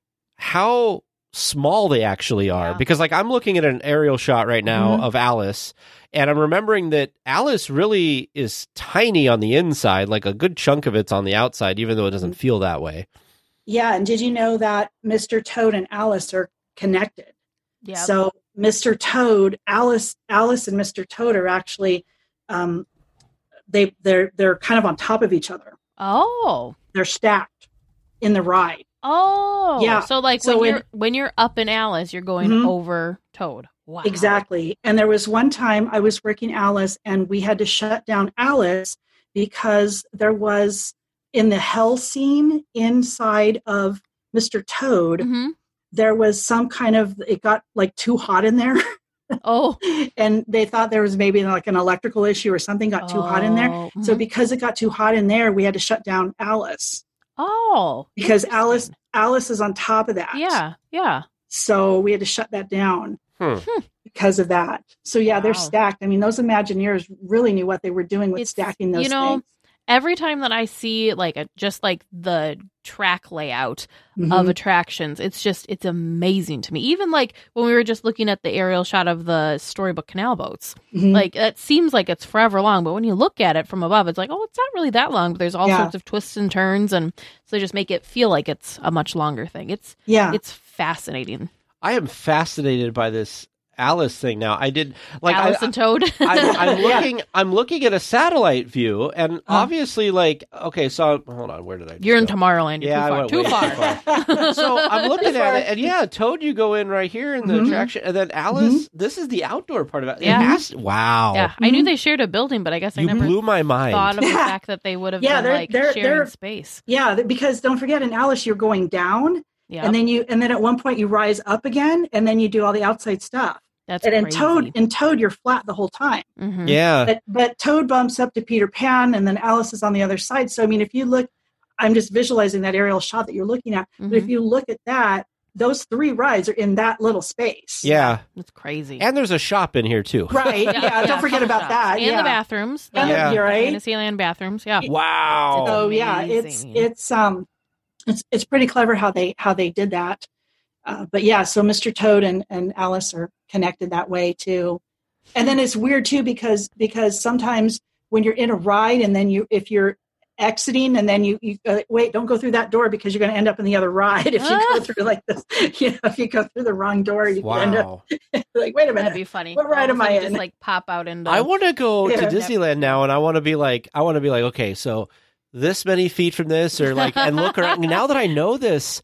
how small they actually are. Yeah. Because like I'm looking at an aerial shot right now Mhm. of Alice, and I'm remembering that Alice really is tiny on the inside, like a good chunk of it's on the outside, even though it doesn't feel that way. Yeah, and did you know that Mister Toad and Alice are connected? Yeah. So Mister Toad, Alice, Alice, and Mister Toad are actually um, they they're they're kind of on top of each other. oh. They're stacked in the ride. Oh. Yeah. So like So when in- you're when you're up in Alice, you're going Mhm. over Toad. Wow. Exactly. And there was one time I was working Alice, and we had to shut down Alice because there was in the hell scene inside of Mister Toad, hmm there was some kind of it got like too hot in there. Oh. And they thought there was maybe like an electrical issue or something got too hot in there. Oh, So mhm. because it got too hot in there, we had to shut down Alice Oh. because interesting. Alice Alice is on top of that. Yeah. Yeah. So we had to shut that down Hmm. because of that. So yeah, they're Wow. stacked. I mean, those Imagineers really knew what they were doing with It's- stacking those you know, things. Every time that I see like a, just like the track layout of Mhm. attractions, it's just it's amazing to me. Even like when we were just looking at the aerial shot of the Storybook Canal boats, Mhm. like it seems like it's forever long, but when you look at it from above, it's like, oh, it's not really that long. But there's all Yeah. sorts of twists and turns, and so they just make it feel like it's a much longer thing. It's yeah. it's fascinating. I am fascinated by this Alice thing now. I did like Alice I, and Toad. I, I'm Yeah. looking. I'm looking at a satellite view, and Uh-huh. obviously, like, okay, so hold on, where did I? just You're in go? Tomorrowland. You're Yeah, I too far. went Too way far. too far. So I'm looking Too at far. it, and yeah, Toad, you go in right here in the Mhm. attraction, and then Alice. This is the outdoor part of it. It Yeah. has- wow. Yeah, I knew Mhm. they shared a building, but I guess I You never blew my mind. thought of the Yeah. fact that they would have Yeah, been they're- like they're- sharing they're- yeah, space. th- because don't forget in Alice you're going down, Yeah, and then you and then at one point you rise up again, and then you do all the outside stuff. that's and in crazy. Toad, in Toad, you're flat the whole time. Mhm. Yeah. But but Toad bumps up to Peter Pan, and then Alice is on the other side. So I mean, if you look, I'm just visualizing that aerial shot that you're looking at. But if Mhm. you look at that, those three rides are in that little space. Yeah. That's crazy. And there's a shop in here too. Right. Yeah. Don't forget couple about shops. that. And yeah. the bathrooms. And the- Yeah. the- you're right. Fantasyland bathrooms. Yeah. Wow. So yeah, it's Amazing. it's um it's it's pretty clever how they how they did that. Uh, but yeah, so Mister Toad and, and Alice are connected that way too. And then it's weird too because because sometimes when you're in a ride and then you if you're exiting and then you, you uh, wait, don't go through that door because you're going to end up in the other ride if you Ah. go through like this. You know, if you go through the wrong door, you can end up Wow. like, wait a That'd minute. be funny. What ride All of am a I sudden in? Just like pop out into. I want to go to Yeah. Disneyland now, and I want to be like, I want to be like, okay, so this many feet from this, or like, and look around. Now that I know this,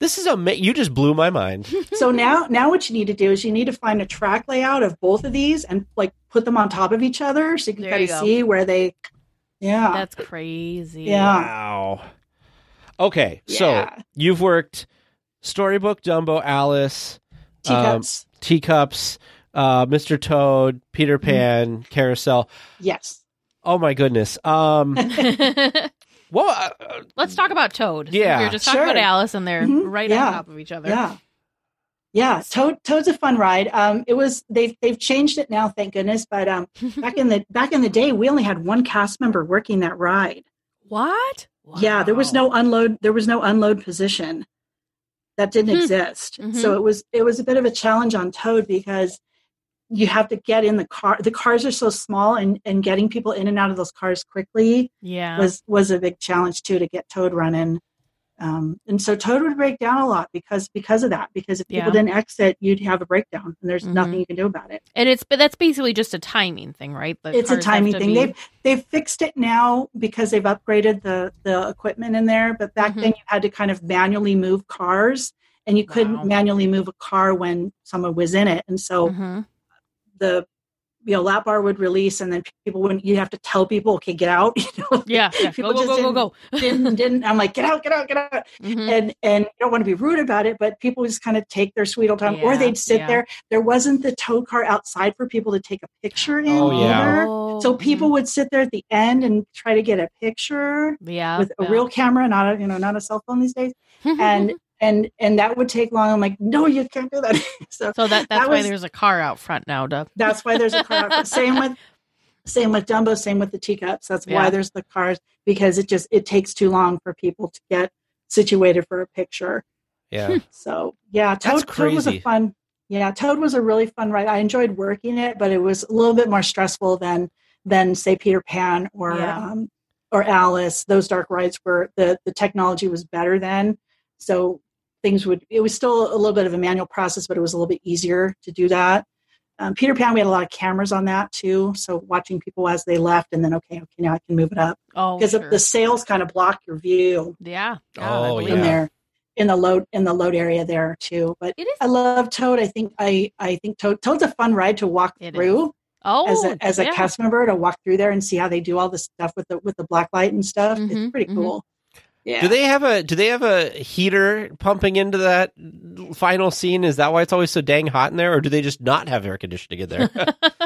This is a you just blew my mind. So now, now what you need to do is you need to find a track layout of both of these and like put them on top of each other so you can There kind you of go. see where they. Yeah, That's crazy. Yeah. Wow. Okay, so Yeah. you've worked Storybook, Dumbo, Alice, teacups. um, Teacups, uh, Mister Toad, Peter Pan, Carousel. Yes. Oh my goodness. Um, well, uh, Let's talk about Toad. Yeah. You're just talking Sure. about Alice, and they're Mhm. right Yeah. on top of each other. Yeah. Yeah, Toad Toad's a fun ride. Um, it was they've they've changed it now, thank goodness. But um, back in the back in the day, we only had one cast member working that ride. What? Yeah, there was Wow. no unload. There was no unload position. That didn't Hmm. exist. Mhm. So it was it was a bit of a challenge on Toad because you have to get in the car. The cars are so small, and and getting people in and out of those cars quickly Yeah. was was a big challenge too to get Toad running. Um, and so Toad would break down a lot because because of that. Because if people Yeah. didn't exit, you'd have a breakdown, and there's Mhm. nothing you can do about it. and it's but that's basically just a timing thing, right? The It's a cars have timing to thing. be- They've they've fixed it now because they've upgraded the the equipment in there. But back Mhm. then, you had to kind of manually move cars, and you couldn't Wow. manually move a car when someone was in it. And so Mhm. the you know lap bar would release, and then people wouldn't. You have to tell people, okay, get out. You know, Yeah. yeah. Go, People go, just go, go, go. didn't didn't. I'm like, get out, get out, get out. Mhm. and and you don't want to be rude about it, but people just kind of take their sweet old time, or Yeah, they'd sit yeah. there. There wasn't the tow car outside for people to take a picture in Oh, yeah. either. Oh, So people would sit there at the end and try to get a picture mhm. yeah, with a yeah. real camera, not a you know not a cell phone these days, and and and that would take long. I'm like, no, you can't do that. so so that that's that why was- there's a car out front now, Doug. that's why there's a car. out- Same with same with Dumbo. Same with the teacups. That's Yeah. why there's the cars because it just it takes too long for people to get situated for a picture. yeah. So yeah, That's Toad, Toad was crazy. a fun. Yeah, Toad was a really fun ride. I enjoyed working it, but it was a little bit more stressful than than say Peter Pan or Yeah. um, or Alice. Those dark rides were the the technology was better then, so things would. It was still a little bit of a manual process, but it was a little bit easier to do that. Um, Peter Pan, we had a lot of cameras on that too, so watching people as they left, and then okay, okay, now I can move it up Oh, because sure. the sails kind of block your view yeah. yeah, Oh, I believe in yeah. it. there in the load in the load area there too. But It is. I love Toad. I think I I think Toad Toad's a fun ride to walk It through Oh, as a as a yeah. cast member to walk through there and see how they do all the stuff with the with the black light and stuff. Mhm, It's pretty mhm. cool. Yeah. Do they have a Do they have a heater pumping into that final scene? Is that why it's always so dang hot in there, or do they just not have air conditioning in there?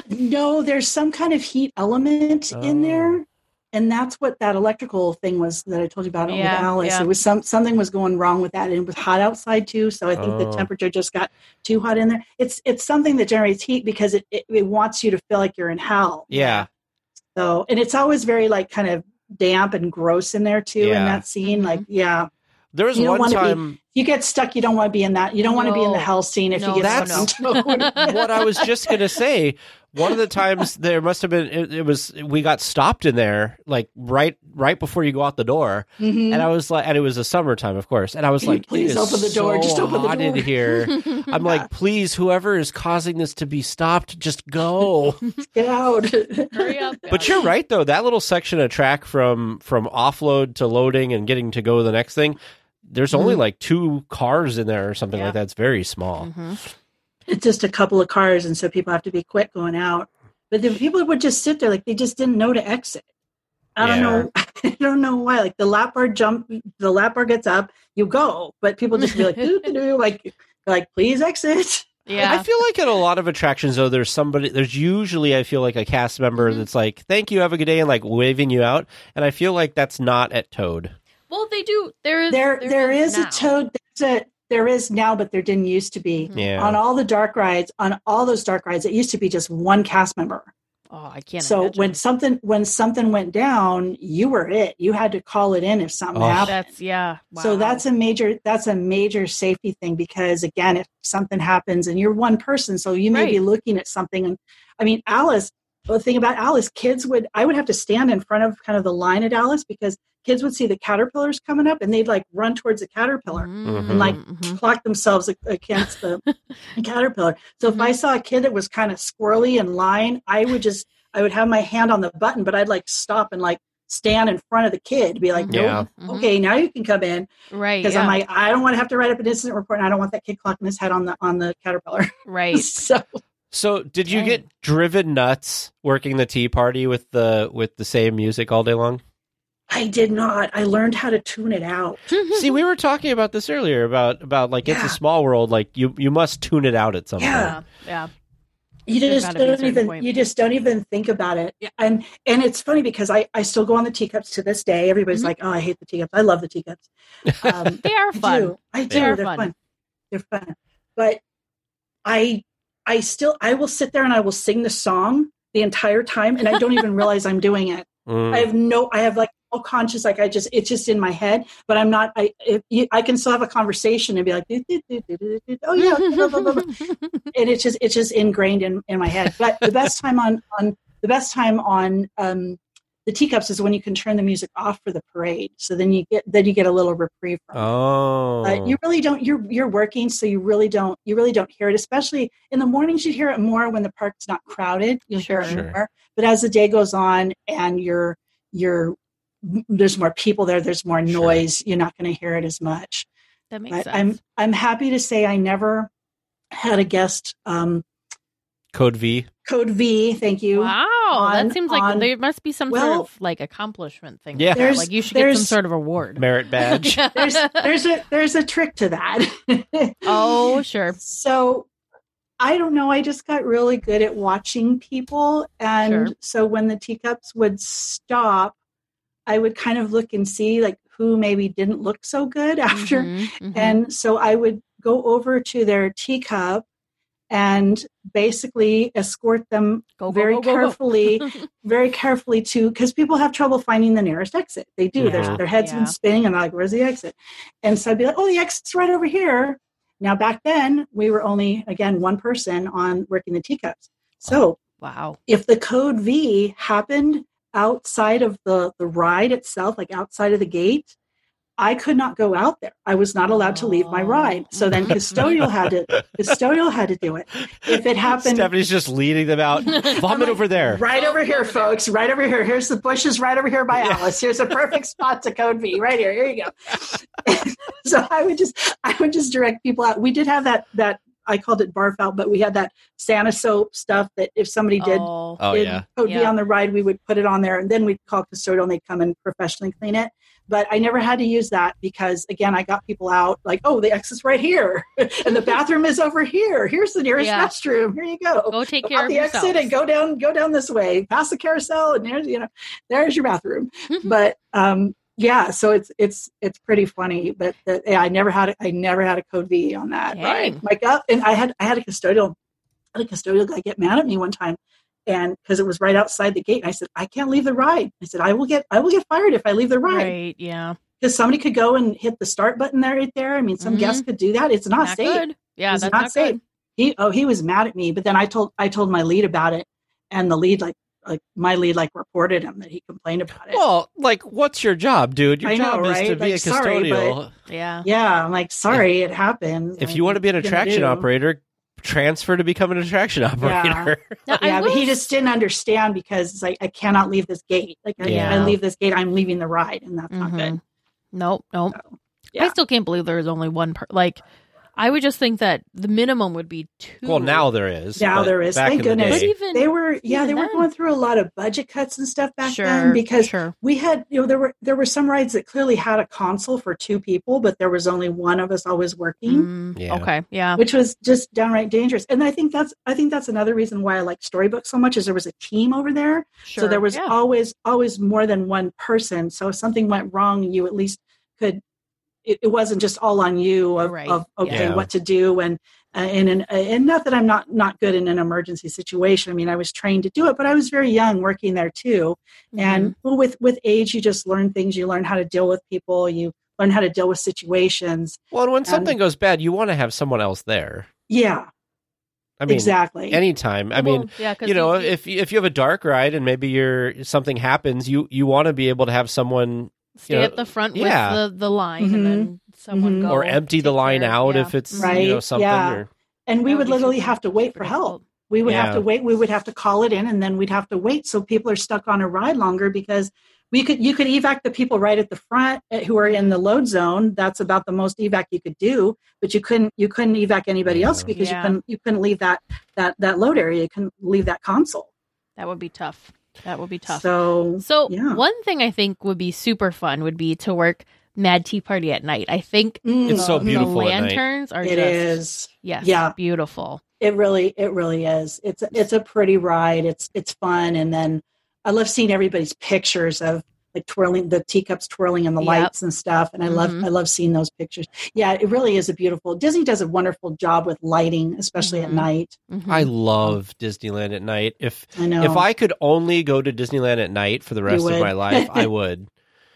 No, there's some kind of heat element in Oh. there. And that's what that electrical thing was that I told you about it Yeah, with Alice. yeah. It was some something was going wrong with that, and it was hot outside too. So I think the Oh. temperature just got too hot in there. It's it's something that generates heat because it, it, it wants you to feel like you're in hell. yeah. So and it's always very like kind of damp and gross in there too Yeah. in that scene. Mhm. Like yeah, There was You don't one wanna be- time. if you get stuck, you don't want to be in that. You don't want to be in the No. hell scene if No, you get no, stuck no. in Toad. What I was just gonna say, one of the times there must have been it, it was we got stopped in there like right right before you go out the door, Mhm. and I was like, and it was the summertime, of course, and I was like, Please it is open the door, so just open the hot in door. here. I'm Yeah. like, please, whoever is causing this to be stopped, just go. Get out. Hurry up. But you're right though. That little section of track from from offload to loading and getting to go to the next thing, there's only Mhm. like two cars in there or something Yeah. like that. It's very small. Mhm. It's just a couple of cars, and so people have to be quick going out. But the people would just sit there like they just didn't know to exit. I don't Yeah. know. I don't know why. Like the lap bar jump, the lap bar gets up, you go, but people just be like, doo, doo, doo, like, like please exit. Yeah. I feel like at a lot of attractions though, there's somebody. There's usually I feel like a cast member Mhm. that's like, "Thank you, have a good day," and like waving you out. And I feel like that's not at Toad. well, they do. There is. There, there is now. a toad. There's a, there is now, but there didn't used to be. Mhm. Yeah. On all the dark rides, on all those dark rides, it used to be just one cast member. Oh, I can't. So imagine. when something when something went down, you were it. You had to call it in if something Oh. happened. that's yeah. So wow. that's a major that's a major safety thing because again, if something happens and you're one person, so you may be Right. looking at something. And I mean, Alice. The thing about Alice, kids would I would have to stand in front of kind of the line at Alice because kids would see the caterpillars coming up and they'd like run towards the caterpillar. Mhm, and, like, mhm. Clock themselves a- against the caterpillar. So if I saw a kid that was kind of squirrely in line, I would just I would have my hand on the button, but I'd like stop and like stand in front of the kid to be like, nope, Yeah. Mhm. okay, now you can come in. Right. Because Yeah. I'm like, I don't want to have to write up an incident report, and I don't want that kid clocking his head on the on the Caterpillar. right. So So, did you Dang. get driven nuts working the tea party with the with the same music all day long? I did not. I learned how to tune it out. See, we were talking about this earlier about about like it's Yeah. a small world. Like you you must tune it out at some Yeah. point. yeah. Yeah. You There's just gotta be a don't certain even point. you just don't even think about it. And and it's funny because I I still go on the teacups to this day. Everybody's Mhm. like, oh, I hate the teacups. I love the teacups. Um, They are I fun. do. I do. They are They're fun. fun. They're fun. But I I still I will sit there and I will sing the song the entire time, and I don't even realize I'm doing it. Mm. I have no I have like no conscious, like I just it's just in my head, but I'm not. I if you, I can still have a conversation and be like, "Do, do, do, do, do, do, oh yeah, blah, blah, blah, blah." And it's just it's just ingrained in, in my head. But the best time on on the best time on um, the teacups is when you can turn the music off for the parade. So then you get then you get a little reprieve from it. Oh, But you really don't. You're you're working, so you really don't. You really don't hear it. Especially in the mornings, you'd hear it more when the park's not crowded. You'll hear it Sure. more. But as the day goes on, and you're you're there's more people there. There's more Sure. noise. You're not going to hear it as much. That makes But sense. I'm I'm happy to say I never had a guest um, Code V. code V. Thank you. Wow, on- that seems like on- there must be some well, sort of like accomplishment thing. Yeah. Yeah, There's- like you should get some there's- sort of award. Merit badge. There's there's a there's a trick to that. Oh, sure. So I don't know. I just got really good at watching people. And Sure. so when the teacups would stop, I would kind of look and see like who maybe didn't look so good after. Mhm, mhm. And so I would go over to their teacup and basically escort them Go, go, very go, go, go. carefully, very carefully to, because people have trouble finding the nearest exit. They do. Their, Yeah. their head's Yeah. been spinning and they're like, where's the exit? And so I'd be like, oh, the exit's right over here. Now, back then, we were only, again, one person on working the teacups. So Wow. if the code V happened outside of the, the ride itself, like outside of the gate, I could not go out there. I was not allowed to leave my ride. So then custodial had to custodial had to do it. If it happened Stephanie's just leading them out. Vomit over there. right over here, folks, right over here. Here's the bushes right over here by Alice. Here's a perfect spot to code V right here. Here you go. So I would just I would just direct people out. We did have that that I called it barf out, but we had that Santa soap stuff that if somebody did Oh, Oh did yeah. code V Yeah. on the ride, we would put it on there and then we'd call custodial and they'd come and professionally clean it. But I never had to use that because, again, I got people out like, oh, the exit's right here. And the bathroom is over here. Here's the nearest Yeah. restroom. Here you go. go take Go care out of the yourself. exit and go down, go down this way, past the carousel, and there's, you know, there's your bathroom. But um, yeah, so it's it's it's pretty funny. But the, yeah, I never had a, I never had a code V on that. Dang. Right? Like, uh, and I had I had a custodial, I had a custodial guy get mad at me one time. And because it was right outside the gate, and I said, I can't leave the ride. I said, I will get, I will get fired if I leave the ride. Right. Yeah. Because somebody could go and hit the start button there, right there. I mean, some Mhm. guests could do that. It's not, Not safe. good. Yeah, It's that's not not safe. good. He, oh, he was mad at me. But then I told, I told my lead about it, and the lead, like, like my lead, like, reported him that he complained about it. Well, like, what's your job, dude? Your I know, job is right? to be Like, a sorry, custodial. Yeah. Yeah, I'm like, sorry, it happened. If you want to be an What are you gonna attraction do? operator, transfer to become an attraction operator. Now, I Yeah, but he will just didn't understand because it's like I cannot leave this gate. Like I, Yeah. I leave this gate, I'm leaving the ride, and that's not Mhm. good. Nope, nope. So, I yeah. still can't believe there is only one per like I would just think that the minimum would be two. Well, now there is. Now but there is. back Thank in the goodness. But day- even They were, yeah, even they were then. going through a lot of budget cuts and stuff back sure, then because sure. we had, you know, there were there were some rides that clearly had a console for two people, but there was only one of us always working, Mm, Yeah. Okay, yeah. which was just downright dangerous. And I think that's I think that's another reason why I like Storybook so much is there was a team over there, Sure. so there was yeah. always always more than one person. So if something went wrong, you at least could. It, it wasn't just all on you of, Right. of okay, Yeah. what to do and. Uh, and, and and not that I'm not not good in an emergency situation. I mean, I was trained to do it, but I was very young working there too. Mhm. And well, with with age, you just learn things. You learn how to deal with people. You learn how to deal with situations. Well, and when And- something goes bad, you want to have someone else there. Yeah, I mean, exactly. anytime. I mean, Well, yeah, 'cause you know, you- if if you have a dark ride and maybe you're something happens, you you want to be able to have someone stay you know, at the front yeah. with the, the line Mhm. and then someone Mhm. go or empty the take line care. out Yeah. if it's you Right, know something. yeah. Or, and we That would be literally super- have to wait super for help. difficult. We would Yeah. have to wait. We would have to call it in, and then we'd have to wait. So people are stuck on a ride longer because we could you could evac the people right at the front who are in the load zone. That's about the most evac you could do, but you couldn't you couldn't evac anybody else because Yeah. you couldn't you couldn't leave that that that load area. You couldn't leave that console. That would be tough. That would be tough. So So yeah. one thing I think would be super fun would be to work Mad Tea Party at night. I think Mm, It's so the beautiful at night. lanterns are it just is. yes, Yeah. beautiful. It really, it really is. It's it's a pretty ride. It's it's fun, and then I love seeing everybody's pictures of like twirling the teacups, twirling and the Yep. lights and stuff. And I love Mhm. I love seeing those pictures. Yeah, it really is a beautiful. Disney does a wonderful job with lighting, especially Mhm. at night. Mhm. I love Disneyland at night. If I know. if I could only go to Disneyland at night for the rest of would. my life, I would.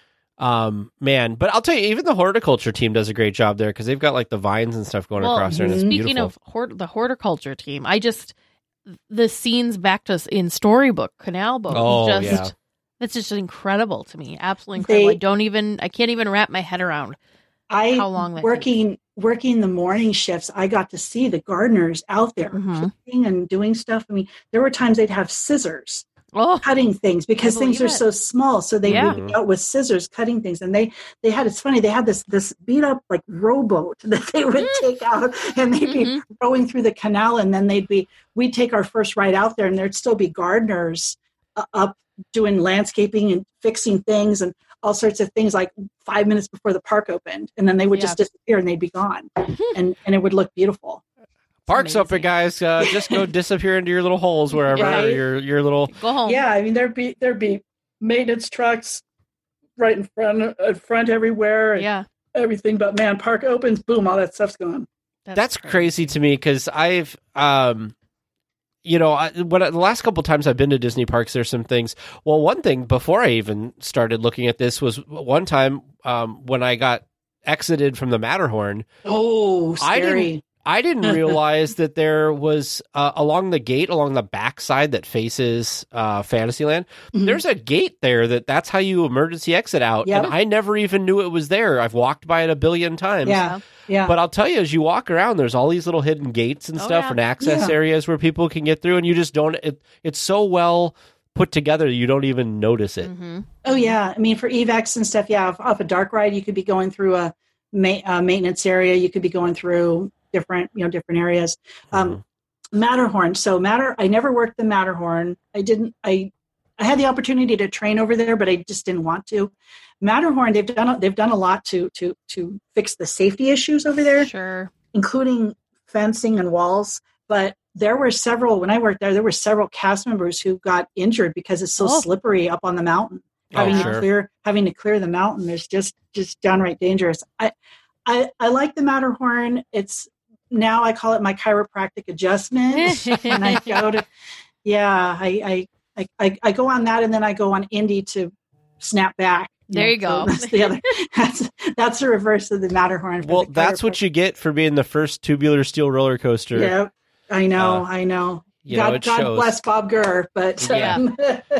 Um, man, but I'll tell you, even the horticulture team does a great job there because they've got like the vines and stuff going Well, across there, and it's Speaking beautiful. of hort- the horticulture team, I just the scenes back to us in Storybook Canal Boat. Oh, just yeah. that's just incredible to me. Absolutely incredible. They- I don't even I can't even wrap my head around I how long that working working the morning shifts. I got to see the gardeners out there Mhm. cooking and doing stuff. I mean, there were times they'd have scissors Oh, cutting things because I things are believe it. so small, so they Yeah. would be out with scissors cutting things. And they they had it's funny, they had this this beat up like rowboat that they would take out, and they'd be Mhm. rowing through the canal, and then they'd be we'd take our first ride out there, and there'd still be gardeners uh, up doing landscaping and fixing things and all sorts of things like five minutes before the park opened, and then they would Yeah. just disappear and they'd be gone, and and it would look beautiful. Park's open, amazing. guys. Uh, just go disappear into your little holes wherever Right. your your little. go home. Yeah, I mean there'd be there'd be maintenance trucks right in front in front everywhere, and Yeah. everything. But man, park opens, boom, all that stuff's gone. That's crazy to me because I've, um, you know, I, when I, the last couple times I've been to Disney parks, there's some things. Well, one thing before I even started looking at this was one time um, when I got exited from the Matterhorn. Oh, I scary! I didn't realize that there was uh, along the gate, along the backside that faces uh, Fantasyland. Mhm. There's a gate there that that's how you emergency exit out, Yep. and I never even knew it was there. I've walked by it a billion times. Yeah, yeah. But I'll tell you, as you walk around, there's all these little hidden gates and Oh, stuff yeah. and access Yeah. areas where people can get through, and you just don't. It, it's so well put together, you don't even notice it. Mm-hmm. Oh yeah, I mean for evacs and stuff. Yeah, off, off a dark ride, you could be going through a, ma- a maintenance area. You could be going through different, you know, different areas. Um, Matterhorn. So Matter. I never worked the Matterhorn. I didn't. I I had the opportunity to train over there, but I just didn't want to. Matterhorn. They've done. They've done a lot to to to fix the safety issues over there, Sure. including fencing and walls. But there were several. When I worked there, there were several cast members who got injured because it's so Oh. slippery up on the mountain. Oh, Having sure. to clear, having to clear the mountain is just just downright dangerous. I, I, I like the Matterhorn. It's now I call it my chiropractic adjustment, and I go to, yeah, I, I, I, I go on that, and then I go on Indy to snap back. There you go. So that's the other. That's that's the reverse of the Matterhorn. for Well, the that's what chiropractic. you get for being the first tubular steel roller coaster. Yeah, I know, Uh, I know. You know, God, it God shows. bless Bob Gurr, but Yeah. um,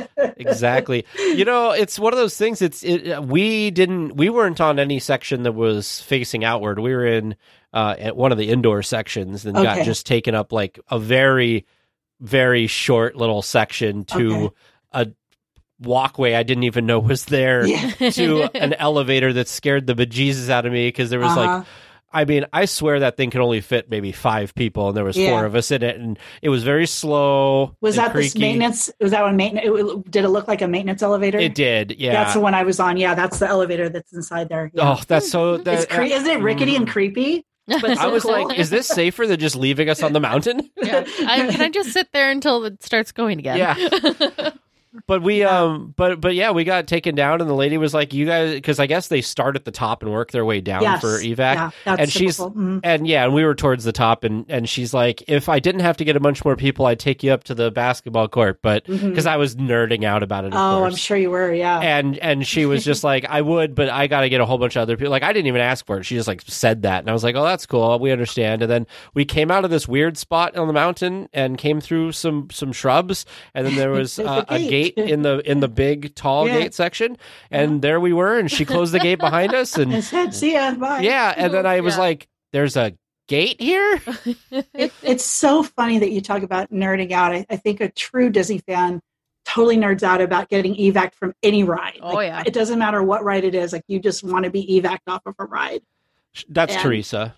Exactly. You know, it's one of those things. It's it, we didn't we weren't on any section that was facing outward. We were in uh, at one of the indoor sections and got Okay. just taken up like a very very short little section to Okay. a walkway I didn't even know was there Yeah. to an elevator that scared the bejesus out of me because there was Uh-huh. like. I mean, I swear that thing could only fit maybe five people, and there was Yeah. four of us in it, and it was very slow. Was and that this creaky. maintenance? Was that one maintenance? It, did it look like a maintenance elevator? It did, yeah. That's the one I was on. Yeah, that's the elevator that's inside there. Yeah. Oh, that's so. That, it's cre- isn't it rickety and creepy? But I so was cool. like, is this safer than just leaving us on the mountain? Yeah. I, can I just sit there until it starts going again? Yeah. But we, um, but but yeah, we got taken down, and the lady was like, "You guys," because I guess they start at the top and work their way down Yes. for evac. Yeah, that's and she's typical. Mhm. and yeah, and we were towards the top, and and she's like, "If I didn't have to get a bunch more people, I'd take you up to the basketball court," but because I was nerding out about it. Of Oh, course. I'm sure you were. Yeah. And and she was just like, I would, but I got to get a whole bunch of other people. Like, I didn't even ask for it. She just like said that, and I was like, oh, that's cool. We understand. And then we came out of this weird spot on the mountain and came through some some shrubs, and then there was There's uh, a a gate. gate in the in the big tall Yeah. gate section, and there we were, and she closed the gate behind us, I and said, "See ya, bye." yeah, and then I was Yeah. like, there's a gate here. It, it's so funny that you talk about nerding out. I, I think a true Disney fan totally nerds out about getting evac from any ride. Oh, like, yeah. It doesn't matter what ride it is. Like, you just want to be evac'd off of a ride. That's And- Teresa.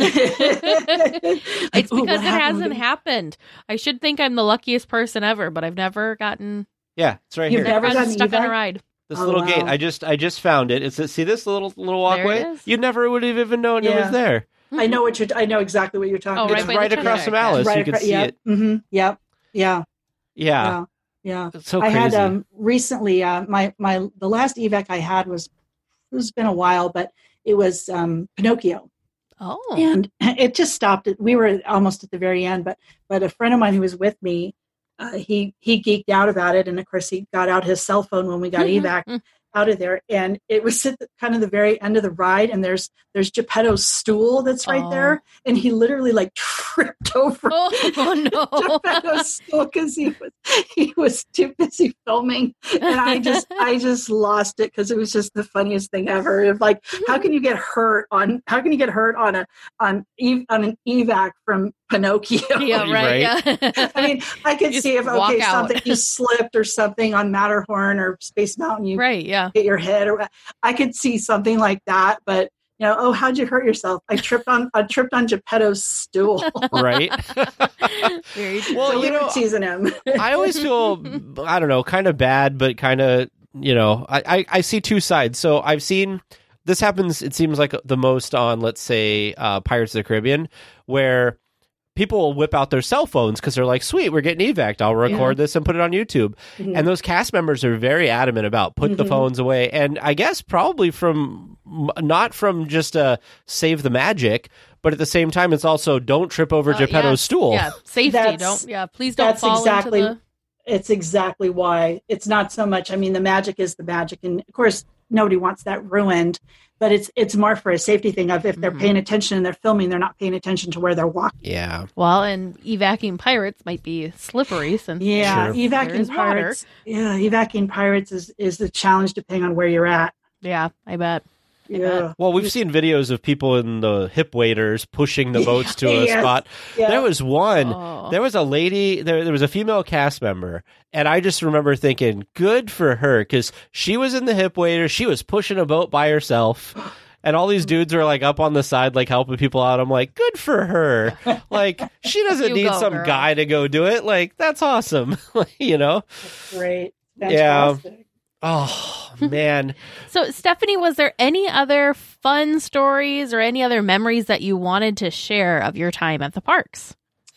It's Ooh, because what it happened? hasn't happened. I should think I'm the luckiest person ever, but I've never gotten Yeah, it's right You've here. never gotten stuck on a evac? ride. This Oh, little wow. gate. I just I just found it. It's see this little little walkway. it is. You never would have even known it Yeah. was there. I know what you're. I know exactly what you're talking Oh, about. right It's by the right across check. from Alice. Right you can across- see yep. it. Mm-hmm. Yep. Yeah. Yeah, Yeah. Yeah. it's so I crazy. had um recently. Uh, my my the last evac I had was. It's been a while, but it was um, Pinocchio. Oh. And it just stopped. It. We were almost at the very end, but but a friend of mine who was with me, uh, he he geeked out about it, and of course he got out his cell phone when we got evac out of there, and it was at the, kind of the very end of the ride, and there's there's Geppetto's stool that's right Oh. there, and he literally like tripped over Oh, oh, no. Geppetto's stool because he was he was too busy filming, and I just I just lost it because it was just the funniest thing ever. Of like, how can you get hurt on how can you get hurt on a on ev- on an evac from Pinocchio? Yeah, right. Right? Yeah. I mean, I could Just see if walk okay, out. something you slipped or something on Matterhorn or Space Mountain, you right, yeah. hit your head, or I could see something like that. But you know, oh, how'd you hurt yourself? I tripped on I tripped on Geppetto's stool. right? Very true. Well, so we you were know, teasing him. I always feel, I don't know, kind of bad, but kind of, you know, I, I, I see two sides. So I've seen, this happens, it seems like the most on, let's say, uh, Pirates of the Caribbean, where people will whip out their cell phones because they're like, sweet, we're getting evac. I'll record this and put it on YouTube. Mhm. And those cast members are very adamant about put the Mhm. phones away. And I guess probably from, not from just uh, save the magic, but at the same time, it's also don't trip over Uh, Geppetto's yeah, stool. Yeah, safety. That's- Don't, yeah, please don't that's fall exactly- into the... It's exactly why it's not so much. I mean, the magic is the magic, and of course, nobody wants that ruined. But it's it's more for a safety thing of if they're Mhm. paying attention and they're filming, they're not paying attention to where they're walking. Yeah. Well, and evacuating pirates might be slippery since Yeah, Sure. there is evacuating water. pirates. Yeah, evacuating pirates is is the challenge depending on where you're at. Yeah, I bet. I bet. Yeah, Well, we've seen videos of people in the hip waders pushing the boats to a Yes. spot. yeah. There was one. Oh. There was a lady. There, there was a female cast member, and I just remember thinking, "Good for her," because she was in the hip wader. She was pushing a boat by herself, and all these dudes were like up on the side, like helping people out. I'm like, "Good for her!" Like she doesn't You need go, some girl. guy to go do it. Like that's awesome. You know? great. Yeah. Fantastic. Oh man. So, Stephanie, was there any other fun stories or any other memories that you wanted to share of your time at the parks?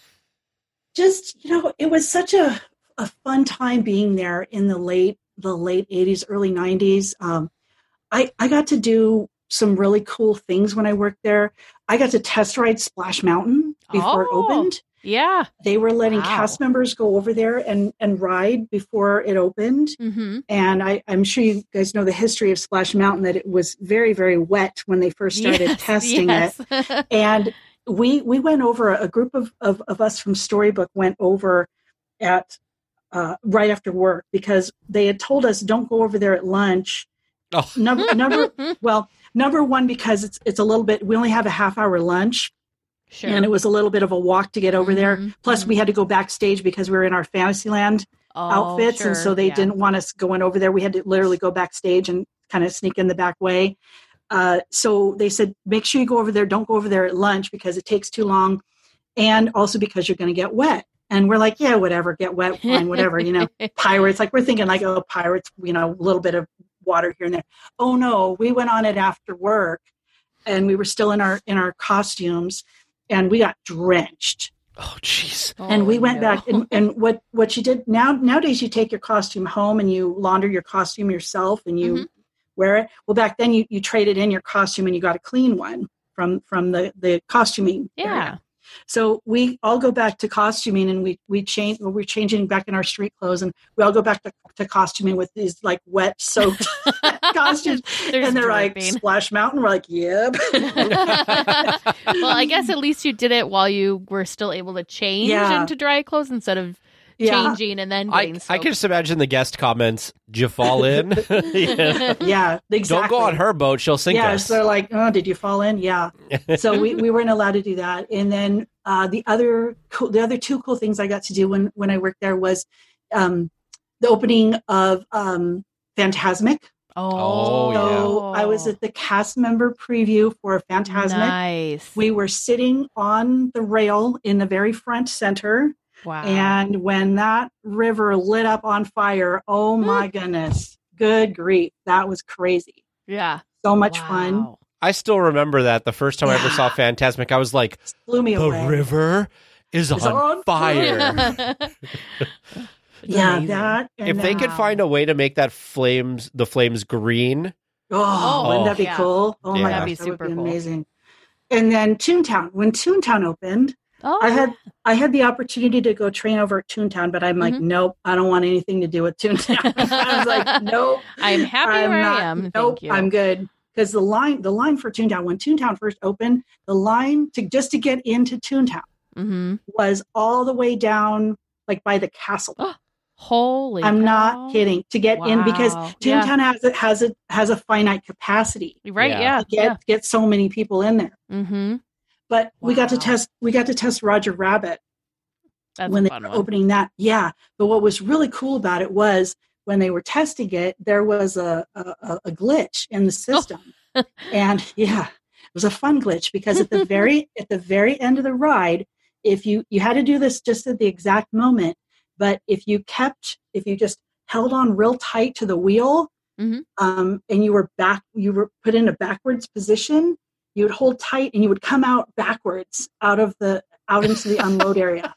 Just, you know, it was such a, a fun time being there in the late the late eighties, early nineties. Um, I, I got to do some really cool things when I worked there. I got to test ride Splash Mountain before it Oh. opened. Yeah. They were letting Wow. cast members go over there and, and ride before it opened. Mm-hmm. And I, I'm sure you guys know the history of Splash Mountain, that it was very, very wet when they first started testing it. it. And we we went over, a group of, of, of us from Storybook went over at uh, right after work, because they had told us don't go over there at lunch. Oh. Number number well, number one, because it's it's a little bit, we only have a half hour lunch, Sure. and it was a little bit of a walk to get over there. Mhm, Plus mhm. we had to go backstage because we were in our Fantasyland Oh, outfits, and sure, so they yeah. didn't want us going over there. We had to literally go backstage and kind of sneak in the back way. Uh, so they said, make sure you go over there. Don't go over there at lunch because it takes too long, and also because you're going to get wet. And we're like, yeah, whatever, get wet, fine, whatever. You know, pirates. Like we're thinking, like, oh, pirates. You know, a little bit of water here and there. Oh no, we went on it after work, and we were still in our in our costumes, and we got drenched. Oh jeez. And Oh, we went no. back, and, and what what you did now nowadays, you take your costume home and you launder your costume yourself and you Mhm. wear it. Well, back then you, you traded in your costume and you got a clean one from from the the costuming Yeah. area. So we all go back to costuming, and we we change. Well, we're changing back in our street clothes, and we all go back to, to costuming with these like wet, soaked costumes. There's And they're like, dripping. Splash Mountain. We're like, yep. Well, I guess at least you did it while you were still able to change Yeah. into dry clothes instead of Yeah. changing and then I getting I soaked. can just imagine the guest comments. Did you fall in? Yeah. Yeah, exactly. Don't go on her boat; she'll sink Yeah, us. so they're like, oh, did you fall in? Yeah. So we, we weren't allowed to do that. And then uh, the other cool, the other two cool things I got to do when when I worked there was um, the opening of um, Fantasmic. Oh, So I was at the cast member preview for Fantasmic. Nice. We were sitting on the rail in the very front center. Wow. And when that river lit up on fire, oh my goodness, good grief. That was crazy. Yeah. So much Wow. fun. I still remember that the first time I ever Yeah. saw Fantasmic, I was like, Blew me the away. river is It's on, on fire. Yeah, Amazing. that. And If they that. could Wow. find a way to make that flames, the flames green. Oh, Oh, wouldn't that be yeah. cool? Oh Yeah. my That'd gosh, be that would be super cool. amazing. And then Toontown. When Toontown opened, Oh, I had I had the opportunity to go train over at Toontown, but I'm like, Mhm. nope, I don't want anything to do with Toontown. I was like, nope. I'm happy I'm where not- I am. Nope, Thank you. I'm good. Because the line, the line for Toontown, when Toontown first opened, the line to just to get into Toontown Mm-hmm. was all the way down, like by the castle. Holy I'm cow. not kidding. To get in because Wow. Yeah. Toontown has a, has a has a finite capacity. Right, Yeah. yeah. To get get so many people in there. yeah. Mm-hmm. But we got to Wow. test. We got to test Roger Rabbit That's when a they fun were one. opening that. Yeah. But what was really cool about it was when they were testing it, there was a a, a glitch in the system, and yeah, it was a fun glitch because at the very at the very end of the ride, if you you had to do this just at the exact moment, but if you kept if you just held on real tight to the wheel, Mhm. um, and you were back, you were put in a backwards position. You would hold tight and you would come out backwards out of the out into the unload area.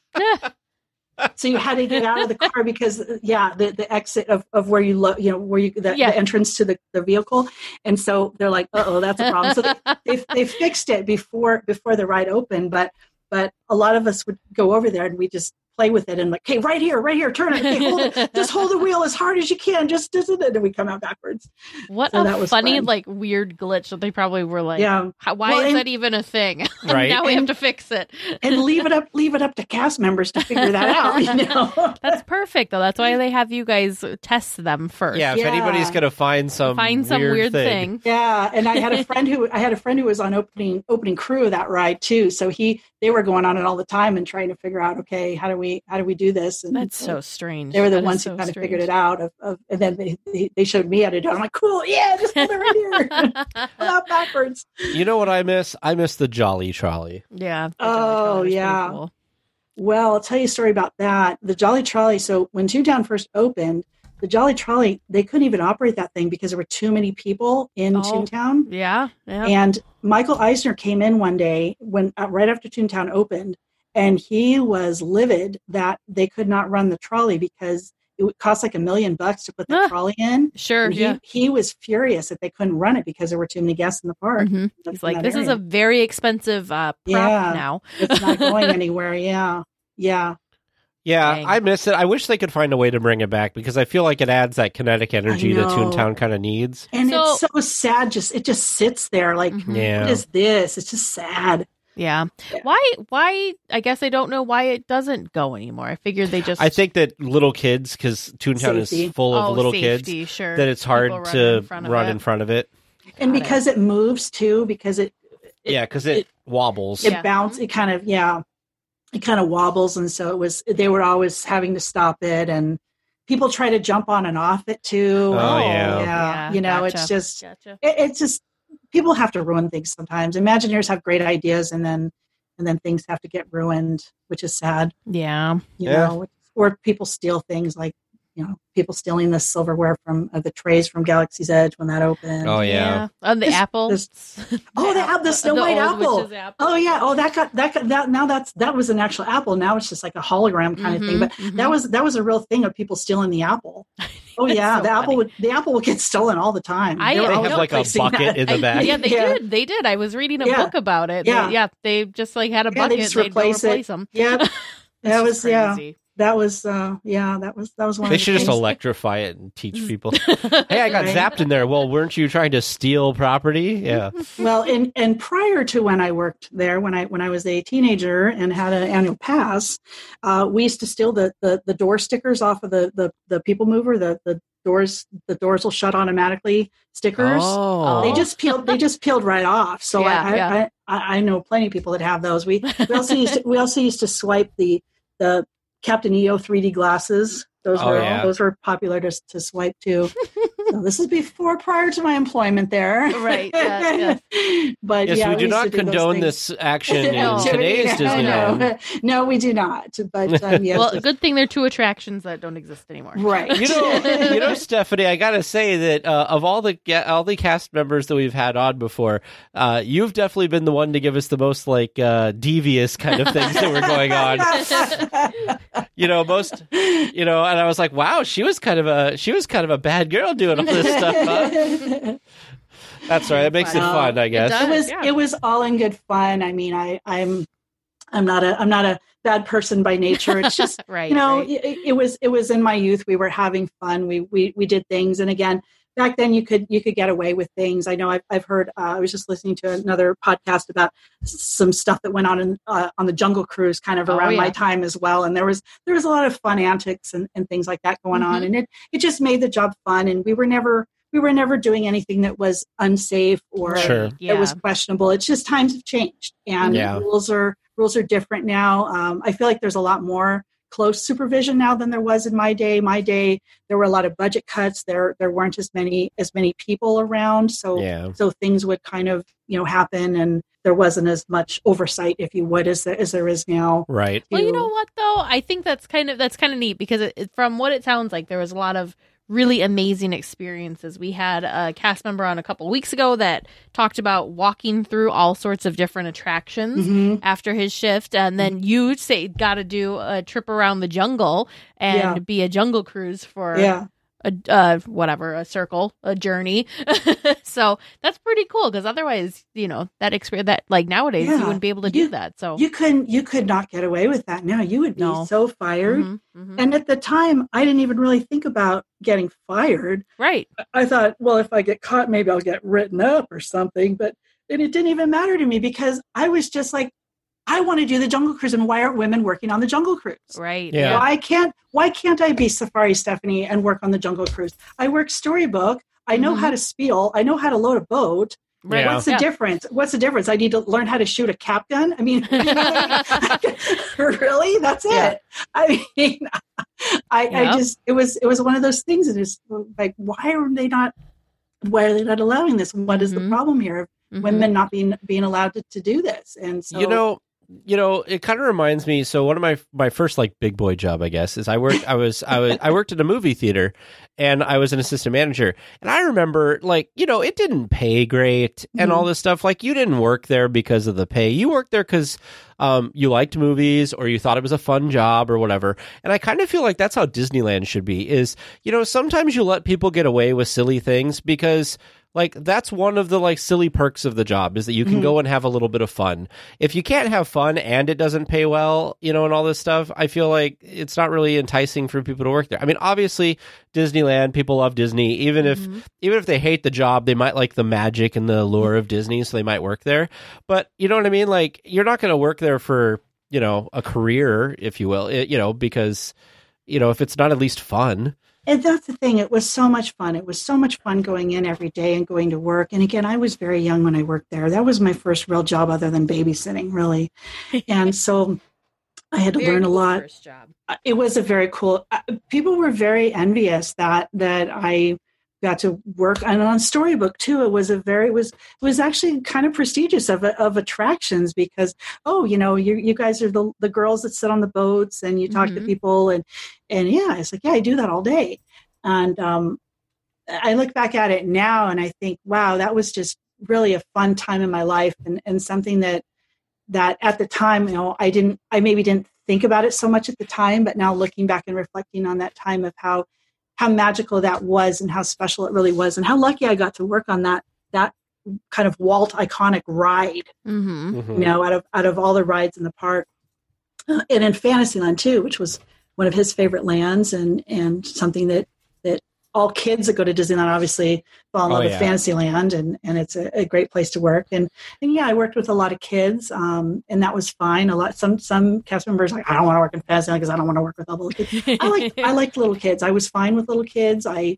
So you had to get out of the car because yeah, the, the exit of, of where you lo- you know where you the, Yeah. the entrance to the, the vehicle, and so they're like, uh oh, that's a problem. So they, they they fixed it before before the ride opened, but but a lot of us would go over there and we just play with it and like, hey, right here, right here, turn it, okay, hold it, just hold the wheel as hard as you can, just just and we come out backwards. What So a that was funny, fun. like, weird glitch that they probably were like, Yeah. "How- why Well, is and- that even a thing? Right. Now we have And- to fix it. And leave it up leave it up to cast members to figure that out. You know. That's perfect, though. That's why they have you guys test them first. Yeah, if Yeah. anybody's gonna find some Find some weird, thing, thing. Yeah, and I had a friend who I had a friend who was on opening opening crew of that ride too. So he they were going on it all the time and trying to figure out, okay, how do we how do we do this? And That's so strange. they were the That is ones so who kind of strange. figured it out. Of, of and then they, they they showed me how to do it. I'm like, cool, yeah, just hold it right here, pull out backwards. you know what I miss? I miss the Jolly Trolley. Yeah. the Oh, Jolly Trolley was pretty yeah. cool. Well, I'll tell you a story about that. The Jolly Trolley. So when Toontown first opened, the Jolly Trolley they couldn't even operate that thing because there were too many people in Oh. Toontown. Yeah. Yeah. And Michael Eisner came in one day when uh, right after Toontown opened, and he was livid that they could not run the trolley because it would cost like a million bucks to put the Ah. trolley in. Sure. And he, Yeah. he was furious that they couldn't run it because there were too many guests in the park. Mhm. That's He's in like, that this is area. a very expensive uh, prop Yeah. now. It's not going anywhere. Yeah, yeah. Yeah, Dang. I miss it. I wish they could find a way to bring it back because I feel like it adds that kinetic energy that know. Toontown kind of needs. And So- it's so sad. Just it just sits there like, Mhm. Yeah. what is this? It's just sad. Yeah. Yeah. Why? Why? I guess I don't know why it doesn't go anymore. I figured they just. I think that little kids, because Toontown Safety. is full of oh, little safety, kids, Sure. that it's People hard run to in front of run it. in front of it. And Got it. because it moves too, because it It- yeah, because it, it- wobbles. it Yeah. bounce it kind of yeah it kind of wobbles, and so it was they were always having to stop it, and people try to jump on and off it too. Oh, And, yeah. Yeah, you know gotcha. it's just Gotcha. it, it's just people have to ruin things sometimes. Imagineers have great ideas, and then and then things have to get ruined, which is sad. Yeah. You Yeah. know, or people steal things like you know people stealing the silverware from uh, the trays from Galaxy's Edge when that opened. Oh, yeah. Oh, the This- apple. this- Oh, the app- the Snow White old apple. witch's apple. Oh yeah. Oh, that got that got that. Now that's that was an actual apple. Now it's just like a hologram kind of thing. Mhm, But mhm. that was that was a real thing of people stealing the apple. Oh yeah, so the funny. apple would the apple would get stolen all the time. I- were They They always have like a replacing bucket that. in the back. Yeah, they Yeah. did. They did. I was reading a Yeah. book about it. Yeah. They, yeah, they just like had a Yeah, they bucket. just They'd go replace it. replace them. Yeah, that was yeah. crazy. That was uh yeah. That was that was one. They of the should just things. electrify it and teach people. Hey, I got Right. zapped in there. Well, weren't you trying to steal property? Yeah. Well, and and prior to when I worked there, when I when I was a teenager and had an annual pass, uh, we used to steal the, the the door stickers off of the the, the people mover. The the doors the doors will shut automatically stickers. Oh. They just peeled. They just peeled right off. So Yeah, I, yeah. I, I I know plenty of people that have those. We we also used to, we also used to swipe the the Captain E O three D glasses Those Oh, were yeah. those were popular to, to swipe to. So this is before, prior to my employment there. Right, yeah, But Yes, yeah, we do used not to do those condone things. this action in No. today's No, Disneyland. No, no, we do not. But um, yes, Well, it's- good thing they're two attractions that don't exist anymore. right. You know, you know, Stephanie, I gotta say that uh, of all the ga- all the cast members that we've had on before, uh, you've definitely been the one to give us the most like uh, devious kind of things that were going on. You know, most, you know, and I was like, wow, she was kind of a she was kind of a bad girl doing all this stuff. Huh? That's right. It makes it Wow. fun, I guess. does. it was Yeah. it was all in good fun. I mean, I I'm I'm not a I'm not a bad person by nature. It's just Right. you know right. it, it was it was in my youth. We were having fun. We we we did things, and again, back then you could you could get away with things. I know I've I've heard. Uh, I was just listening to another podcast about some stuff that went on in, uh, on the Jungle Cruise, kind of Oh, around my yeah. time as well. And there was there was a lot of fun antics and, and things like that going on, Mhm. and it it just made the job fun. And we were never we were never doing anything that was unsafe or Sure. Yeah. it was questionable. It's just times have changed, and Yeah. rules are rules are different now. Um, I feel like there's a lot more close supervision now than there was in my day. My day, there were a lot of budget cuts. There there weren't as many as many people around, so Yeah. so things would kind of you know happen, and there wasn't as much oversight, if you would, as there, as there is now. Right. Well, you to- know what though? I think that's kind of that's kind of neat because it, it, from what it sounds like, there was a lot of really amazing experiences. We had a cast member on a couple weeks ago that talked about walking through all sorts of different attractions Mhm. after his shift, and then you say got to do a trip around the jungle and Yeah. be a jungle cruise for Yeah. a uh, whatever a circle a journey. So that's pretty cool because otherwise, you know, that experience that like nowadays you Yeah. wouldn't be able to You- do that. So You couldn't you could not get away with that now. You would be No. so fired. Mhm, mhm. And at the time, I didn't even really think about getting fired. right. I thought, well, if I get caught, maybe I'll get written up or something. But and it didn't even matter to me because I was just like, I want to do the Jungle Cruise, and why aren't women working on the Jungle Cruise? Right. Yeah. Why can't Why can't I be Safari Stephanie and work on the Jungle Cruise? I work storybook. I know Mhm. how to spiel. I know how to load a boat. Right. Yeah. What's the Yeah. difference? What's the difference? I need to learn how to shoot a cap gun. I mean, really? That's it. Yeah. I mean, I, Yeah. I just it was it was one of those things that is like, why are they not? Why are they not allowing this? What is Mhm. the problem here? Mhm. Women not being being allowed to, to do this, and so You know, you know, it kind of reminds me. So one of my my first like big boy job, I guess, is I worked. I was I was I worked at a movie theater, and I was an assistant manager. And I remember, like, you know, it didn't pay great and Mhm. all this stuff. Like, you didn't work there because of the pay. You worked there because um, you liked movies or you thought it was a fun job or whatever. And I kind of feel like that's how Disneyland should be. Is, you know, sometimes you let people get away with silly things because, like, that's one of the like silly perks of the job, is that you can Mhm. go and have a little bit of fun. If you can't have fun and it doesn't pay well, you know, and all this stuff, I feel like it's not really enticing for people to work there. I mean, obviously Disneyland, people love Disney. Even if Mhm. even if they hate the job, they might like the magic and the allure of Disney, so they might work there. But you know what I mean? Like, you're not going to work there for, you know, a career, if you will, it, you know, because, you know, if it's not at least fun. And that's the thing. It was so much fun. It was so much fun going in every day and going to work. And again, I was very young when I worked there. That was my first real job other than babysitting, really. And so I had to Very learn a cool lot. First job. It was a very cool. Uh, people were very envious that that I got to work and on Storybook too. It was a very it was it was actually kind of prestigious of of attractions because, oh, you know, you you guys are the the girls that sit on the boats and you talk to Mhm. people, and and yeah, it's like, yeah, I do that all day. And um I look back at it now and I think, wow, that was just really a fun time in my life, and and something that that at the time, you know, I didn't I maybe didn't think about it so much at the time, but now looking back and reflecting on that time of how how magical that was and how special it really was, and how lucky I got to work on that that kind of Walt iconic ride, Mm-hmm. Mhm. you know, out of out of all the rides in the park. Uh, and in Fantasyland too, which was one of his favorite lands, and and something that that all kids that go to Disneyland obviously fall in Oh, love yeah. with Fantasyland, and and it's a, a great place to work. And and yeah, I worked with a lot of kids, um, and that was fine. A lot some some cast members are like, I don't want to work in Fantasyland because I don't want to work with all the little kids. I like I liked little kids. I was fine with little kids. I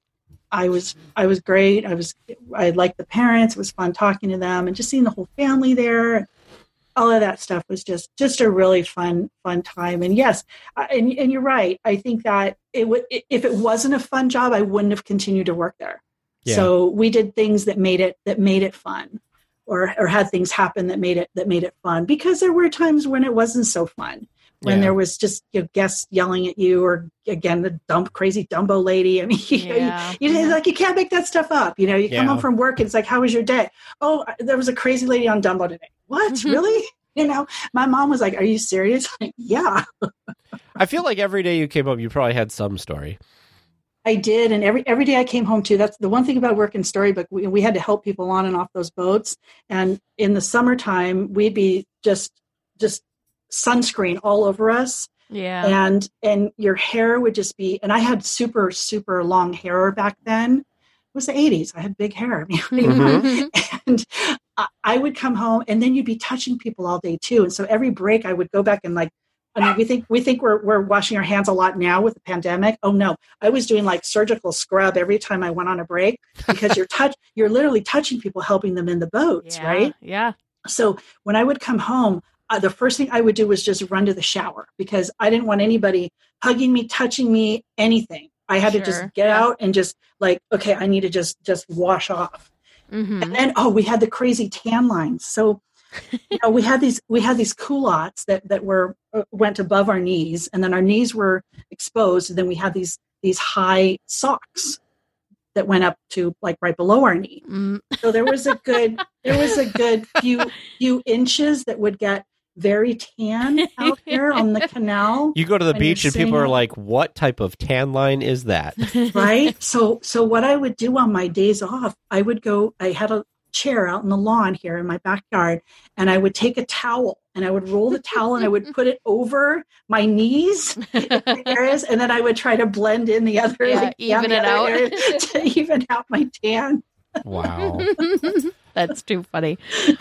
I was I was great. I was I liked the parents. It was fun talking to them and just seeing the whole family there. all of that stuff was just just a really fun fun time. And yes, I- and and you're right. I think that it would if it wasn't a fun job, I wouldn't have continued to work there. Yeah. So we did things that made it that made it fun, or or had things happen that made it that made it fun. Because there were times when it wasn't so fun, when Yeah. there was just, you know, guests yelling at you, or again the dumb crazy Dumbo lady. I mean, you, know, Yeah. you, you like you can't make that stuff up. You know, you come Yeah. home from work and it's like, how was your day? Oh, there was a crazy lady on Dumbo today. What? Mhm. Really? You know, my mom was like, "Are you serious?" Like, yeah, I feel like every day you came home, you probably had some story. I did, and every every day I came home too. That's the one thing about working Storybook. We, we had to help people on and off those boats, and in the summertime, we'd be just just sunscreen all over us, Yeah. and and your hair would just be. And I had super super long hair back then. It was the eighties. I had big hair, Mhm. and I, I would come home, and then you'd be touching people all day too. And so every break, I would go back and like. I mean, we think we think we're we're washing our hands a lot now with the pandemic. Oh no, I was doing like surgical scrub every time I went on a break, because you're touch you're literally touching people, helping them in the boats, Yeah. right? Yeah. So when I would come home, uh, the first thing I would do was just run to the shower, because I didn't want anybody hugging me, touching me, anything. I had to Sure. just get Yeah. out and just like, okay, I need to just just wash off. hmm And then, oh, we had the crazy tan lines. So, you know, we had these we had these culottes that that were uh, went above our knees, and then our knees were exposed. And then we had these these high socks that went up to like right below our knee. Mm. So there was a good there was a good few few inches that would get very tan out there on the canal. You go to the When you're beach and sitting people are out- like, what type of tan line is that? Right. So, so what I would do on my days off, I would go, I had a chair out in the lawn here in my backyard, and I would take a towel and I would roll the towel and I would put it over my knees areas, and then I would try to blend in the other, Yeah, like, down even the it other out. area to even out my tan. Wow. That's too funny.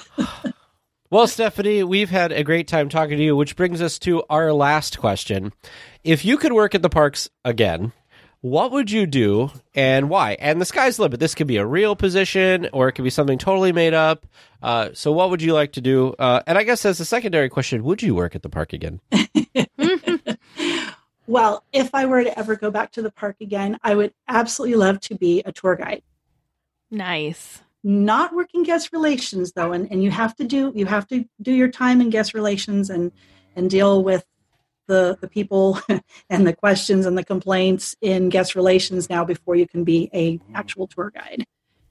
Well, Stephanie, we've had a great time talking to you, which brings us to our last question. If you could work at the parks again, what would you do and why? And the sky's the limit. This could be a real position or it could be something totally made up. Uh, so what would you like to do? Uh, and I guess as a secondary question, would you work at the park again? Well, if I were to ever go back to the park again, I would absolutely love to be a tour guide. Nice. Not working guest relations though, and, and you have to do you have to do your time in guest relations and and deal with the the people and the questions and the complaints in guest relations now before you can be a actual tour guide.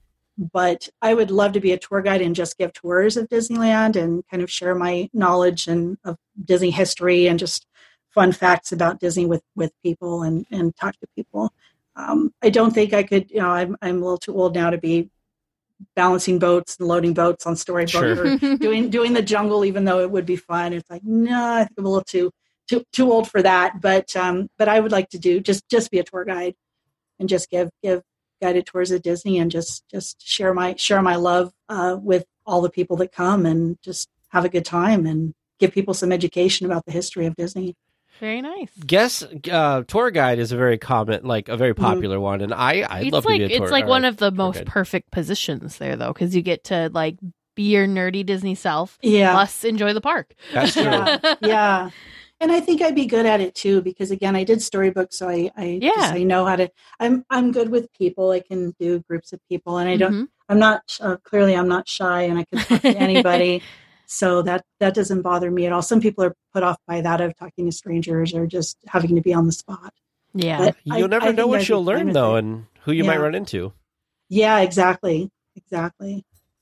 But I would love to be a tour guide and just give tours of Disneyland and kind of share my knowledge and of Disney history and just fun facts about Disney with with people and and talk to people. Um, I don't think I could, you know, I'm I'm a little too old now to be balancing boats and loading boats on Storybook Sure. or doing doing the jungle, even though it would be fun. It's like, no, I think I'm a little too too too old for that. But um, but I would like to do just just be a tour guide and just give give guided tours of Disney and just just share my share my love uh, with all the people that come and just have a good time and give people some education about the history of Disney. Very nice. Guess uh, tour guide is a very common, like a very popular one, and I I'd It's love like to be a tour. it's like or one a of the tour most guide. perfect positions there, though, because you get to like be your nerdy Disney self, Yeah. plus enjoy the park. That's true. Yeah, yeah. And I think I'd be good at it too, because again, I did Storybook, so I, I, Yeah. just, I know how to. I'm, I'm good with people. I can do groups of people, and I don't. Mhm. I'm not uh, clearly. I'm not shy, and I can talk to anybody. So that that doesn't bother me at all. Some people are put off by that of talking to strangers or just having to be on the spot. Yeah. But You'll I- never I know think what I'd you'll be fine learn with though, it. and who you might Yeah. run into. Yeah, exactly, exactly.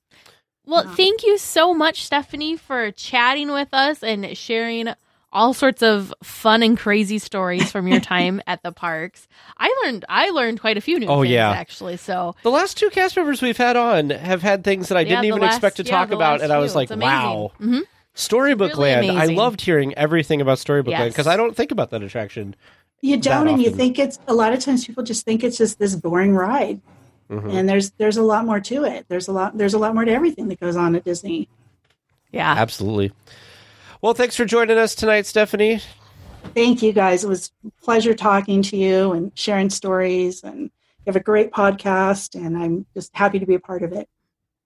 Well, Yeah. thank you so much, Stephanie, for chatting with us and sharing all sorts of fun and crazy stories from your time at the parks. I learned I learned quite a few new Oh, things, yeah. actually. So The last two cast members we've had on have had things that I yeah, didn't the even last- expect to yeah, talk the about, last and I was few. like, It's amazing. wow. Mhm. Storybook Really Land. I amazing. loved hearing everything about Storybook Land Yes. because I don't think about that attraction. You That don't, and you often. think it's a lot of times people just think it's just this boring ride, Mhm. and there's there's a lot more to it. There's a lot there's a lot more to everything that goes on at Disney. Yeah. Absolutely. Well, thanks for joining us tonight, Stephanie. Thank you guys. It was a pleasure talking to you and sharing stories, and you have a great podcast, and I'm just happy to be a part of it.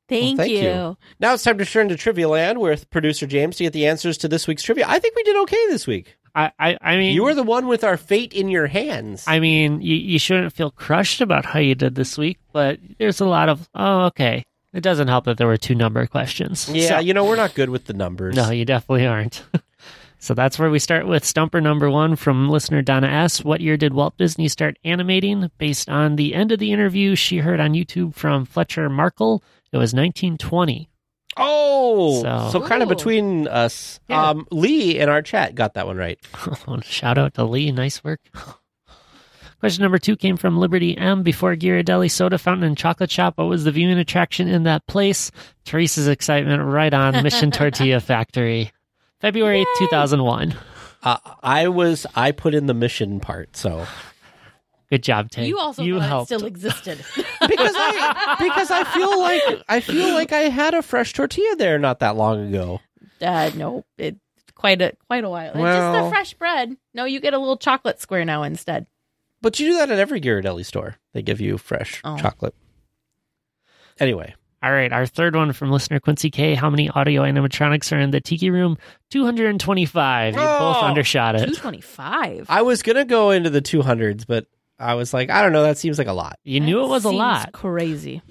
Thank, Well, thank you. you. Now it's time to turn to Trivia Land with producer James to get the answers to this week's trivia. I think we did okay this week. I, I, I mean, You were the one with our fate in your hands. I mean, you, you shouldn't feel crushed about how you did this week, but there's a lot of, oh, okay. It doesn't help that there were two number questions. yeah, So- you know, we're not good with the numbers. No, you definitely aren't. So that's where we start with Stumper number one from listener Donna S. What year did Walt Disney start animating? Based on the end of the interview she heard on YouTube from Fletcher Markle, it was nineteen twenty. Oh, so, So- kind of Ooh. between us. Yeah. Um, Lee in our chat got that one right. Shout out to Lee. Nice work. Question number two came from Liberty M. Before Ghirardelli Soda Fountain and Chocolate Shop, what was the viewing attraction in that place? Teresa's excitement right on. Mission Tortilla Factory. February two thousand one. Uh, I was I put in the mission part, so Good job, Tay. You also you thought helped. it still existed. because I because I feel like I feel like I had a fresh tortilla there not that long ago. uh, no, it quite a quite a while. It's just Well- the fresh bread. No, you get a little chocolate square now instead. But you do that at every Ghirardelli store. They give you fresh Oh. chocolate. Anyway, All right, our third one from listener Quincy K. How many audio animatronics are in the Tiki Room? two hundred twenty-five. You both Oh! undershot Two it. twenty five. I was gonna go into the two hundreds, but I was like, I don't know. That seems like a lot. You knew it was a lot. Crazy.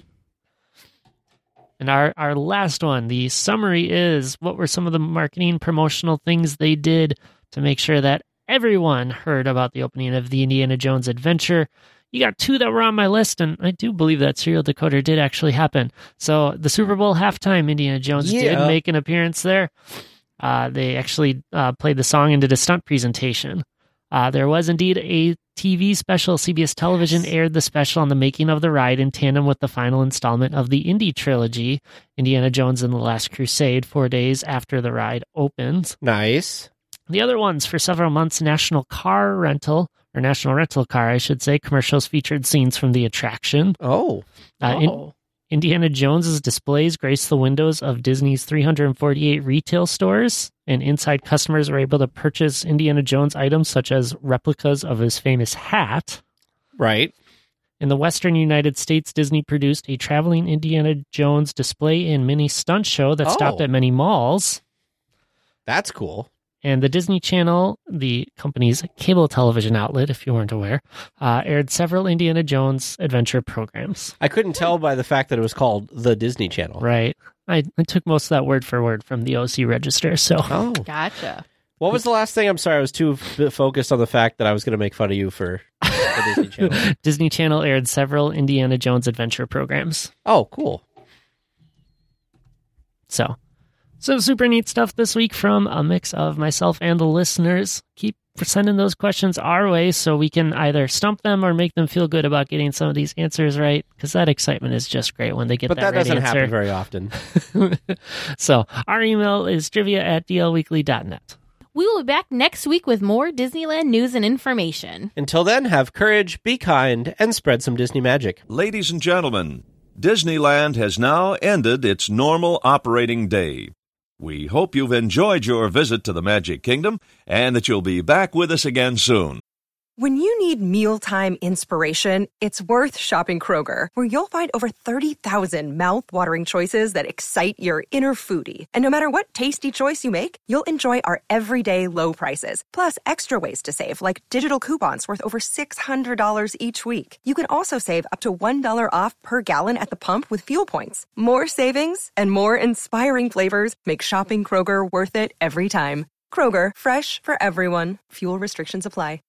And our, our last one, the summary is, what were some of the marketing promotional things they did to make sure that everyone heard about the opening of the Indiana Jones adventure? You got two that were on my list, and I do believe that serial decoder did actually happen. So the Super Bowl halftime, Indiana Jones Yeah. did make an appearance there. Uh, they actually uh, played the song and did a stunt presentation. Uh, there was indeed a T V special. C B S Television Yes. aired the special on the making of the ride in tandem with the final installment of the Indy trilogy, Indiana Jones and the Last Crusade, four days after the ride opened. Nice. The other ones, for several months, National Car Rental, or National Rental Car, I should say, commercials featured scenes from the attraction. Oh, Uh, in- Oh. Indiana Jones's displays graced the windows of Disney's three hundred forty-eight retail stores, and inside customers were able to purchase Indiana Jones items such as replicas of his famous hat. right. In the western United States, Disney produced a traveling Indiana Jones display and mini stunt show that stopped Oh. at many malls. That's cool. And the Disney Channel, the company's cable television outlet, if you weren't aware, uh, aired several Indiana Jones adventure programs. I couldn't tell by the fact that it was called the Disney Channel. Right. I, I took most of that word for word from the O C register. So Oh. Gotcha. What was the last thing? I'm sorry, I was too f- focused on the fact that I was going to make fun of you for the Disney Channel. Disney Channel aired several Indiana Jones adventure programs. Oh, cool. So, so super neat stuff this week from a mix of myself and the listeners. Keep sending those questions our way so we can either stump them or make them feel good about getting some of these answers right, because that excitement is just great when they get But that, that right doesn't answer. happen very often. So our email is trivia at d l weekly dot net. We will be back next week with more Disneyland news and information. Until then, have courage, be kind, and spread some Disney magic. Ladies and gentlemen, Disneyland has now ended its normal operating day. We hope you've enjoyed your visit to the Magic Kingdom and that you'll be back with us again soon. When you need mealtime inspiration, it's worth shopping Kroger, where you'll find over thirty thousand mouth-watering choices that excite your inner foodie. And no matter what tasty choice you make, you'll enjoy our everyday low prices, plus extra ways to save, like digital coupons worth over six hundred dollars each week. You can also save up to one dollar off per gallon at the pump with fuel points. More savings and more inspiring flavors make shopping Kroger worth it every time. Kroger, fresh for everyone. Fuel restrictions apply.